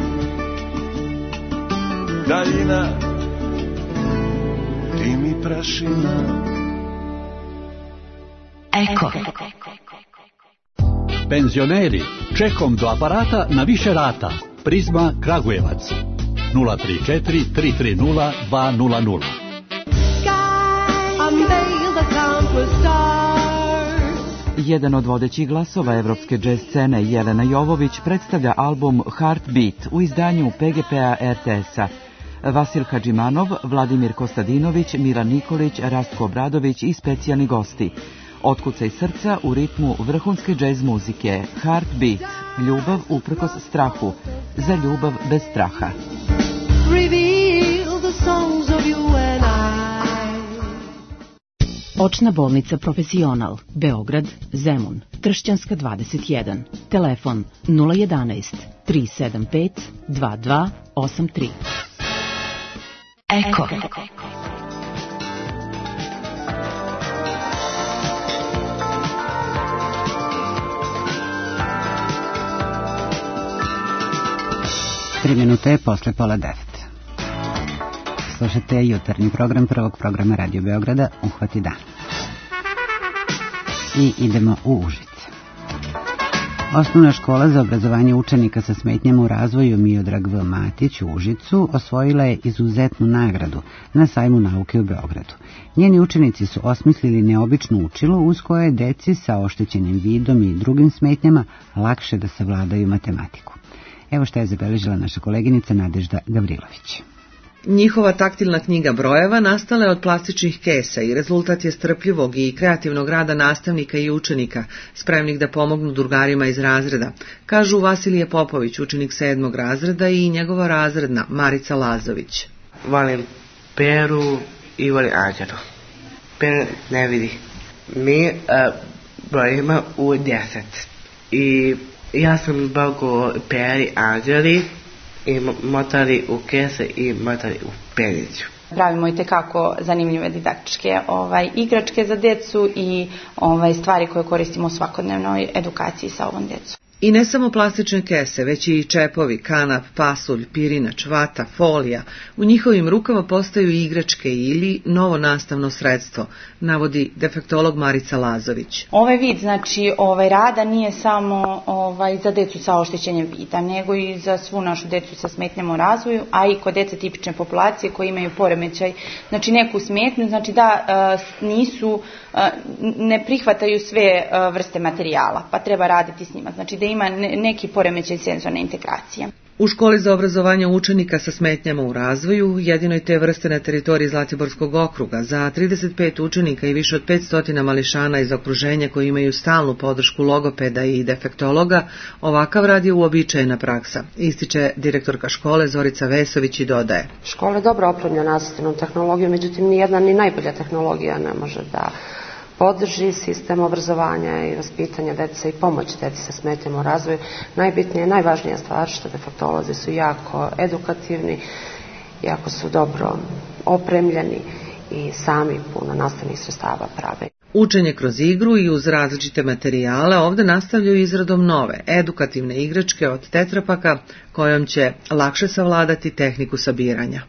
Daljina, dim i prašina. Eko. Penzioneri, čekom do aparata na više rata. Prizma Kragujevac. 034 330 200. Jedan od vodećih glasova evropske džez scene, Jelena Jovović, predstavlja album Heartbeat u izdanju PGP-a RTS-a. Vasil Hadžimanov, Vladimir Kostadinović, Milan Nikolić, Rastko Obradović i specijalni gosti. Otkucaj srca u ritmu vrhunske džez muzike. Heartbeat, ljubav uprkos strahu, za ljubav bez straha. Očna bolnica Profesional, Beograd, Zemun, Tršćanska 21, telefon 011 375 2283. Eko. Tri minute je posle 8:30. Slušate jutarnji program prvog programa Radio Beograda Uhvati dan. I idemo u Užice. Osnovna škola za obrazovanje učenika sa smetnjama u razvoju Miodrag V. Matić u Užicu osvojila je izuzetnu nagradu na sajmu nauke u Beogradu. Njeni učenici su osmislili neobično učilo uz koje je deci sa oštećenim vidom i drugim smetnjama lakše da savladaju matematiku. Evo šta je zabeležila naša koleginica Nadežda Gavrilović. Njihova taktilna knjiga brojeva nastala je od plastičnih kesa i rezultat je strpljivog i kreativnog rada nastavnika i učenika, spremnih da pomognu drugarima iz razreda, kažu Vasilije Popović, učenik 7. razreda i njegova razredna Marica Lazović. Volim Peru i volim Anđelu. Peru ne vidi. Mi brojimo u 10. I ja sam bogo Peri Anđeli i motali u kese i motali u penicu. Pravimo i tekako zanimljive didaktičke igračke za decu i stvari koje koristimo u svakodnevnoj edukaciji sa ovom djecom. I ne samo plastične kese, već i čepovi, kanap, pasulj, pirinač, vata, folija. U njihovim rukama postaju igračke ili novo nastavno sredstvo, navodi defektolog Marica Lazović. Ovaj vid, rada nije samo za decu sa oštećenjem vida, nego i za svu našu decu sa smetnjama u razvoju, a i kod dece tipične populacije koji imaju poremećaj, neku smetnju, da ne prihvataju sve vrste materijala, pa treba raditi s njima, da ima neki poremećaj senzorne integracije. U školi za obrazovanje učenika sa smetnjama u razvoju, jedinoj te vrste na teritoriji Zlatiborskog okruga, za 35 učenika i više od 500 mališana iz okruženja koji imaju stalnu podršku logopeda i defektologa, ovakav rad je uobičajena praksa, ističe direktorka škole Zorica Vesović i dodaje. Škola je dobro opremljena asistivnom tehnologijom, međutim nijedna ni najbolja tehnologija ne može da podrži sistem obrazovanja i vaspitanja dece i pomoć deci sa smetnjama u razvoju. Najbitnija i najvažnija stvar što defektolozi su jako edukativni, jako su dobro opremljeni i sami puno nastavnih sredstava prave. Učenje kroz igru i uz različite materijale ovde nastavljaju izradom nove, edukativne igračke od tetrapaka kojom će lakše savladati tehniku sabiranja.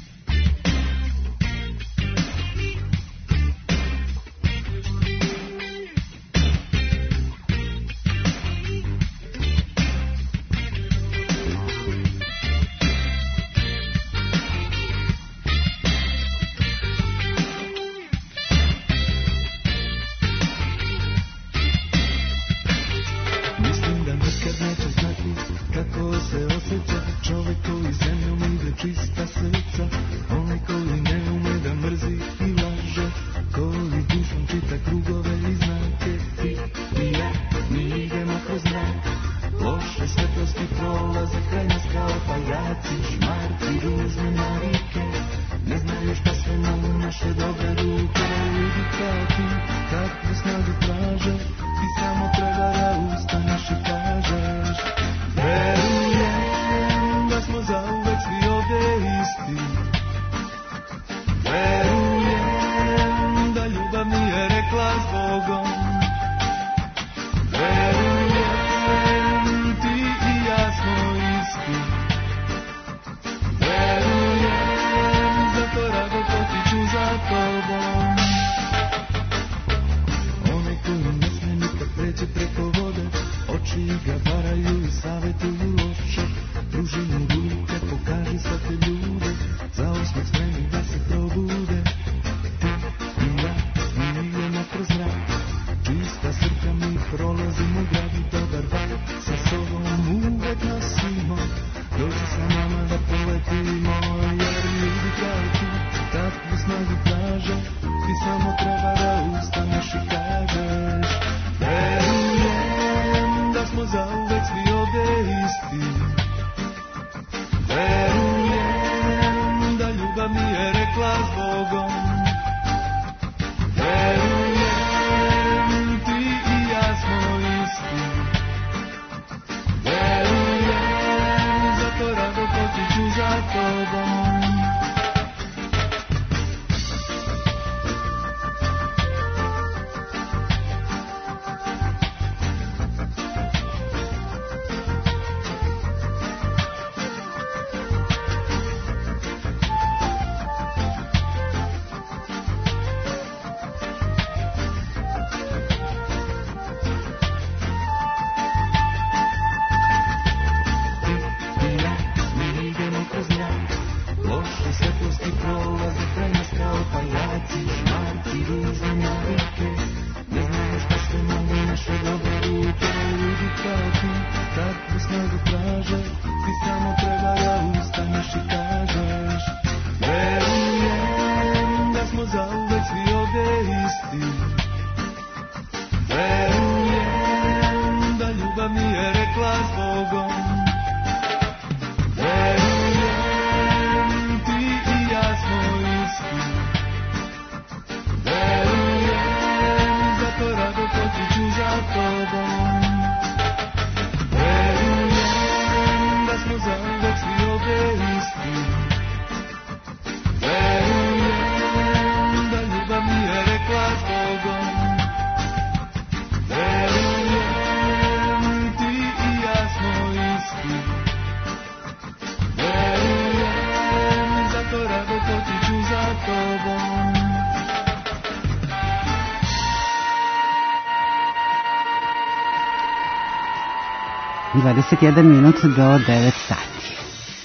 Minut do 9 sati.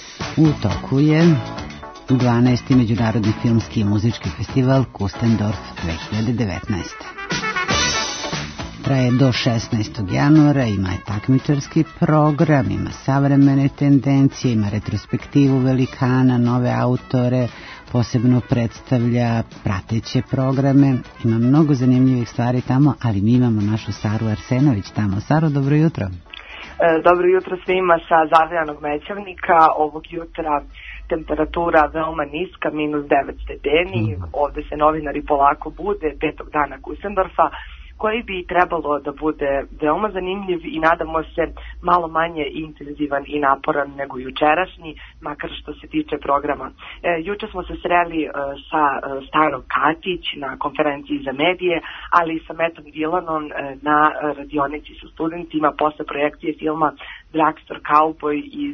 U toku je 12. Međunarodni filmski i muzički festival Kustendorf 2019. Traje do 16. januara, ima je takmičarski program, ima savremene tendencije, ima retrospektivu velikana, nove autore, posebno predstavlja prateće programe, ima mnogo zanimljivih stvari tamo, ali mi imamo našu Saru Arsenović tamo. Saro, dobro jutro. Dobro jutro svima sa Zavijanog Mećavnika. Ovog jutra temperatura veoma niska, -9 stepeni. Ovde se novinari polako bude, 5. dana Kustendorfa. koji bi trebalo da bude veoma zanimljiv i nadamo se malo manje intenzivan i naporan nego jučerašnji, makar što se tiče programa. Juče smo se sreli sa Stanom Katić na konferenciji za medije, ali i sa Metom Dilanom na radionici sa studentima posle projekcije filma Drugstore Cowboy iz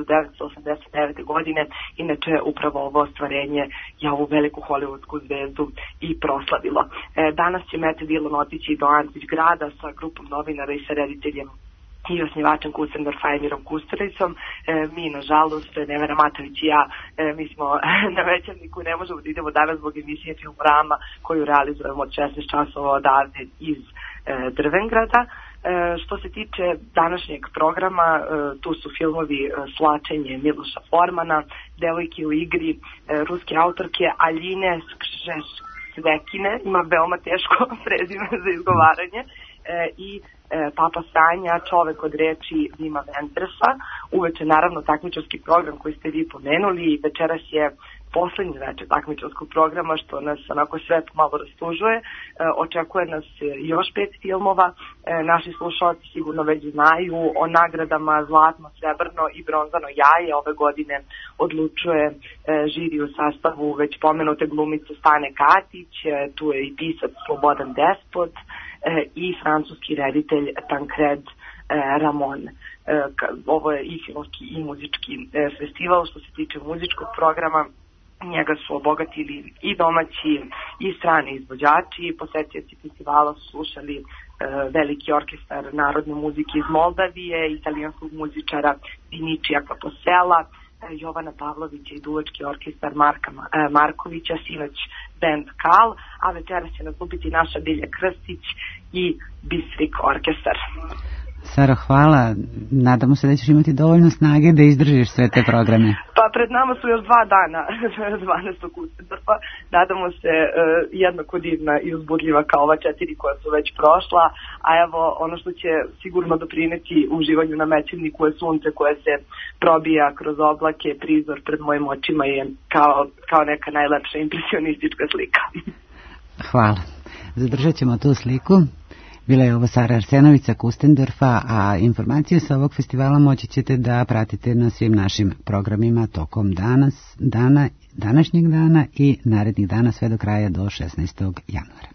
1989. godine. Inače, upravo ovo ostvarenje je ovu veliku hollywoodsku zvezdu i proslavilo. Danas će Matt Dillon otići do Antić grada sa grupom novinara i sa rediteljem i osnivačem Kustendorfa Emirom Kusturicom. Mi, nažalost, Nevena Matović i ja, mi smo na Većarniku, ne možemo da idemo danas zbog emisije Filmorama koju realizujemo od 16 časova odavde iz Drvengrada. Što se tiče današnjeg programa, tu su filmovi Slačenje Miloša Formana, Devojke u igri, ruske autorke Aljine Svekine, ima veoma teško prezime za izgovaranje, i Papa Sanja, Čovek od reči Vima Vendersa. Uveče naravno takmičarski program koji ste vi pomenuli, večeras je poslednji večer takmičarskog programa, što nas onako sve malo rastužuje. Očekuje nas još 5 filmova. Naši slušalci sigurno već znaju o nagradama Zlatno, Srebrno i Bronzano jaje. Ove godine odlučuje žiri u sastavu već pomenute glumice Stane Katić, tu je i pisac Slobodan Despot i francuski reditelj Tancred Ramon. Ovo je i filmski i muzički festival. Što se tiče muzičkog programa, njega su obogatili i domaći i strani izvođači. Posetioci festivala su slušali veliki orkestar narodne muzike iz Moldavije, italijanskog muzičara Diničija Kaposela, Jovana Pavlovića i duvački orkestar Marka Markovića, sinoć band Kal, a večeras će nastupiti naša Bilja Krstić i Bistrik orkestar. Saro, hvala. Nadamo se da ćeš imati dovoljno snage da izdržiš sve te programe. Pa pred nama su još 2 dana 12. Kustendorfa. Nadamo se jednako divna i uzbudljiva kao ova 4 koja su već prošla, a evo ono što će sigurno doprineti uživanju na Mećevniku je sunce koje se probija kroz oblake. Prizor pred mojim očima je kao neka najlepša impresionistička slika. Hvala. Zadržat ćemo tu sliku. Bila je ovo Sara Arsenović sa Kustendorfa, a informacije sa ovog festivala moći ćete da pratite na svim našim programima tokom današnjeg dana i narednih dana sve do kraja do 16. januara.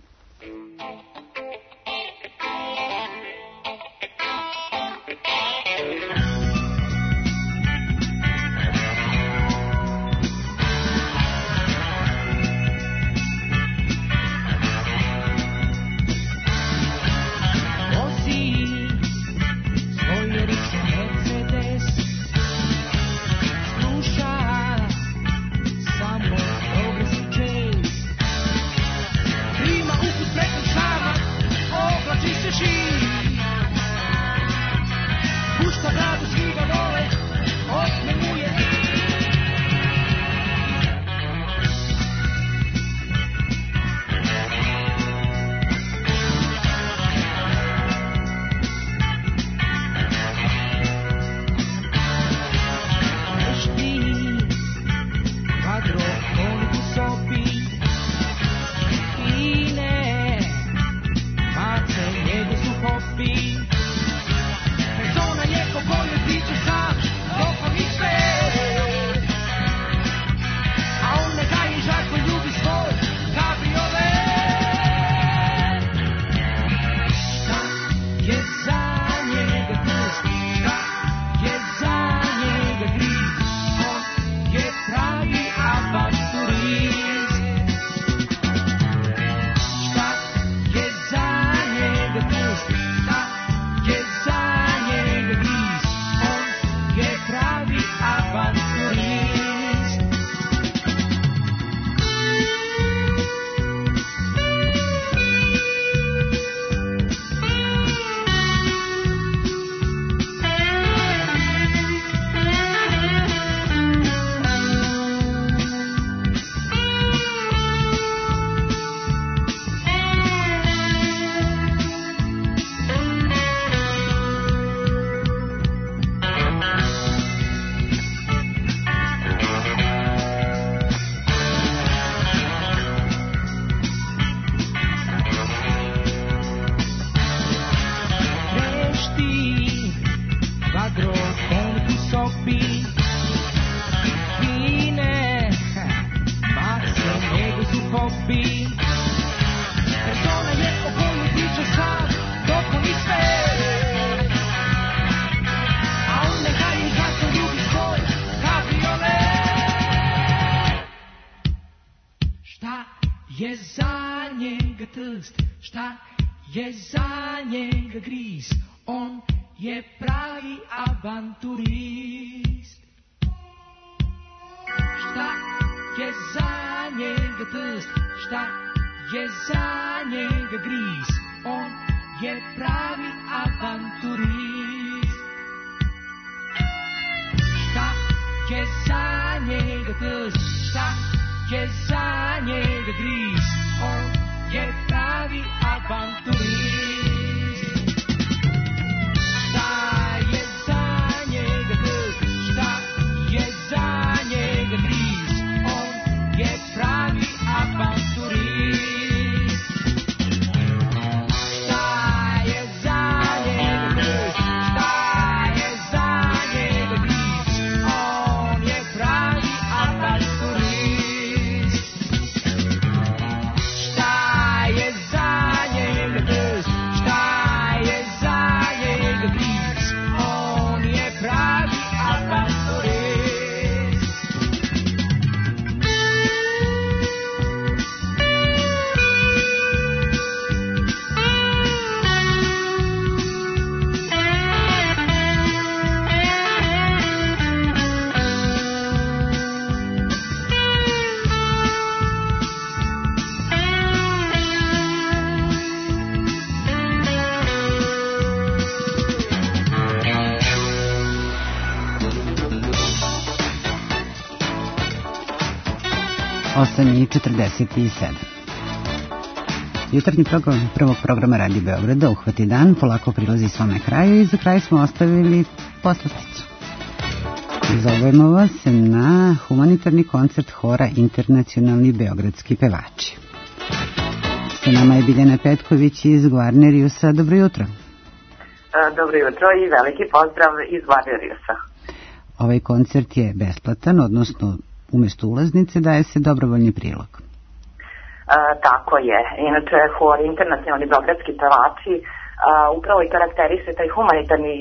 je za njega gris, on je pravi avanturist. Šta je za njega trst, šta je za njega gris, on je pravi avanturist. Šta je za njega trst, šta je za njega gris, on je pravi avanturist. Šta je za njega trst, šta je za njega gris, on je pravi avanturist. Šta je za njega trst, šta je za njega gris, on je pravi avanturist. Šta je za njega trst, šta je za njega gris, on je pravi avanturist. Osam i 47. Jutarnji program prvog programa Radio Beograda Uhvati dan polako prilazi svome kraju i za kraj smo ostavili poslušnicu. Zovemo vas na humanitarni koncert hora Internacionalni beogradski pevači. Sa nama je Biljana Petković iz Gvarneriusa. Dobro jutro. Dobro jutro i veliki pozdrav iz Gvarneriusa. Ovaj koncert je besplatan, odnosno umjesto ulaznice daje se dobrovoljni prilog. Tako je. Inače, hor Internacionalni beogradski pevači upravo i karakteriše taj humanitarni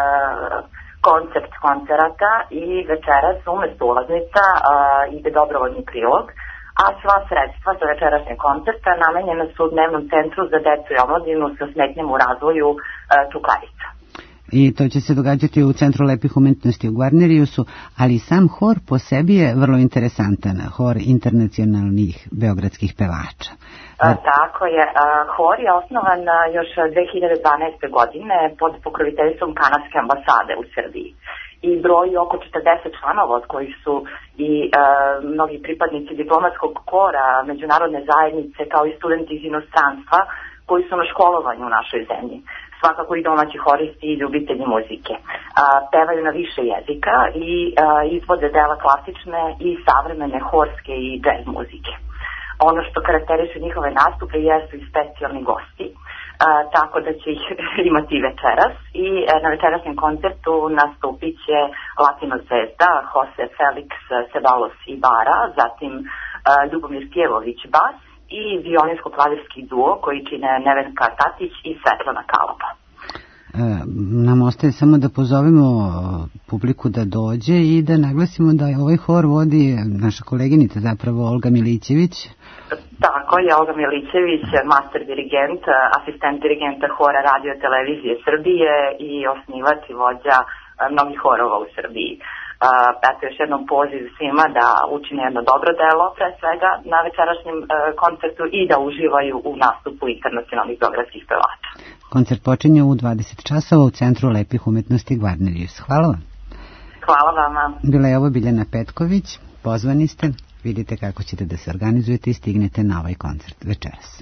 koncept koncerata i večeras umjesto ulaznica ide dobrovoljni prilog, a sva sredstva za večerašnje koncerta namenjena su u dnevnom centru za decu i omladinu sa smetnjama u razvoju Čukarica. I to će se događati u Centru lepih umetnosti u Gvarneriusu, ali sam hor po sebi je vrlo interesantan, hor internacionalnih beogradskih pevača. Tako je. Hor je osnovan još 2012. godine pod pokroviteljstvom Kanadske ambasade u Srbiji i broji oko 40 članova, od kojih su i mnogi pripadnici diplomatskog kora, međunarodne zajednice, kao i studenti iz inostranstva koji su na školovanju u našoj zemlji. Svakako i domaći horisti i ljubitelji muzike. Pevaju na više jezika i izvode dela klasične i savremene horske i jazz muzike. Ono što karakteriše njihove nastupe jesu i specijalni gosti, tako da će ih imati večeras i na večerašnjem koncertu nastupit će Latino zvezda Jose Felix Ceballos Ibarra, zatim Ljubomir Pjevović bas i violinsko-klavirski duo koji čine Nevenka Tatić i Svetlana Kalapa. Nam ostaje samo da pozovemo publiku da dođe i da naglasimo da je ovaj hor vodi naša koleginica, zapravo Olga Milićević. Tako je, Olga Milićević, master dirigent, asistent dirigenta hora Radio Televizije Srbije i osnivač i vođa mnogih horova u Srbiji. Eto, još jednom poziv svima da učine jedno dobro delo, pre svega na večerašnjem koncertu i da uživaju u nastupu internacionalnih beogradskih pevača. Koncert počinje u 20 časova u Centru lepih umetnosti Gvarnerius. Hvala vam. Hvala vama. Bila je ovo Biljana Petković, pozvani ste, vidite kako ćete da se organizujete i stignete na ovaj koncert večeras.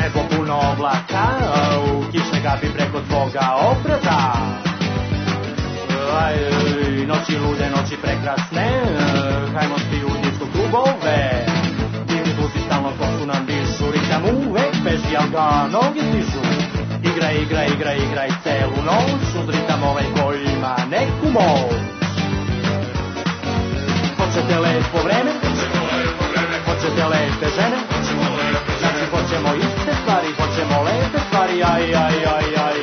nebo puno oblaka, u kišne gabi preko tvoga oprata. Noći lude, noći prekrasne, hajmo svi u disco klubove. Divni zvuci stalno kosu nam dišu, ritam uvek beži, al ga noge stižu. Igraj celu noć, uz ritam ovaj koji ima neku moć. Hoćete lepo vreme? Hoćete lepe žene? Znači hoćemo iste stvari, hoćemo lepe stvari, aj.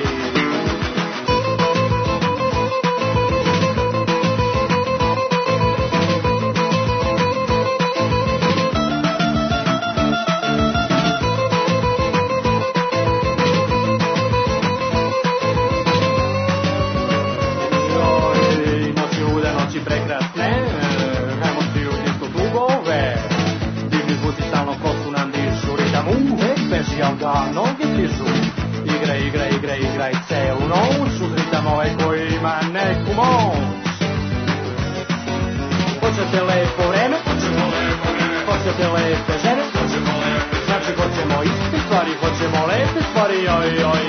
Al ga noge stižu. Igraj celu noć, uz ritam ovaj koji ima neku moć. Hoćete lepo vreme? Hoćete lepe žene? Znači hoćemo iste stvari, hoćemo lepe stvari, oj.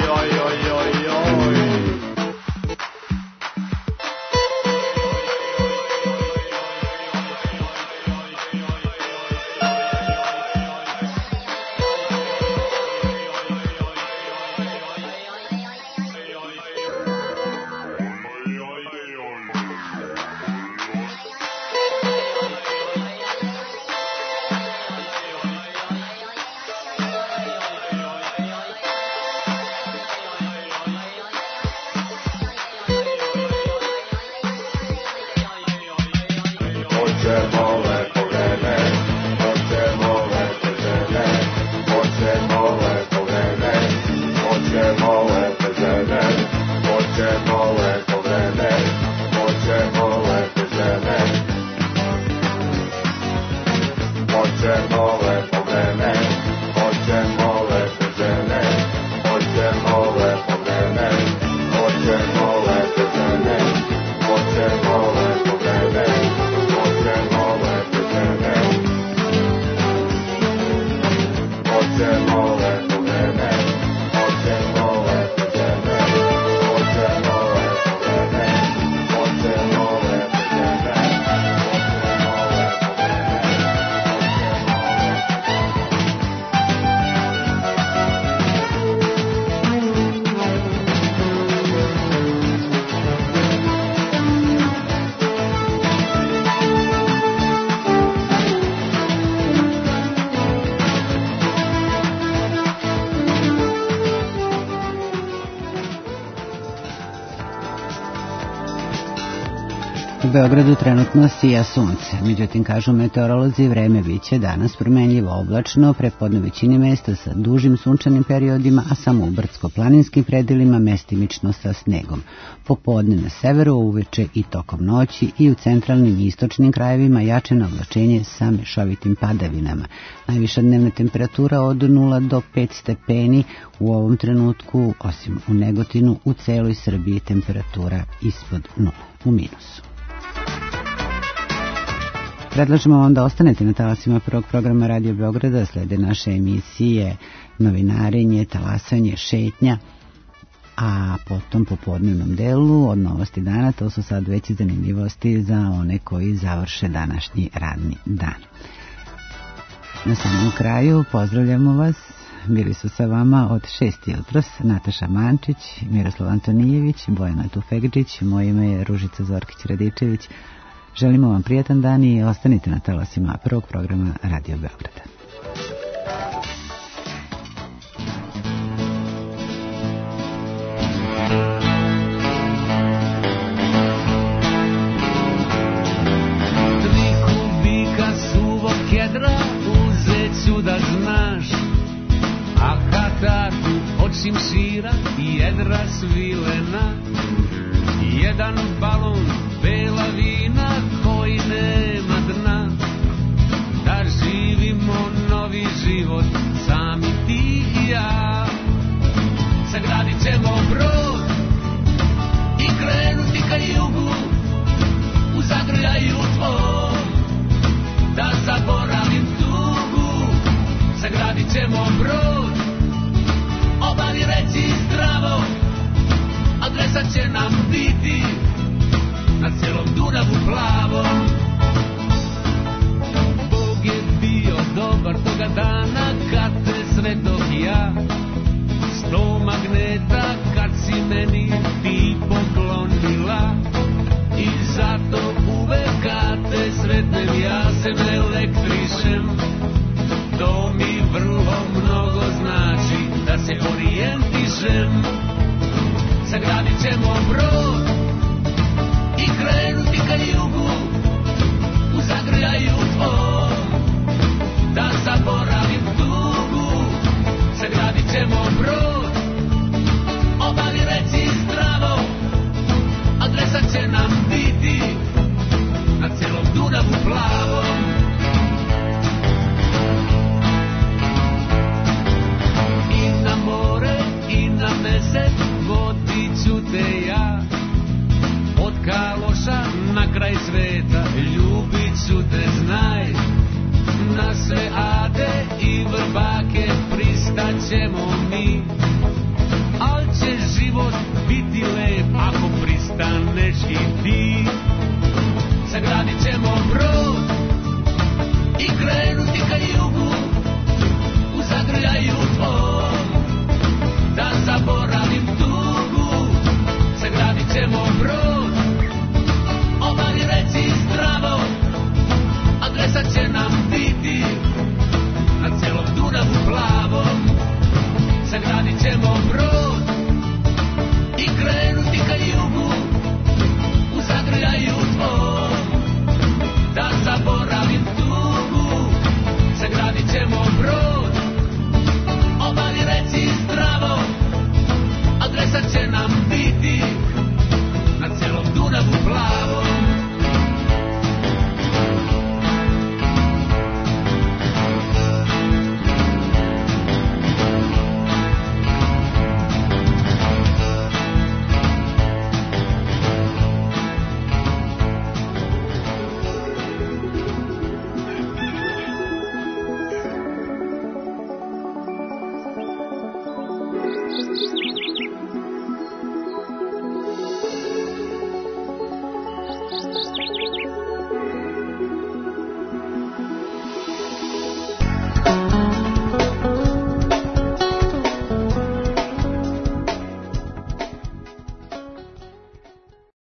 U Beogradu trenutno sija sunce, međutim kažu meteorolozi vreme biće danas promenljivo oblačno, prepodne većini mesta sa dužim sunčanim periodima, a samo u brdsko-planinskim predelima mestimično sa snegom. Popodne na severu, uveče i tokom noći i u centralnim i istočnim krajevima jačeno oblačenje sa mešovitim padavinama. Najviša dnevna temperatura od 0 do 5 stepeni u ovom trenutku, osim u Negotinu, u celoj Srbiji temperatura ispod 0, u minusu. Predlažemo vam da ostanete na talasima prvog programa Radio Beograda, slede naše emisije Novinarenje, Talasanje, Šetnja, a potom po podnevnom delu od Novosti dana, to su sad već zanimljivosti za one koji završe današnji radni dan. Na samom kraju pozdravljamo vas, bili su sa vama od 6 jutros Nataša Mančić, Miroslav Antonijević, Bojana Tufegđić, moje ime je Ružica Zorkić-Radičević. Želimo vam prijatan dan i ostanite na talasima prvog programa Radio Beograda. Tri kubika suvog kedra uzet ću da znaš, a katarku od šimšira i jedra svilena, jedan balon bela vina koji nema dna, da živimo novi život sami ti i ja. Sagradit ćemo brod i krenuti ka jugu, u zagrljaju tvoj, da zaboravim tugu. Sagradit ćemo brod mi reći zdravo, adresa će nam biti na cijelom Dunavu plavom. Bog je bio dobar toga dana kad te sretoh ja, 100 magneta kad si meni ti poklonila, i zato uvek kad te sretnem ja se elektrišem. To mi vrlo mnogo znači da se orijentišem. Sagradit ćemo brod